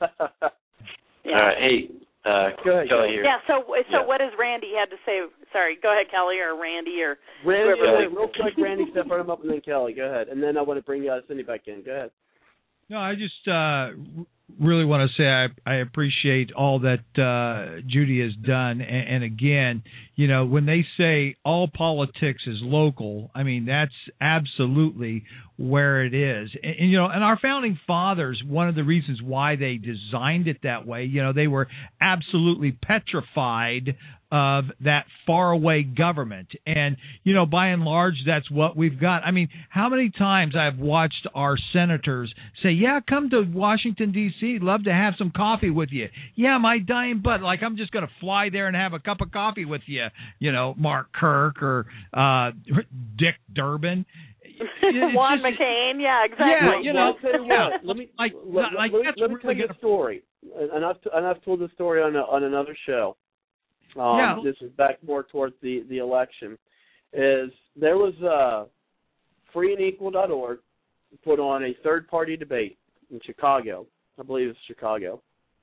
All right, hey, go ahead, Kelly here. Yeah. So what does Randy had to say? Sorry, go ahead, Kelly or Randy or Randy. whoever. Real quick, Randy, step right up, and then Kelly. Go ahead, and then I want to bring Cindy back in. Go ahead. No, I just really want to say I appreciate all that Judy has done. And again, when they say all politics is local, I mean, that's absolutely where it is. And our founding fathers, one of the reasons why they designed it that way, they were absolutely petrified of that faraway government. And, by and large, that's what we've got. I mean, how many times I've watched our senators say, yeah, come to Washington, D.C., love to have some coffee with you. Yeah, my dying butt, like I'm just going to fly there and have a cup of coffee with you, Mark Kirk or Dick Durbin. Juan McCain, yeah, exactly. Yeah, let me tell you a story, and I've told this story on another show. This is back more towards the election. There was freeandequal.org put on a third-party debate in Chicago. I believe it's Chicago.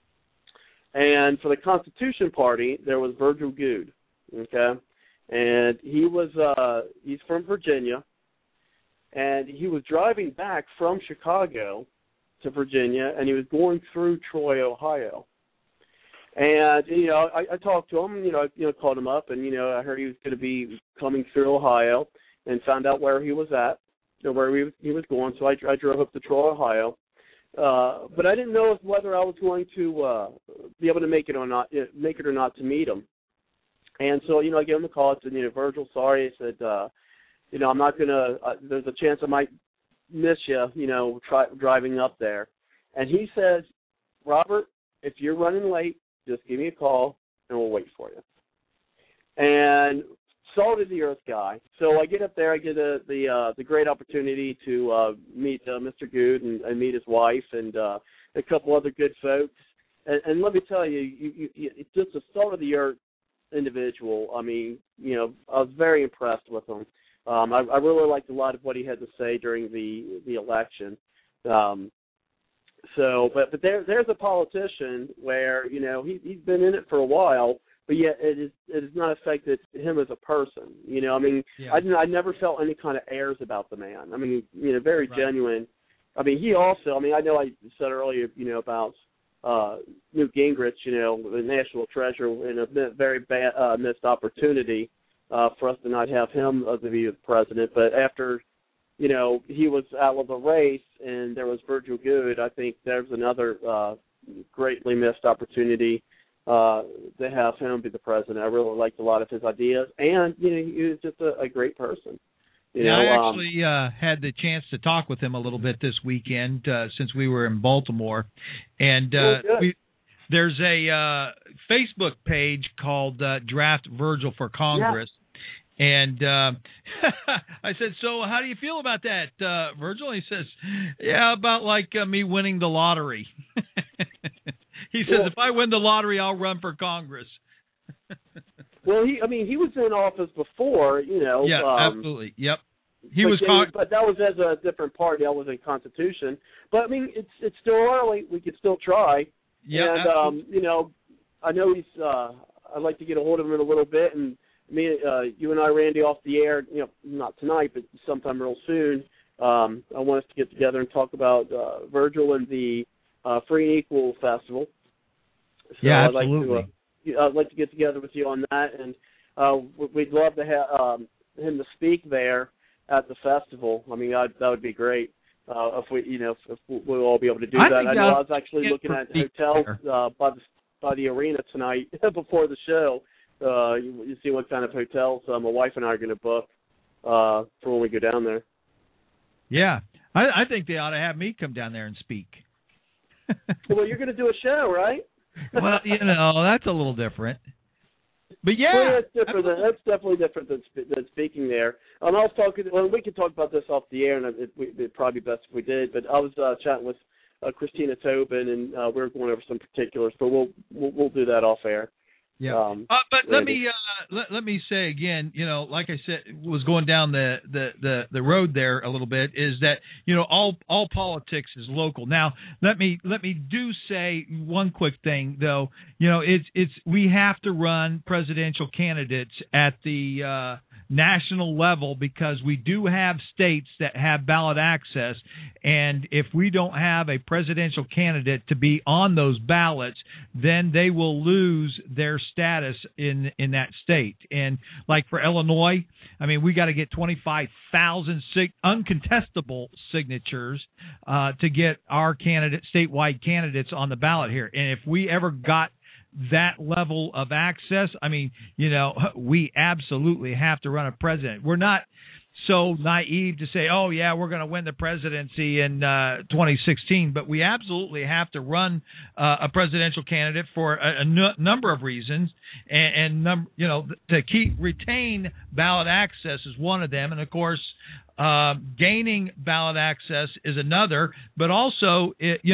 And for the Constitution Party, there was Virgil Goode, okay? And he's from Virginia, and he was driving back from Chicago to Virginia, and he was going through Troy, Ohio. And, I talked to him, called him up, and, I heard he was going to be coming through Ohio and found out where he was at, where he was going. So I drove up to Troy, Ohio. But I didn't know whether I was going to be able to make it or not to meet him. And so, I gave him a call. I said, Virgil, sorry. I said, I'm not going to, there's a chance I might miss you, driving up there. And he says, Robert, if you're running late, just give me a call, and we'll wait for you. And salt of the earth guy. So I get up there. I get the great opportunity to meet Mr. Goode and meet his wife and a couple other good folks. And let me tell you, it's just a salt of the earth individual. I mean, I was very impressed with him. I really liked a lot of what he had to say during the election. But there's a politician where he's been in it for a while, but yet it has not affected him as a person. I never felt any kind of airs about the man. I mean, very genuine. I mean, he also. I mean, I know I said earlier, about Newt Gingrich, the national treasure, and a very bad missed opportunity for us to not have him to be the president. But after he was out of the race, and there was Virgil Goode. I think there's another greatly missed opportunity to have him be the president. I really liked a lot of his ideas, and he was just a great person. I actually had the chance to talk with him a little bit this weekend since we were in Baltimore, and there's a Facebook page called Draft Virgil for Congress. Yeah. And I said, so how do you feel about that, Virgil? And he says, yeah, about like me winning the lottery. He says, if I win the lottery, I'll run for Congress. Well, he was in office before, Yeah, absolutely. Yep. But that was as a different party. I was in Constitution. But, I mean, it's still early. We could still try. Yeah, and, I know he's I'd like to get a hold of him in a little bit and you and I, Randy, off the air, not tonight, but sometime real soon. I want us to get together and talk about Virgil and the Free and Equal Festival. So yeah, absolutely. I'd like to get together with you on that, and we'd love to have him to speak there at the festival. I mean, that would be great if we'll all be able to do that. I know I was actually looking at hotels by the arena tonight before the show. You see what kind of hotels my wife and I are going to book for when we go down there. Yeah, I think they ought to have me come down there and speak. Well, you're going to do a show, right? Well, that's a little different. But well, that's different. That's definitely different than speaking there. And I was talking. Well, we could talk about this off the air, and it'd probably be best if we did. But I was chatting with Christina Tobin, and we were going over some particulars. But we'll do that off air. Yeah. But let me say again, like I said, was going down the road there a little bit, is that all politics is local. Now let me do say one quick thing though. It's we have to run presidential candidates at the national level, because we do have states that have ballot access, and if we don't have a presidential candidate to be on those ballots, then they will lose their status in that state. And like for Illinois, I mean, we got to get 25,000 uncontestable signatures to get our statewide candidates on the ballot here. And if we ever got that level of access, I mean, we absolutely have to run a president. We're not so naive to say, oh, yeah, we're going to win the presidency in 2016, but we absolutely have to run a presidential candidate for a number of reasons, and to retain ballot access is one of them, and of course, gaining ballot access is another, but also,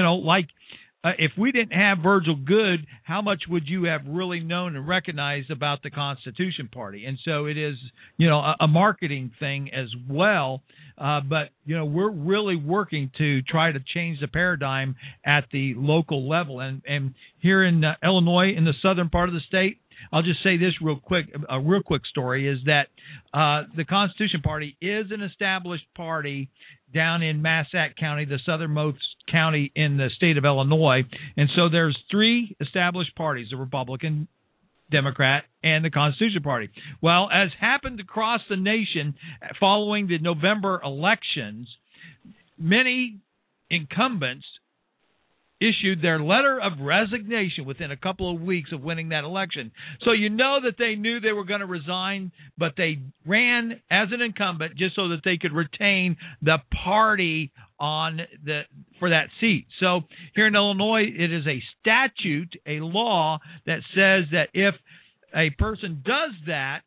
if we didn't have Virgil Goode, how much would you have really known and recognized about the Constitution Party? And so it is, a marketing thing as well. But we're really working to try to change the paradigm at the local level. And here in Illinois, in the southern part of the state, I'll just say this real quick. A real quick story is that the Constitution Party is an established party down in Massac County, the southernmost county in the state of Illinois. And so there's three established parties: the Republican, Democrat, and the Constitution Party. Well, as happened across the nation following the November elections, many incumbents issued their letter of resignation within a couple of weeks of winning that election. So that they knew they were going to resign, but they ran as an incumbent just so that they could retain the party for that seat. So here in Illinois, it is a statute, a law that says that if a person does that,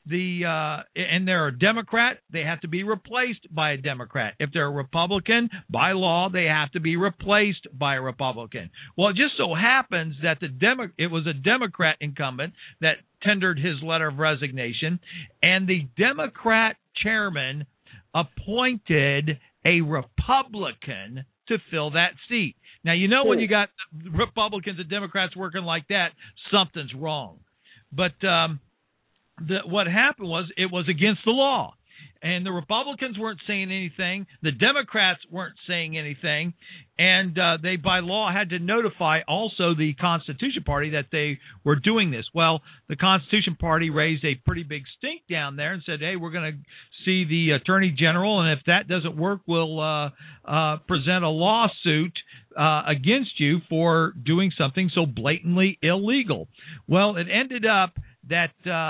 and they're a Democrat, they have to be replaced by a Democrat. If they're a Republican, by law, they have to be replaced by a Republican. Well, it just so happens that it was a Democrat incumbent that tendered his letter of resignation, and the Democrat chairman appointed a Republican to fill that seat. Now, when you got Republicans and Democrats working like that, something's wrong. But what happened was it was against the law, and the Republicans weren't saying anything. The Democrats weren't saying anything, and they by law had to notify also the Constitution Party that they were doing this. Well, the Constitution Party raised a pretty big stink down there and said, hey, we're going to see the Attorney General, and if that doesn't work, we'll present a lawsuit against you for doing something so blatantly illegal. Well, it ended up that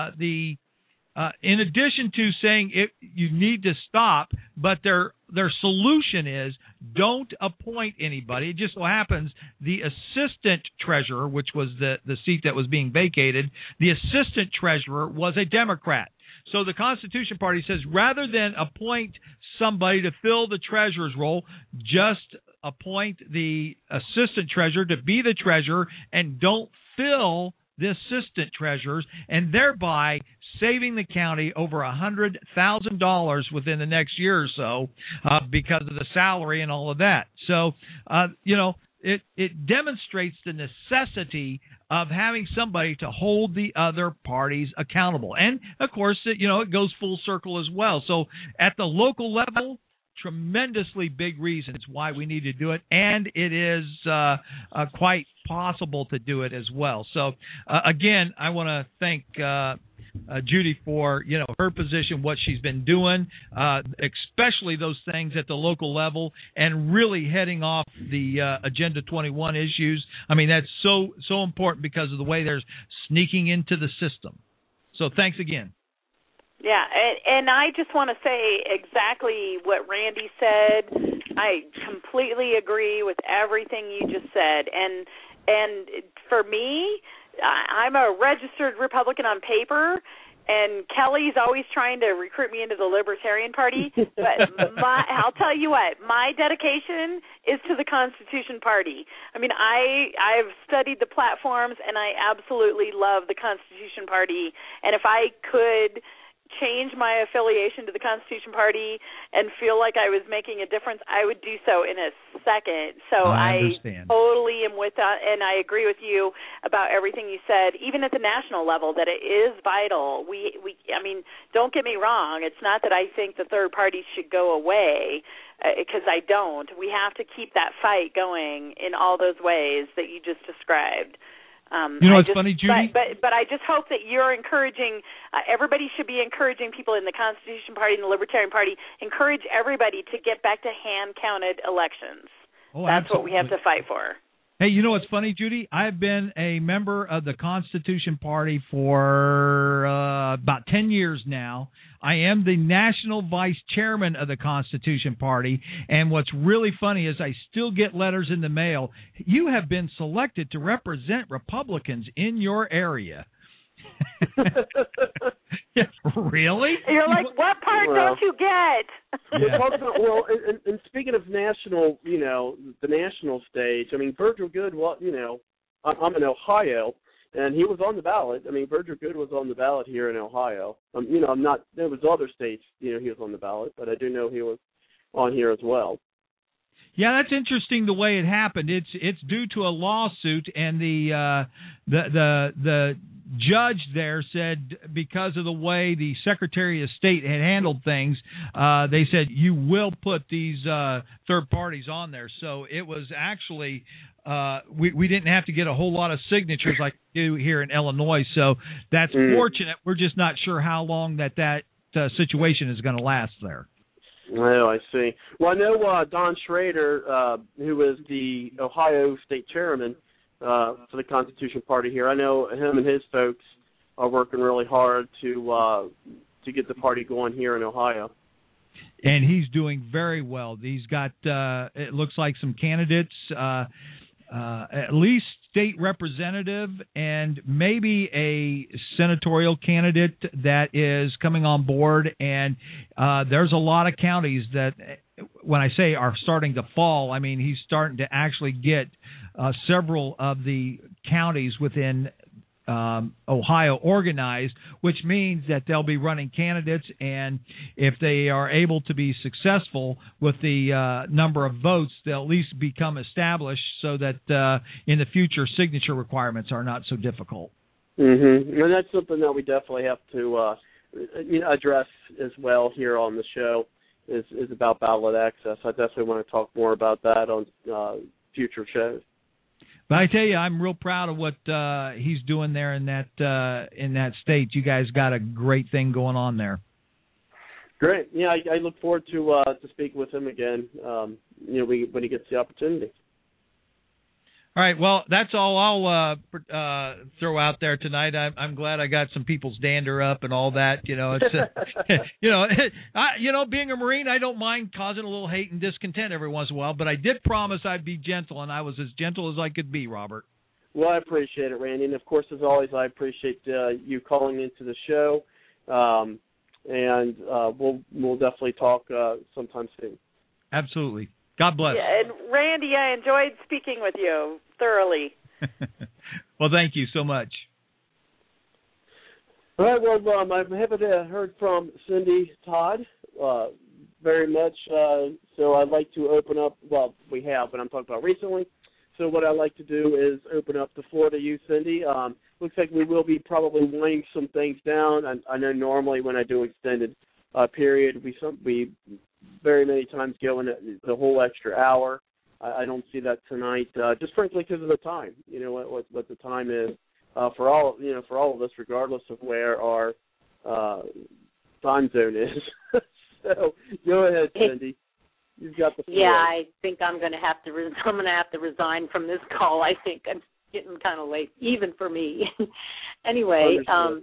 in addition to saying you need to stop, but their solution is don't appoint anybody. It just so happens the assistant treasurer, which was the seat that was being vacated, the assistant treasurer was a Democrat. So the Constitution Party says rather than appoint somebody to fill the treasurer's role, just appoint the assistant treasurer to be the treasurer and don't fill the assistant treasurers, and thereby saving the county over $100,000 within the next year or so because of the salary and all of that. So, it demonstrates the necessity of having somebody to hold the other parties accountable. And, of course, it goes full circle as well. So at the local level, tremendously big reasons why we need to do it, and it is quite possible to do it as well. So, again, I want to thank Judy for her position, what she's been doing, especially those things at the local level, and really heading off the Agenda 21 issues. I mean, that's so important because of the way they're sneaking into the system. So thanks again. Yeah, and I just want to say exactly what Randy said. I completely agree with everything you just said. And for me, I'm a registered Republican on paper, and Kelly's always trying to recruit me into the Libertarian Party. But I'll tell you what, my dedication is to the Constitution Party. I mean, I've studied the platforms, and I absolutely love the Constitution Party. And if I could change my affiliation to the Constitution Party and feel like I was making a difference, I would do so in a second. So I totally am with that, and I agree with you about everything you said, even at the national level, that it is vital. I mean, don't get me wrong. It's not that I think the third parties should go away, because I don't. We have to keep that fight going in all those ways that you just described. It's funny, Judy? But I just hope that you're encouraging, everybody should be encouraging people in the Constitution Party and the Libertarian Party, encourage everybody to get back to hand-counted elections. Oh, that's absolutely. what we have to fight for. Hey, you know what's funny, Judy? I've been a member of the Constitution Party for about 10 years now. I am the national vice chairman of the Constitution Party, and what's really funny is I still get letters in the mail. You have been selected to represent Republicans in your area. Really? You're like, what part don't you get? Yeah. Well, and speaking of national, the national stage, I mean, Virgil Good, I'm in Ohio, and he was on the ballot. I mean, Virgil Good was on the ballot here in Ohio. I'm not, there was other states, he was on the ballot, but I do know he was on here as well. Yeah, that's interesting the way it happened. It's due to a lawsuit, and the judge there said because of the way the Secretary of State had handled things, they said you will put these third parties on there. So it was actually we didn't have to get a whole lot of signatures like we do here in Illinois. So that's fortunate. We're just not sure how long that situation is going to last there. Oh, I see. Well, I know Don Schrader, who is the Ohio state chairman for the Constitution Party here. I know him and his folks are working really hard to get the party going here in Ohio. And he's doing very well. He's got, it looks like, some candidates, at least state representative and maybe a senatorial candidate that is coming on board. And there's a lot of counties that, when I say are starting to fall, I mean he's starting to actually get several of the counties within Ohio organized, which means that they'll be running candidates, and if they are able to be successful with the number of votes, they'll at least become established so that in the future signature requirements are not so difficult. Mm-hmm. And that's something that we definitely have to address as well here on the show is about ballot access. I definitely want to talk more about that on future shows. But I tell you, I'm real proud of what he's doing there in that state. You guys got a great thing going on there. Great. Yeah, I look forward to speaking with him again. When he gets the opportunity. All right. Well, that's all I'll throw out there tonight. I'm glad I got some people's dander up and all that. It's being a Marine, I don't mind causing a little hate and discontent every once in a while. But I did promise I'd be gentle, and I was as gentle as I could be, Robert. Well, I appreciate it, Randy, and of course, as always, I appreciate you calling into the show. And we'll definitely talk sometime soon. Absolutely. God bless. Yeah, and Randy, I enjoyed speaking with you thoroughly. Well, thank you so much. All right, well, I haven't heard from Cindy Todd very much, so I'd like to open up, well, we have, but I'm talking about recently. So what I like to do is open up the floor to you, Cindy. Looks like we will be probably weighing some things down. I know normally when I do extended period, we very many times go in the whole extra hour. I don't see that tonight, just frankly because of the time. You know what the time is for all of us, regardless of where our time zone is. So go ahead, Cindy. You've got the floor. Yeah, I think I'm going to have to resign from this call. I think it's getting kind of late, even for me. Anyway,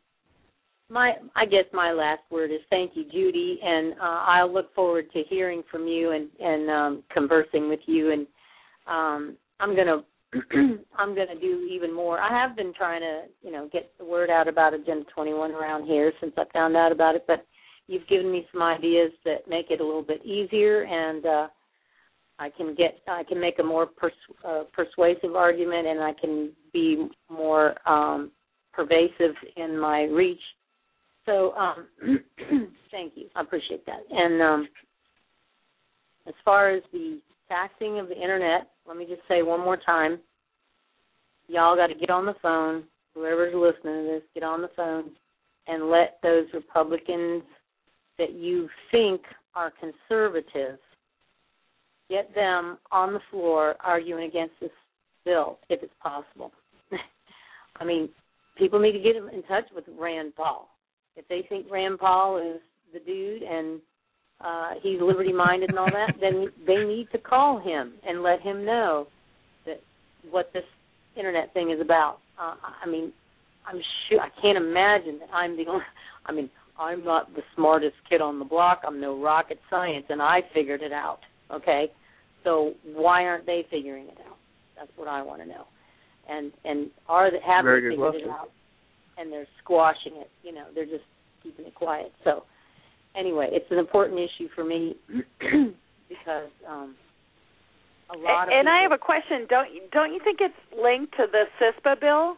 I guess my last word is thank you, Judy, and I'll look forward to hearing from you and conversing with you. And I'm gonna do even more. I have been trying to get the word out about Agenda 21 around here since I found out about it, but you've given me some ideas that make it a little bit easier, and I can make a more persuasive argument, and I can be more pervasive in my reach. So thank you. I appreciate that. And as far as the taxing of the Internet, let me just say one more time, y'all got to get on the phone, whoever's listening to this, get on the phone and let those Republicans that you think are conservative, get them on the floor arguing against this bill, if it's possible. I mean, people need to get in touch with Rand Paul. If they think Rand Paul is the dude and he's liberty-minded and all that, then they need to call him and let him know that what this Internet thing is about. I mean, I'm sure, I can't imagine that I'm the only, I mean, I'm not the smartest kid on the block. I'm no rocket science, and I figured it out, okay? So why aren't they figuring it out? That's what I want to know. And have they figured it out? And they're squashing it. They're just keeping it quiet. So anyway, it's an important issue for me because a lot of I have a question. Don't you think it's linked to the CISPA bill?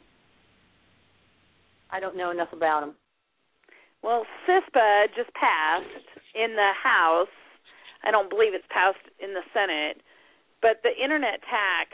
I don't know enough about them. Well, CISPA just passed in the House. I don't believe it's passed in the Senate. But the Internet tax,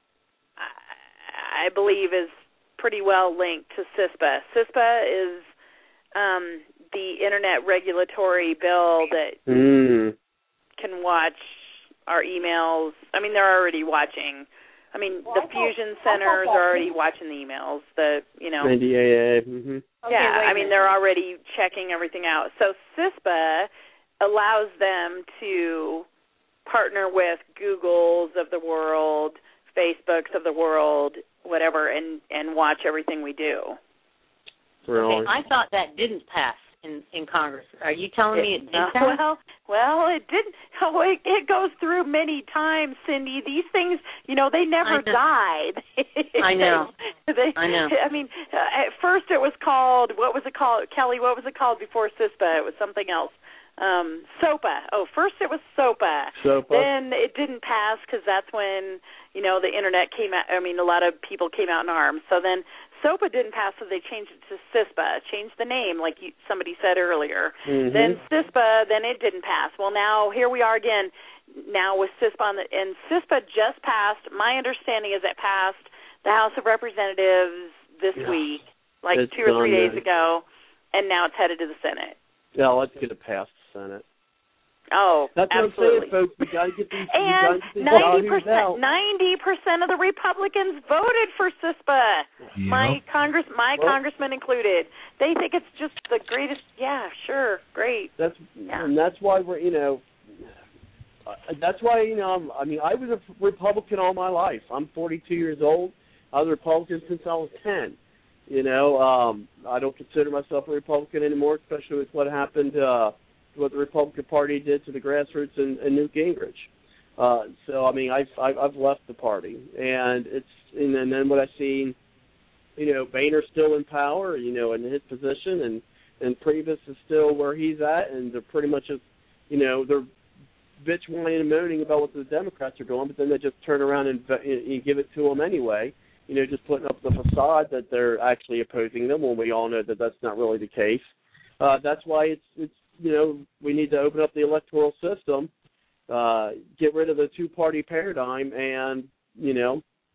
I believe, is pretty well linked to CISPA. CISPA is the Internet regulatory bill that can watch our emails. I mean, they're already watching. I mean, the fusion centers are already watching the emails. NDAA. Mm-hmm. Yeah, I mean, they're already checking everything out. So CISPA allows them to partner with Googles of the world, Facebooks of the world, whatever, and watch everything we do. Okay, I thought that didn't pass in Congress. Are you telling me it didn't pass? Well, it didn't. Oh, it goes through many times, Cindy. These things, they never died. I know. I know. I mean, at first it was called, what was it called? Kelly, what was it called before CISPA? It was something else. SOPA. Oh, first it was SOPA. Then it didn't pass because that's when, the Internet came out. I mean, a lot of people came out in arms. So then SOPA didn't pass, so they changed it to CISPA, changed the name, like somebody said earlier. Mm-hmm. Then CISPA, then it didn't pass. Well, now here we are again, now with CISPA, and CISPA just passed. My understanding is it passed the House of Representatives this week, like 2 or 3 days ago, and now it's headed to the Senate. Yeah, let's get it past the Senate. Oh, that's absolutely. What I'm saying, folks. We got to get these. And 90% of the Republicans voted for CISPA. Yep. My congressman included. They think it's just the greatest. Yeah, sure, great. And that's why we're. That's why I mean, I was a Republican all my life. I'm 42 years old. I was a Republican since I was 10. I don't consider myself a Republican anymore, especially with what happened. What the Republican Party did to the grassroots and Newt Gingrich. So I mean, I've left the party, and then what I've seen, Boehner's still in power, in his position, and Priebus is still where he's at, and they're pretty much just, they're bitch whining and moaning about what the Democrats are doing, but then they just turn around and give it to them anyway. Just putting up the facade that they're actually opposing them when we all know that that's not really the case. That's why it's we need to open up the electoral system, get rid of the two-party paradigm, and,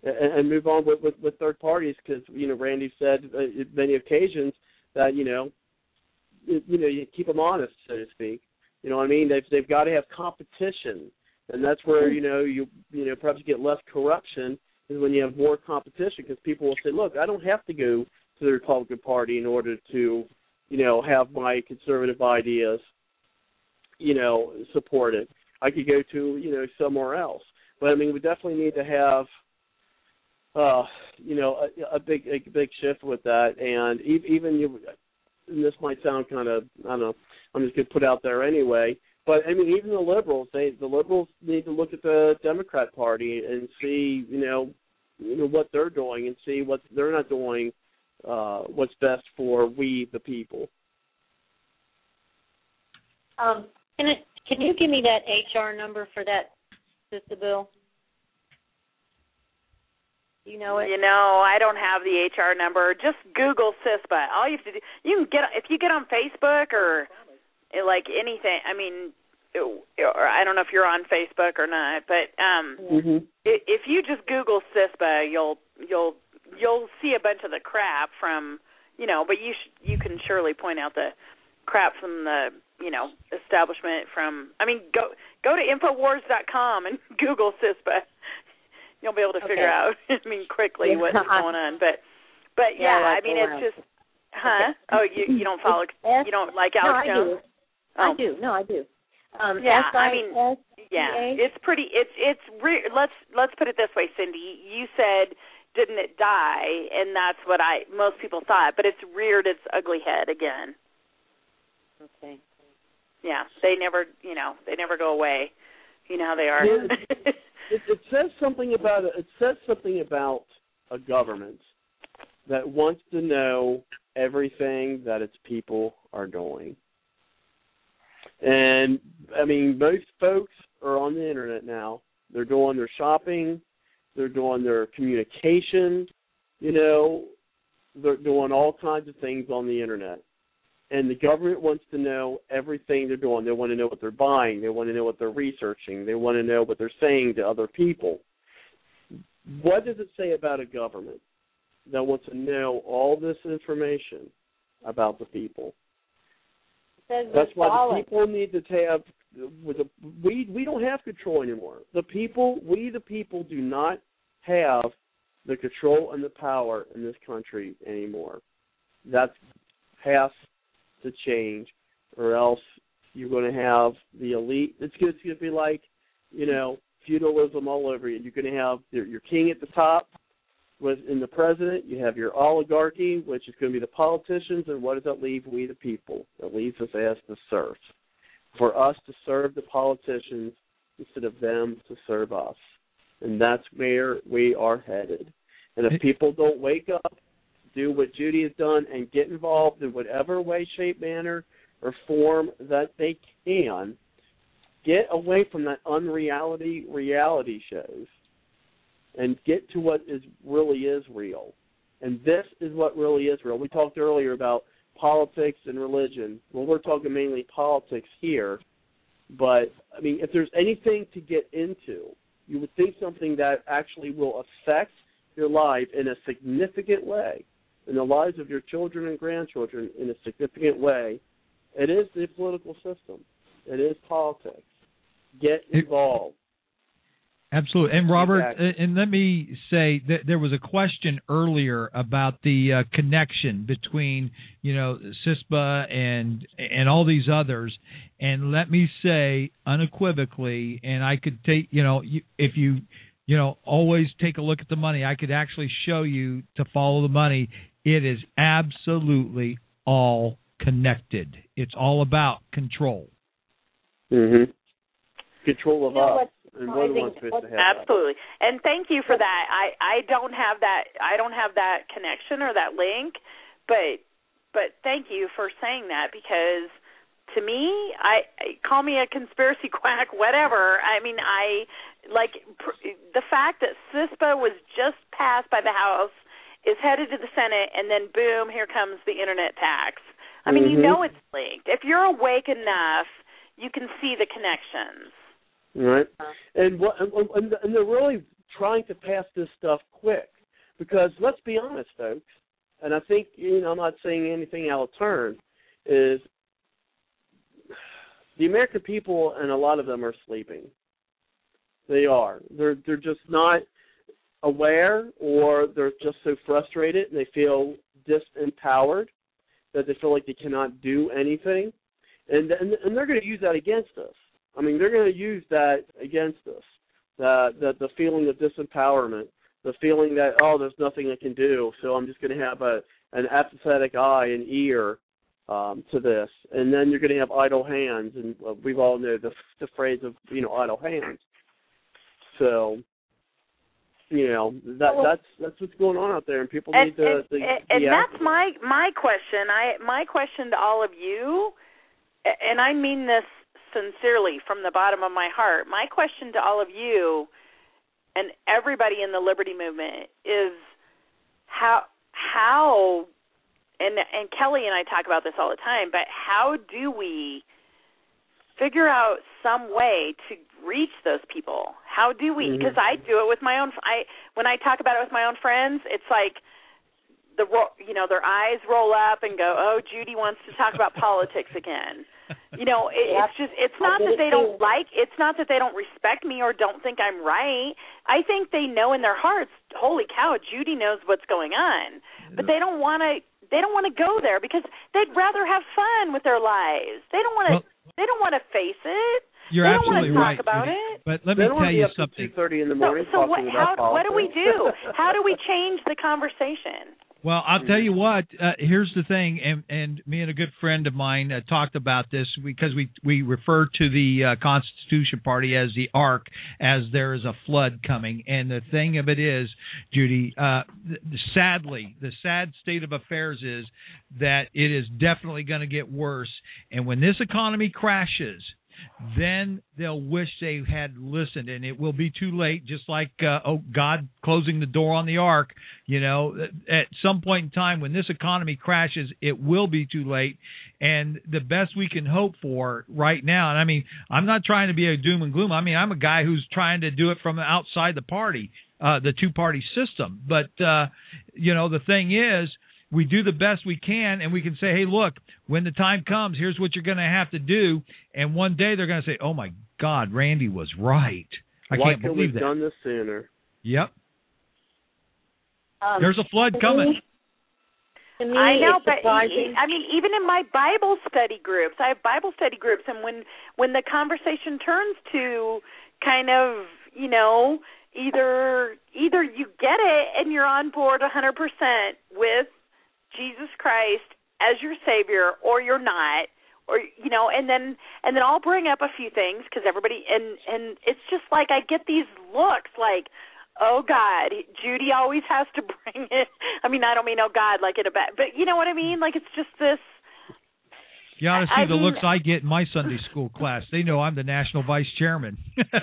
and move on with third parties, because Randy said at many occasions that you keep them honest, so to speak. You know what I mean? They've got to have competition, and that's where you perhaps get less corruption is when you have more competition, because people will say, look, I don't have to go to the Republican Party in order to have my conservative ideas supported. I could go to somewhere else. But I mean, we definitely need to have a big shift with that, and even and this might sound kind of, I don't know, I'm just going to put out there anyway, but I mean, even the liberals need to look at the Democrat Party and see, what they're doing, and see what they're not doing, what's best for we, the people. Can you give me that HR number for that sister bill? Do you know it? I don't have the HR number. Just Google CISPA. All you have to do, if you get on Facebook or like anything. I mean, or I don't know if you're on Facebook or not, but if you just Google CISPA, you'll see a bunch of the crap from But you can surely point out the crap from the establishment. Go to Infowars.com and Google CISPA. You'll be able to figure out, quickly what's going on. But yeah, it's just, huh? Okay. Oh, you don't follow, you don't like Alex Jones? I do. No, I do. It's pretty, let's put it this way, Cindy. You said, didn't it die? And that's what most people thought, but it's reared its ugly head again. Okay. Yeah, they never go away. You know how they are. It says something about a government that wants to know everything that its people are doing. And I mean, most folks are on the internet now. They're doing their shopping, they're doing their communication, they're doing all kinds of things on the internet. And the government wants to know everything they're doing. They want to know what they're buying. They want to know what they're researching. They want to know what they're saying to other people. What does it say about a government that wants to know all this information about the people? That's why the people need to have. We don't have control anymore. We the people do not have the control and the power in this country anymore. That has to change, or else you're going to have the elite. It's going to be like, feudalism all over you. You're going to have your king at the top, in the president. You have your oligarchy, which is going to be the politicians, and what does that leave we the people? It leaves us as the serfs. For us to serve the politicians instead of them to serve us. And that's where we are headed. And if people don't wake up, do what Judy has done, and get involved in whatever way, shape, manner, or form that they can, get away from that unreality reality shows and get to what really is real. And this is what really is real. We talked earlier about politics and religion. Well, we're talking mainly politics here. But, if there's anything to get into, you would think something that actually will affect your life in a significant way, in the lives of your children and grandchildren in a significant way, it is the political system. It is politics. Get involved. Absolutely. And Robert, and let me say that there was a question earlier about the connection between, CISPA and all these others. And let me say unequivocally, and I could take, if you always take a look at the money, I could actually show you to follow the money. It is absolutely all connected. It's all about control. Mm-hmm. Control of us. And what do we want to have? Absolutely. And thank you for that. I don't have that connection or that link, but thank you for saying that, because to me, call me a conspiracy quack, whatever. The fact that CISPA was just passed by the House, is headed to the Senate, and then boom, here comes the internet tax. It's linked. If you're awake enough, you can see the connections. Right. And the really trying to pass this stuff quick. Because let's be honest, folks, and I think, I'm not saying anything out of turn, is the American people, and a lot of them are sleeping. They are. They're just not aware, or they're just so frustrated and they feel disempowered that they feel like they cannot do anything. And they're going to use that against us. I mean, they're going to use that against us, the feeling of disempowerment, the feeling that, there's nothing I can do, so I'm just going to have an apathetic eye and ear to this. And then you're going to have idle hands, and we've all know the phrase of, idle hands. So, that's what's going on out there, and people need to and that's my question. My question to all of you, and I mean this sincerely from the bottom of my heart. My question to all of you and everybody in the Liberty Movement is how and Kelly and I talk about this all the time, but how do we figure out some way to reach those people? How do we? Because I do it with my own. When I talk about it with my own friends, it's like their eyes roll up and go, "Oh, Judy wants to talk about politics again." It's not that they don't it's not that they don't respect me or don't think I'm right. I think they know in their hearts, holy cow, Judy knows what's going on. But they don't want to go there because they'd rather have fun with their lives. They don't want to face it. You're absolutely right. Talk about it. But let me tell you something. 2:30 in the morning. So what do we do? How do we change the conversation? Well, I'll tell you what. Here's the thing, and me and a good friend of mine talked about this because we refer to the Constitution Party as the Ark, as there is a flood coming. And the thing of it is, Judy, sadly, the sad state of affairs is that it is definitely going to get worse. And when this economy crashes, then they'll wish they had listened, and it will be too late, just like God closing the door on the ark. At some point in time when this economy crashes, it will be too late. And the best we can hope for right now, and I mean, I'm not trying to be a doom and gloom. I mean, I'm a guy who's trying to do it from outside the party, the two-party system. But, the thing is, we do the best we can, and we can say, hey, look, when the time comes, here's what you're going to have to do. And one day they're going to say, oh, my God, Randy was right. I can't believe that. Why couldn't we have done this sooner? Yep. There's a flood coming. I know, but even in my Bible study groups, I have Bible study groups, and when the conversation turns to kind of, either you get it and you're on board 100% with Jesus Christ as your Savior, or you're not, or and then I'll bring up a few things because everybody and it's just like I get these looks like, oh God, Judy always has to bring it. I mean, I don't mean oh God like in a bad, but you know what I mean? Like it's just this. You ought to see the looks I get in my Sunday school class. They know I'm the national vice chairman.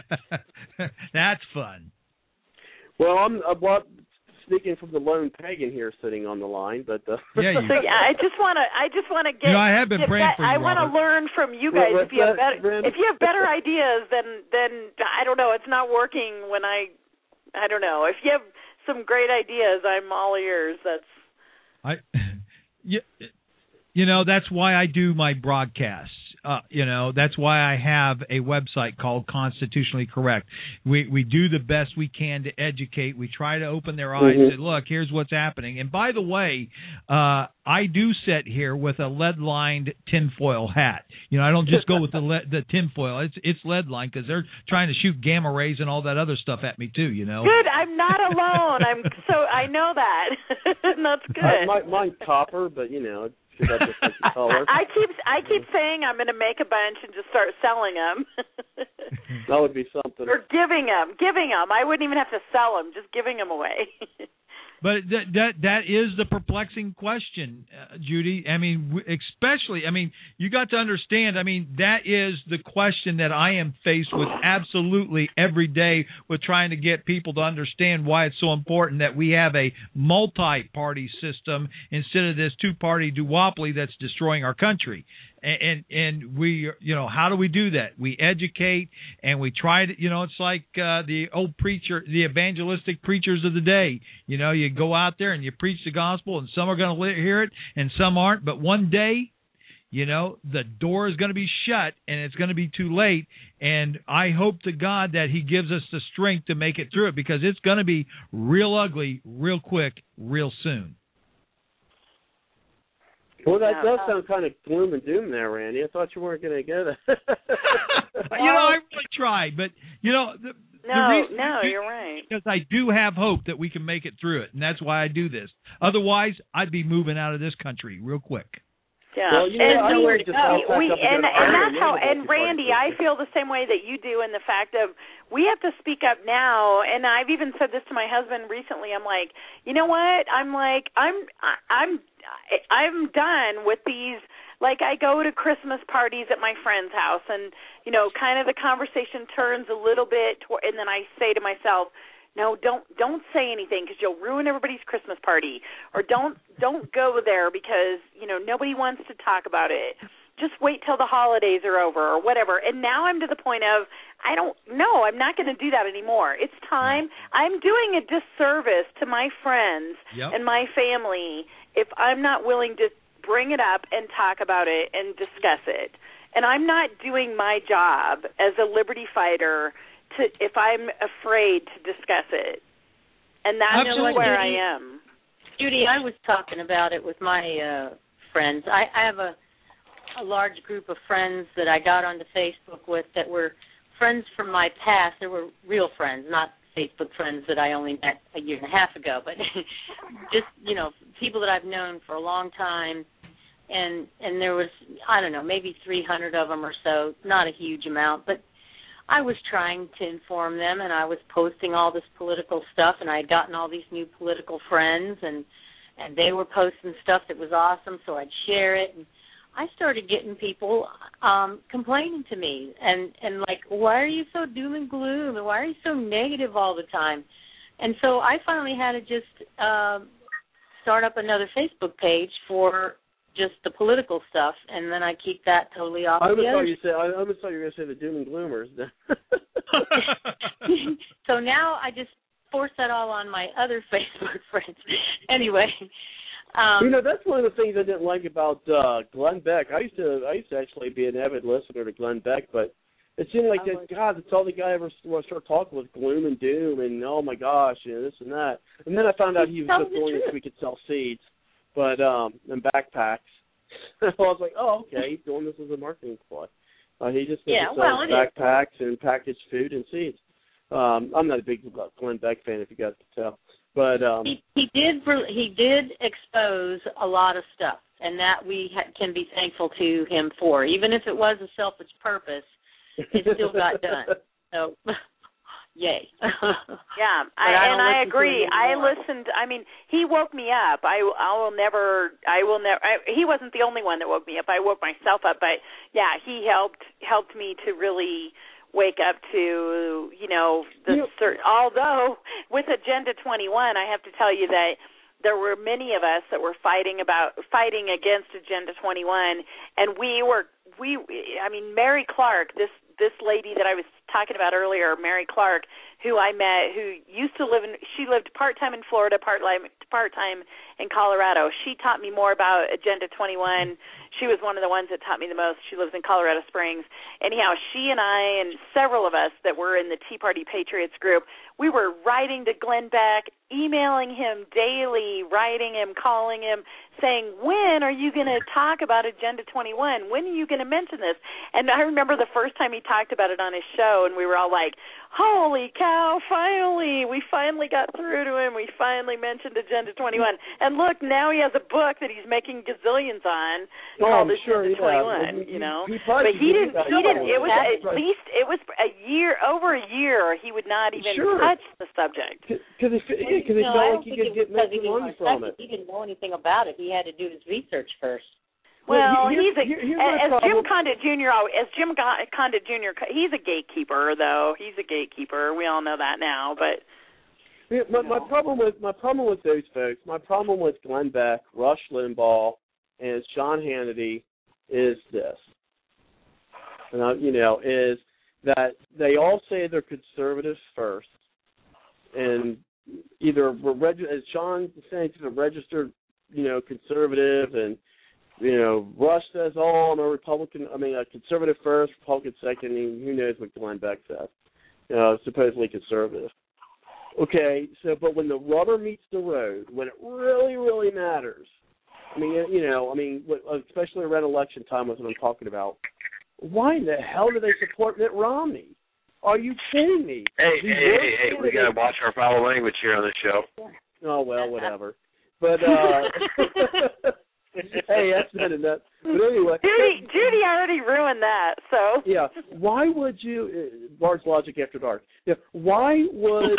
That's fun. Well, I'm speaking from the lone pagan here sitting on the line, but I just want to get. I have been praying for you. I want to learn from you guys. If you have better ideas, then I don't know. It's not working when I don't know. If you have some great ideas, I'm all ears. That's why I do my broadcasts. That's why I have a website called Constitutionally Correct. We do the best we can to educate. We try to open their eyes and look, here's what's happening. And by the way, I do sit here with a lead-lined tinfoil hat. I don't just go with the tinfoil. It's lead-lined because they're trying to shoot gamma rays and all that other stuff at me too. Good. I'm not alone. I know that. That's good. Mine's copper, but I keep saying I'm going to make a bunch and just start selling them. That would be something. Or giving them. I wouldn't even have to sell them, just giving them away. But that is the perplexing question, Judy. I mean, especially, you got to understand, that is the question that I am faced with absolutely every day with trying to get people to understand why it's so important that we have a multi-party system instead of this two-party duopoly that's destroying our country. And we, how do we do that? We educate and we try to, it's like the old preacher, the evangelistic preachers of the day. You go out there and you preach the gospel, and some are going to hear it and some aren't. But one day, the door is going to be shut and it's going to be too late. And I hope to God that he gives us the strength to make it through it, because it's going to be real ugly, real quick, real soon. Well, that does sound kind of gloom and doom there, Randy. I thought you weren't going to get it. I really tried, but the reason you're right. Because I do have hope that we can make it through it, and that's why I do this. Otherwise, I'd be moving out of this country real quick. Yeah, well, and Randy, I feel the same way that you do in the fact of we have to speak up now. And I've even said this to my husband recently. I'm like, you know what? I'm done with these. Like, I go to Christmas parties at my friend's house, and kind of the conversation turns a little bit, and then I say to myself, no, don't say anything because you'll ruin everybody's Christmas party, or don't go there because nobody wants to talk about it. Just wait till the holidays are over or whatever. And now I'm to the point of I'm not going to do that anymore. It's time. I'm doing a disservice to my friends and my family if I'm not willing to bring it up and talk about it and discuss it. And I'm not doing my job as a liberty fighter if I'm afraid to discuss it. And that's where I am. Judy, I was talking about it with my friends. I have a large group of friends that I got onto Facebook with that were friends from my past. They were real friends, not Facebook friends that I only met a year and a half ago, but just, people that I've known for a long time. And there was, I don't know, maybe 300 of them or so, not a huge amount, but I was trying to inform them, and I was posting all this political stuff, and I had gotten all these new political friends, and they were posting stuff that was awesome, so I'd share it. And I started getting people complaining to me and like, why are you so doom and gloom, and why are you so negative all the time? And so I finally had to just start up another Facebook page for just the political stuff, and then I keep that totally off. I almost thought you were going to say the doom and gloomers. So now I just force that all on my other Facebook friends. Anyway, that's one of the things I didn't like about Glenn Beck. I used to actually be an avid listener to Glenn Beck, but it seemed like that's all the guy ever started talking was gloom and doom, and oh my gosh, this and that. And then I found out he was just doing so we could sell seeds. But and backpacks. I was like, oh, okay, he's doing this as a marketing ploy. He just sells backpacks and packaged food and seeds. I'm not a big Glenn Beck fan, if you guys can tell. But he did expose a lot of stuff, and that we can be thankful to him for. Even if it was a selfish purpose, it still got done. So. Yay. Yeah, I agree. I listened. I mean, he woke me up. I will never. He wasn't the only one that woke me up. I woke myself up. But yeah, he helped me to really wake up to although with Agenda 21, I have to tell you that there were many of us that were fighting against Agenda 21, and Mary Clark, this lady that I was talking about earlier, Mary Clark, who I met, who she lived part-time in Florida, part-time in Colorado. She taught me more about Agenda 21. She was one of the ones that taught me the most. She lives in Colorado Springs. Anyhow, she and I and several of us that were in the Tea Party Patriots group, we were writing to Glenn Beck, emailing him daily, writing him, calling him, saying, when are you going to talk about Agenda 21? When are you going to mention this? And I remember the first time he talked about it on his show, and we were all like, holy cow, finally, we finally got through to him. We finally mentioned Agenda 21. And look, now he has a book that he's making gazillions on called Agenda 21, But he didn't, it was at least, it was over a year, he would not even touch the subject. Because he felt like he could get money from it. He didn't know anything about it. He had to do his research first. Well, Jim Condit Jr., he's a gatekeeper, though. He's a gatekeeper. We all know that now. But my problem with those folks, my problem with Glenn Beck, Rush Limbaugh, and Sean Hannity, is this. Is that they all say they're conservatives first, and either as Sean was saying, he's a registered, conservative, and Rush says, "Oh, I'm a Republican. A conservative first, Republican second." And who knows what Glenn Beck says? Supposedly conservative. Okay, but when the rubber meets the road, when it really, really matters, especially around election time, is what I'm talking about. Why in the hell do they support Mitt Romney? Are you kidding me? Hey, we got to watch our foul language here on the show. Oh, well, whatever. But, hey, that's not enough. But anyway. Judy already ruined that, so. Yeah. Why would you, Bard's Logic After Dark, why would,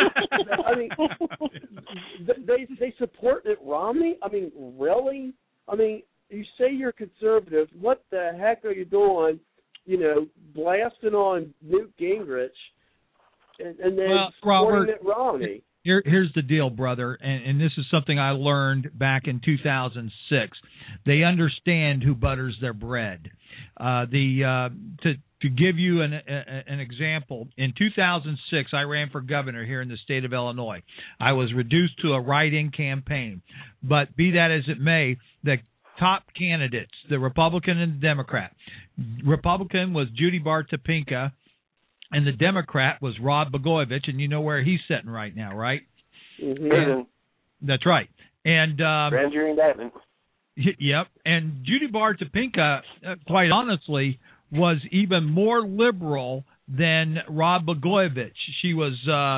they support Mitt Romney? Really? You say you're conservative. What the heck are you doing? Blasting on Newt Gingrich and then supporting Mitt Romney. Here's the deal, brother, and this is something I learned back in 2006. They understand who butters their bread. To give you an example, in 2006, I ran for governor here in the state of Illinois. I was reduced to a write-in campaign, but be that as it may, the top candidates, the Republican and the Democrat. Republican was Judy Bart Topinka, and the Democrat was Rod Blagojevich, and you know where he's sitting right now, right? Mm-hmm. That's right. And grand jury indictment. Yep. And Judy Bart Topinka, quite honestly, was even more liberal than Rod Blagojevich. She was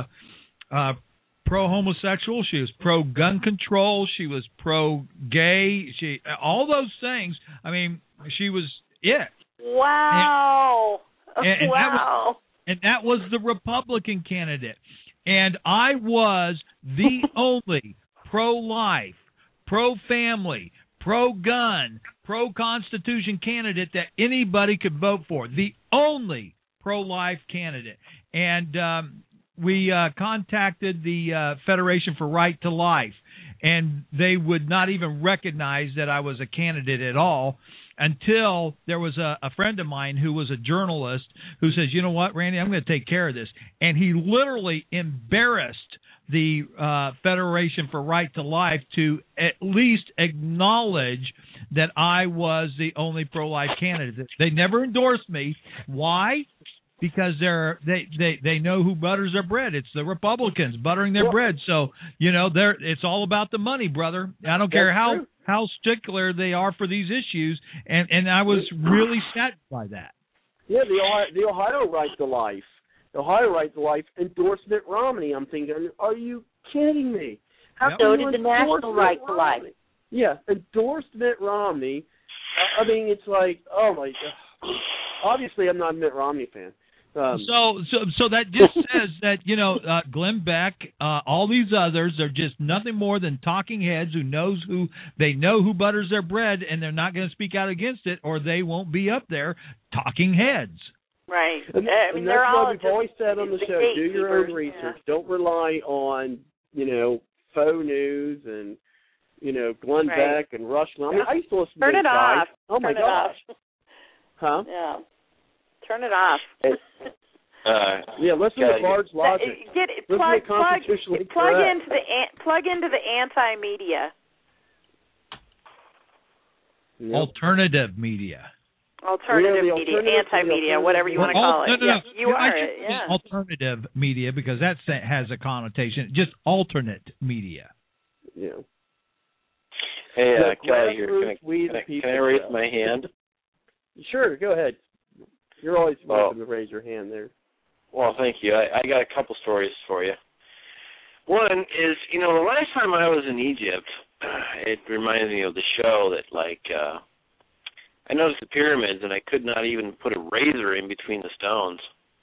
pro-homosexual. She was pro-gun control. She was pro-gay. All those things. She was it. Wow. And wow. That was the Republican candidate. And I was the only pro-life, pro-family, pro-gun, pro-Constitution candidate that anybody could vote for. The only pro-life candidate. And we contacted the Federation for Right to Life, and they would not even recognize that I was a candidate at all until there was a friend of mine who was a journalist who says, "You know what, Randy, I'm going to take care of this." And he literally embarrassed the Federation for Right to Life to at least acknowledge that I was the only pro-life candidate. They never endorsed me. Why? Because they know who butters their bread. It's the Republicans buttering their bread. So, it's all about the money, brother. I don't care how stickler they are for these issues, and I was really saddened by that. Yeah, the Ohio Right to Life. The Ohio Right to Life endorsed Mitt Romney. I'm thinking, are you kidding me? So did the National Right to Life. Yeah, endorsed Mitt Romney. It's like, oh my God. Obviously, I'm not a Mitt Romney fan. So that just says that Glenn Beck, all these others are just nothing more than talking heads who know who butters their bread, and they're not going to speak out against it, or they won't be up there talking heads. Right. And that's why we've always said on the show: do your own research. Yeah. Don't rely on faux news and Glenn Beck and Rush. I used to listen to those guys. Oh my gosh. Huh? Yeah. Turn it off. Listen to Bard's Logic. Plug into the anti-media. Yep. Alternative media. Alternative media, anti-media, whatever you want to call it. No. You are it. Yeah. Alternative media, because that has a connotation. Just alternate media. Yeah. Hey, Kelly here. Can I raise my hand? Sure, go ahead. You're always welcome to raise your hand there. Well, thank you. I got a couple stories for you. One is, the last time I was in Egypt, it reminds me of the show that, I noticed the pyramids, and I could not even put a razor in between the stones.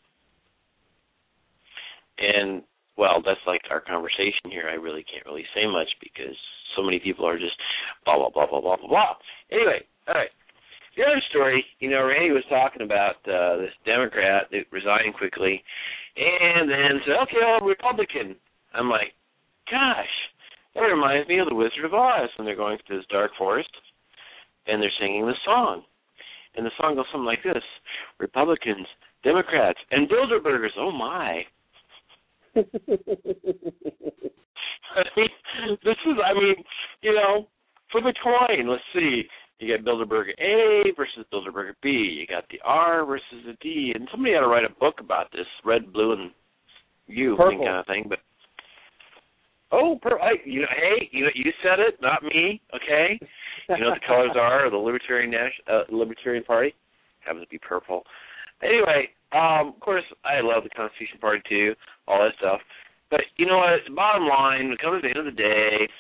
And, well, that's like our conversation here. I really can't really say much because so many people are just blah, blah, blah, blah, blah, blah, blah. Anyway, all right. The other story, Randy was talking about this Democrat that resigned quickly and then said, okay, I'm a Republican. I'm like, gosh, that reminds me of the Wizard of Oz when they're going through this dark forest and they're singing the song. And the song goes something like this: Republicans, Democrats, and Bilderbergers. Oh my! I mean, flip a coin. Let's see. You got Bilderberger A versus Bilderberger B. You got the R versus the D. And somebody ought to write a book about this red, blue, and you kind of thing. But you said it, not me. Okay. You know what the colors are? The Libertarian Party happens to be purple. Anyway, of course, I love the Constitution Party too. All that stuff. But you know what? Bottom line, when it comes to the end of the day,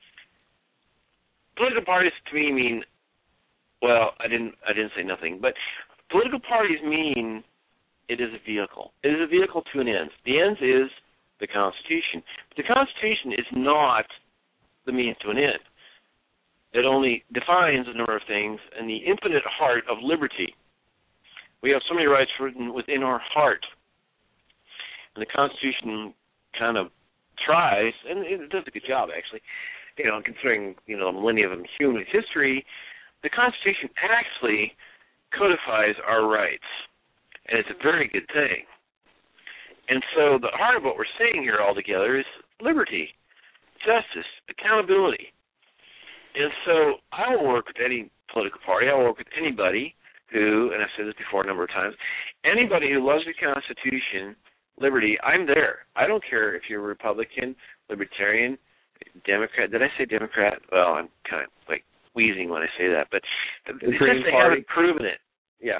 political parties to me mean. Well, I didn't say nothing, but political parties mean it is a vehicle. It is a vehicle to an end. The end is the Constitution. But the Constitution is not the means to an end. It only defines a number of things and the infinite heart of liberty. We have so many rights written within our heart. And the Constitution kind of tries, and it does a good job, actually, considering, the millennia of human history. The Constitution actually codifies our rights, and it's a very good thing. And so the heart of what we're saying here all together is liberty, justice, accountability. And so I will work with any political party. I will work with anybody who, and I've said this before a number of times, anybody who loves the Constitution, liberty, I'm there. I don't care if you're a Republican, Libertarian, Democrat. Did I say Democrat? Well, I'm kind of wheezing when I say that, but since they haven't proven it. Yeah.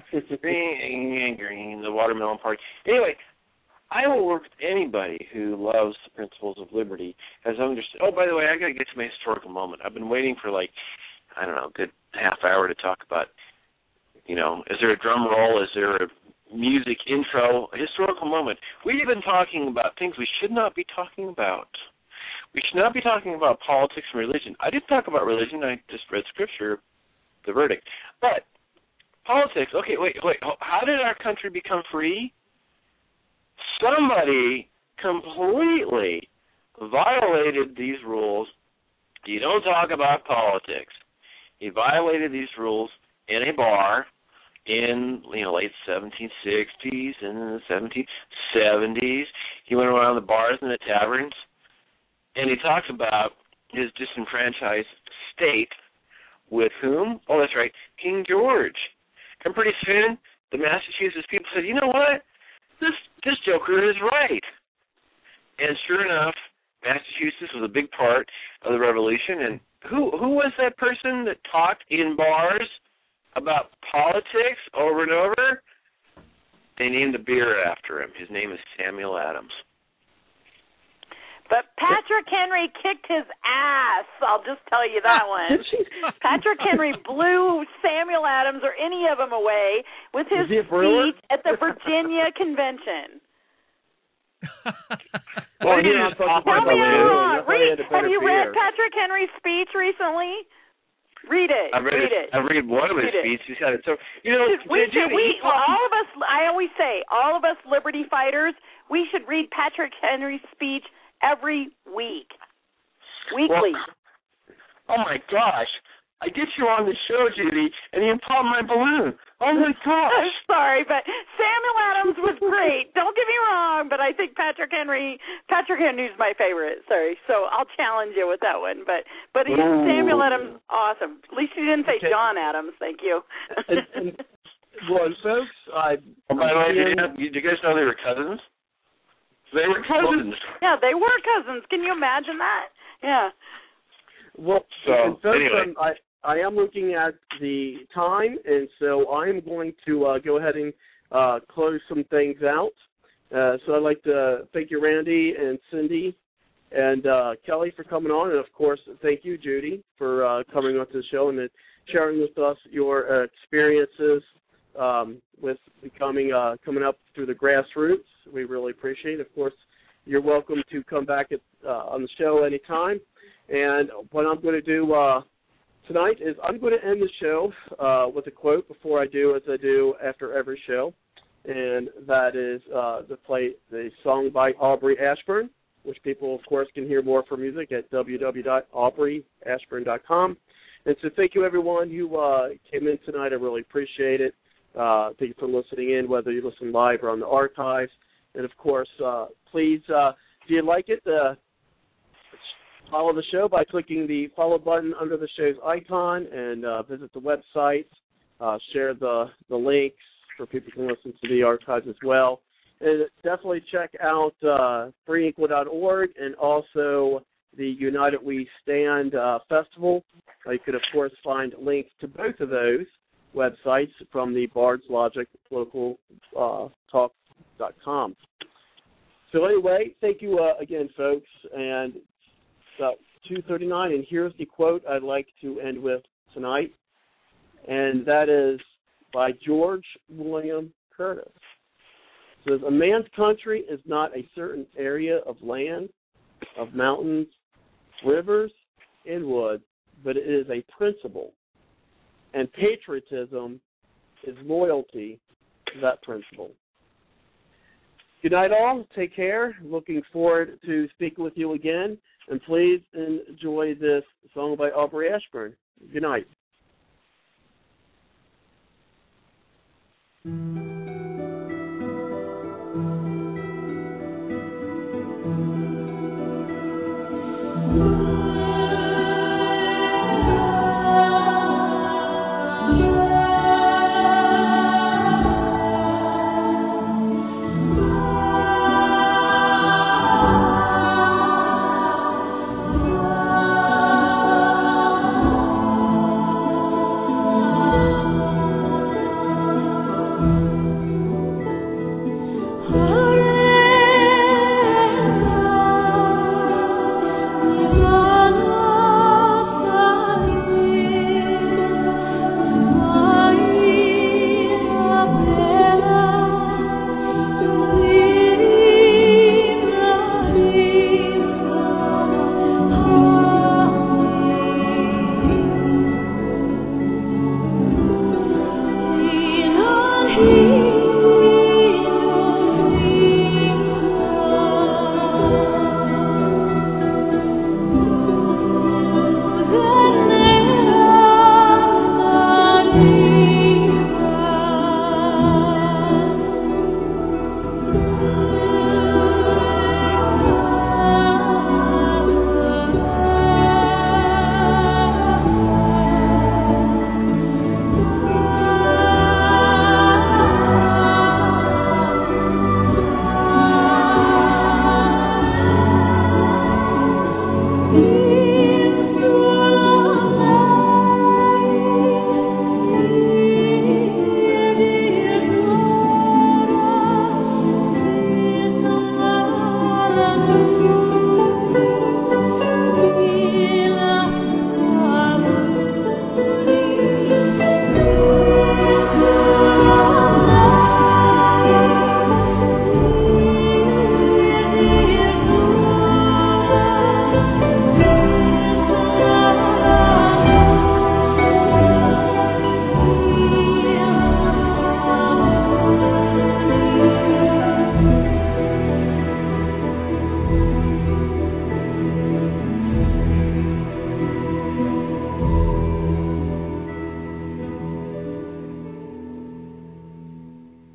Green, the Watermelon Party. Anyway, I will work with anybody who loves the principles of liberty, has understood. Oh, by the way, I got to get to my historical moment. I've been waiting for a good half hour to talk about, is there a drum roll? Is there a music intro? A historical moment. We've been talking about things we should not be talking about. We should not be talking about politics and religion. I didn't talk about religion. I just read Scripture, the verdict. But politics, okay, wait. How did our country become free? Somebody completely violated these rules. You don't talk about politics. He violated these rules in a bar in late 1760s and in the 1770s. He went around the bars and the taverns. And he talks about his disenfranchised state with whom? Oh, that's right, King George. And pretty soon, the Massachusetts people said, you know what? This joker is right. And sure enough, Massachusetts was a big part of the Revolution. And who was that person that talked in bars about politics over and over? They named the beer after him. His name is Samuel Adams. But Patrick Henry kicked his ass. I'll just tell you that one. Patrick Henry blew Samuel Adams or any of them away with his speech at the Virginia Convention. Tell me I'm wrong. Have you read Patrick Henry's speech recently? Read it. I read one of his speeches. He's got it. So all of us. I always say, all of us liberty fighters, we should read Patrick Henry's speech every week, weekly. Oh my gosh! I get you on the show, Judy, and you popped my balloon. Oh my gosh! I'm sorry, but Samuel Adams was great. Don't get me wrong, but I think Patrick Henry's my favorite. Sorry, so I'll challenge you with that one. But Samuel Adams, awesome. At least you didn't say John Adams. Thank you. Well, folks, by the way, did you guys know they were cousins? They were cousins. Yeah, they were cousins. Can you imagine that? Yeah. Well, so folks, anyway. I am looking at the time, and so I'm going to go ahead and close some things out. So I'd like to thank you, Randy and Cindy and Kelly, for coming on, and of course, thank you, Judy, for coming on to the show and sharing with us your experiences with coming up through the grassroots. We really appreciate it. Of course, you're welcome to come back on the show anytime. And what I'm going to do tonight is I'm going to end the show with a quote before I do, as I do after every show, and that is to play the song by Aubrey Ashburn, which people, of course, can hear more for music at www.aubreyashburn.com. And so thank you, everyone who came in tonight. I really appreciate it. Thank you for listening in, whether you listen live or on the archives. And, of course, please, if you like it, follow the show by clicking the follow button under the show's icon and visit the website. Share the links for people who can listen to the archives as well. And definitely check out freeequal.org and also the United We Stand Festival. You could, of course, find links to both of those websites from the Bard's Logic Local Talk.com. So anyway, thank you again, folks. And it's about 2:39, and here's the quote I'd like to end with tonight, and that is by George William Curtis. It says, "A man's country is not a certain area of land, of mountains, rivers, and woods, but it is a principle. And patriotism is loyalty to that principle." Good night, all. Take care. Looking forward to speaking with you again. And please enjoy this song by Aubrey Ashburn. Good night.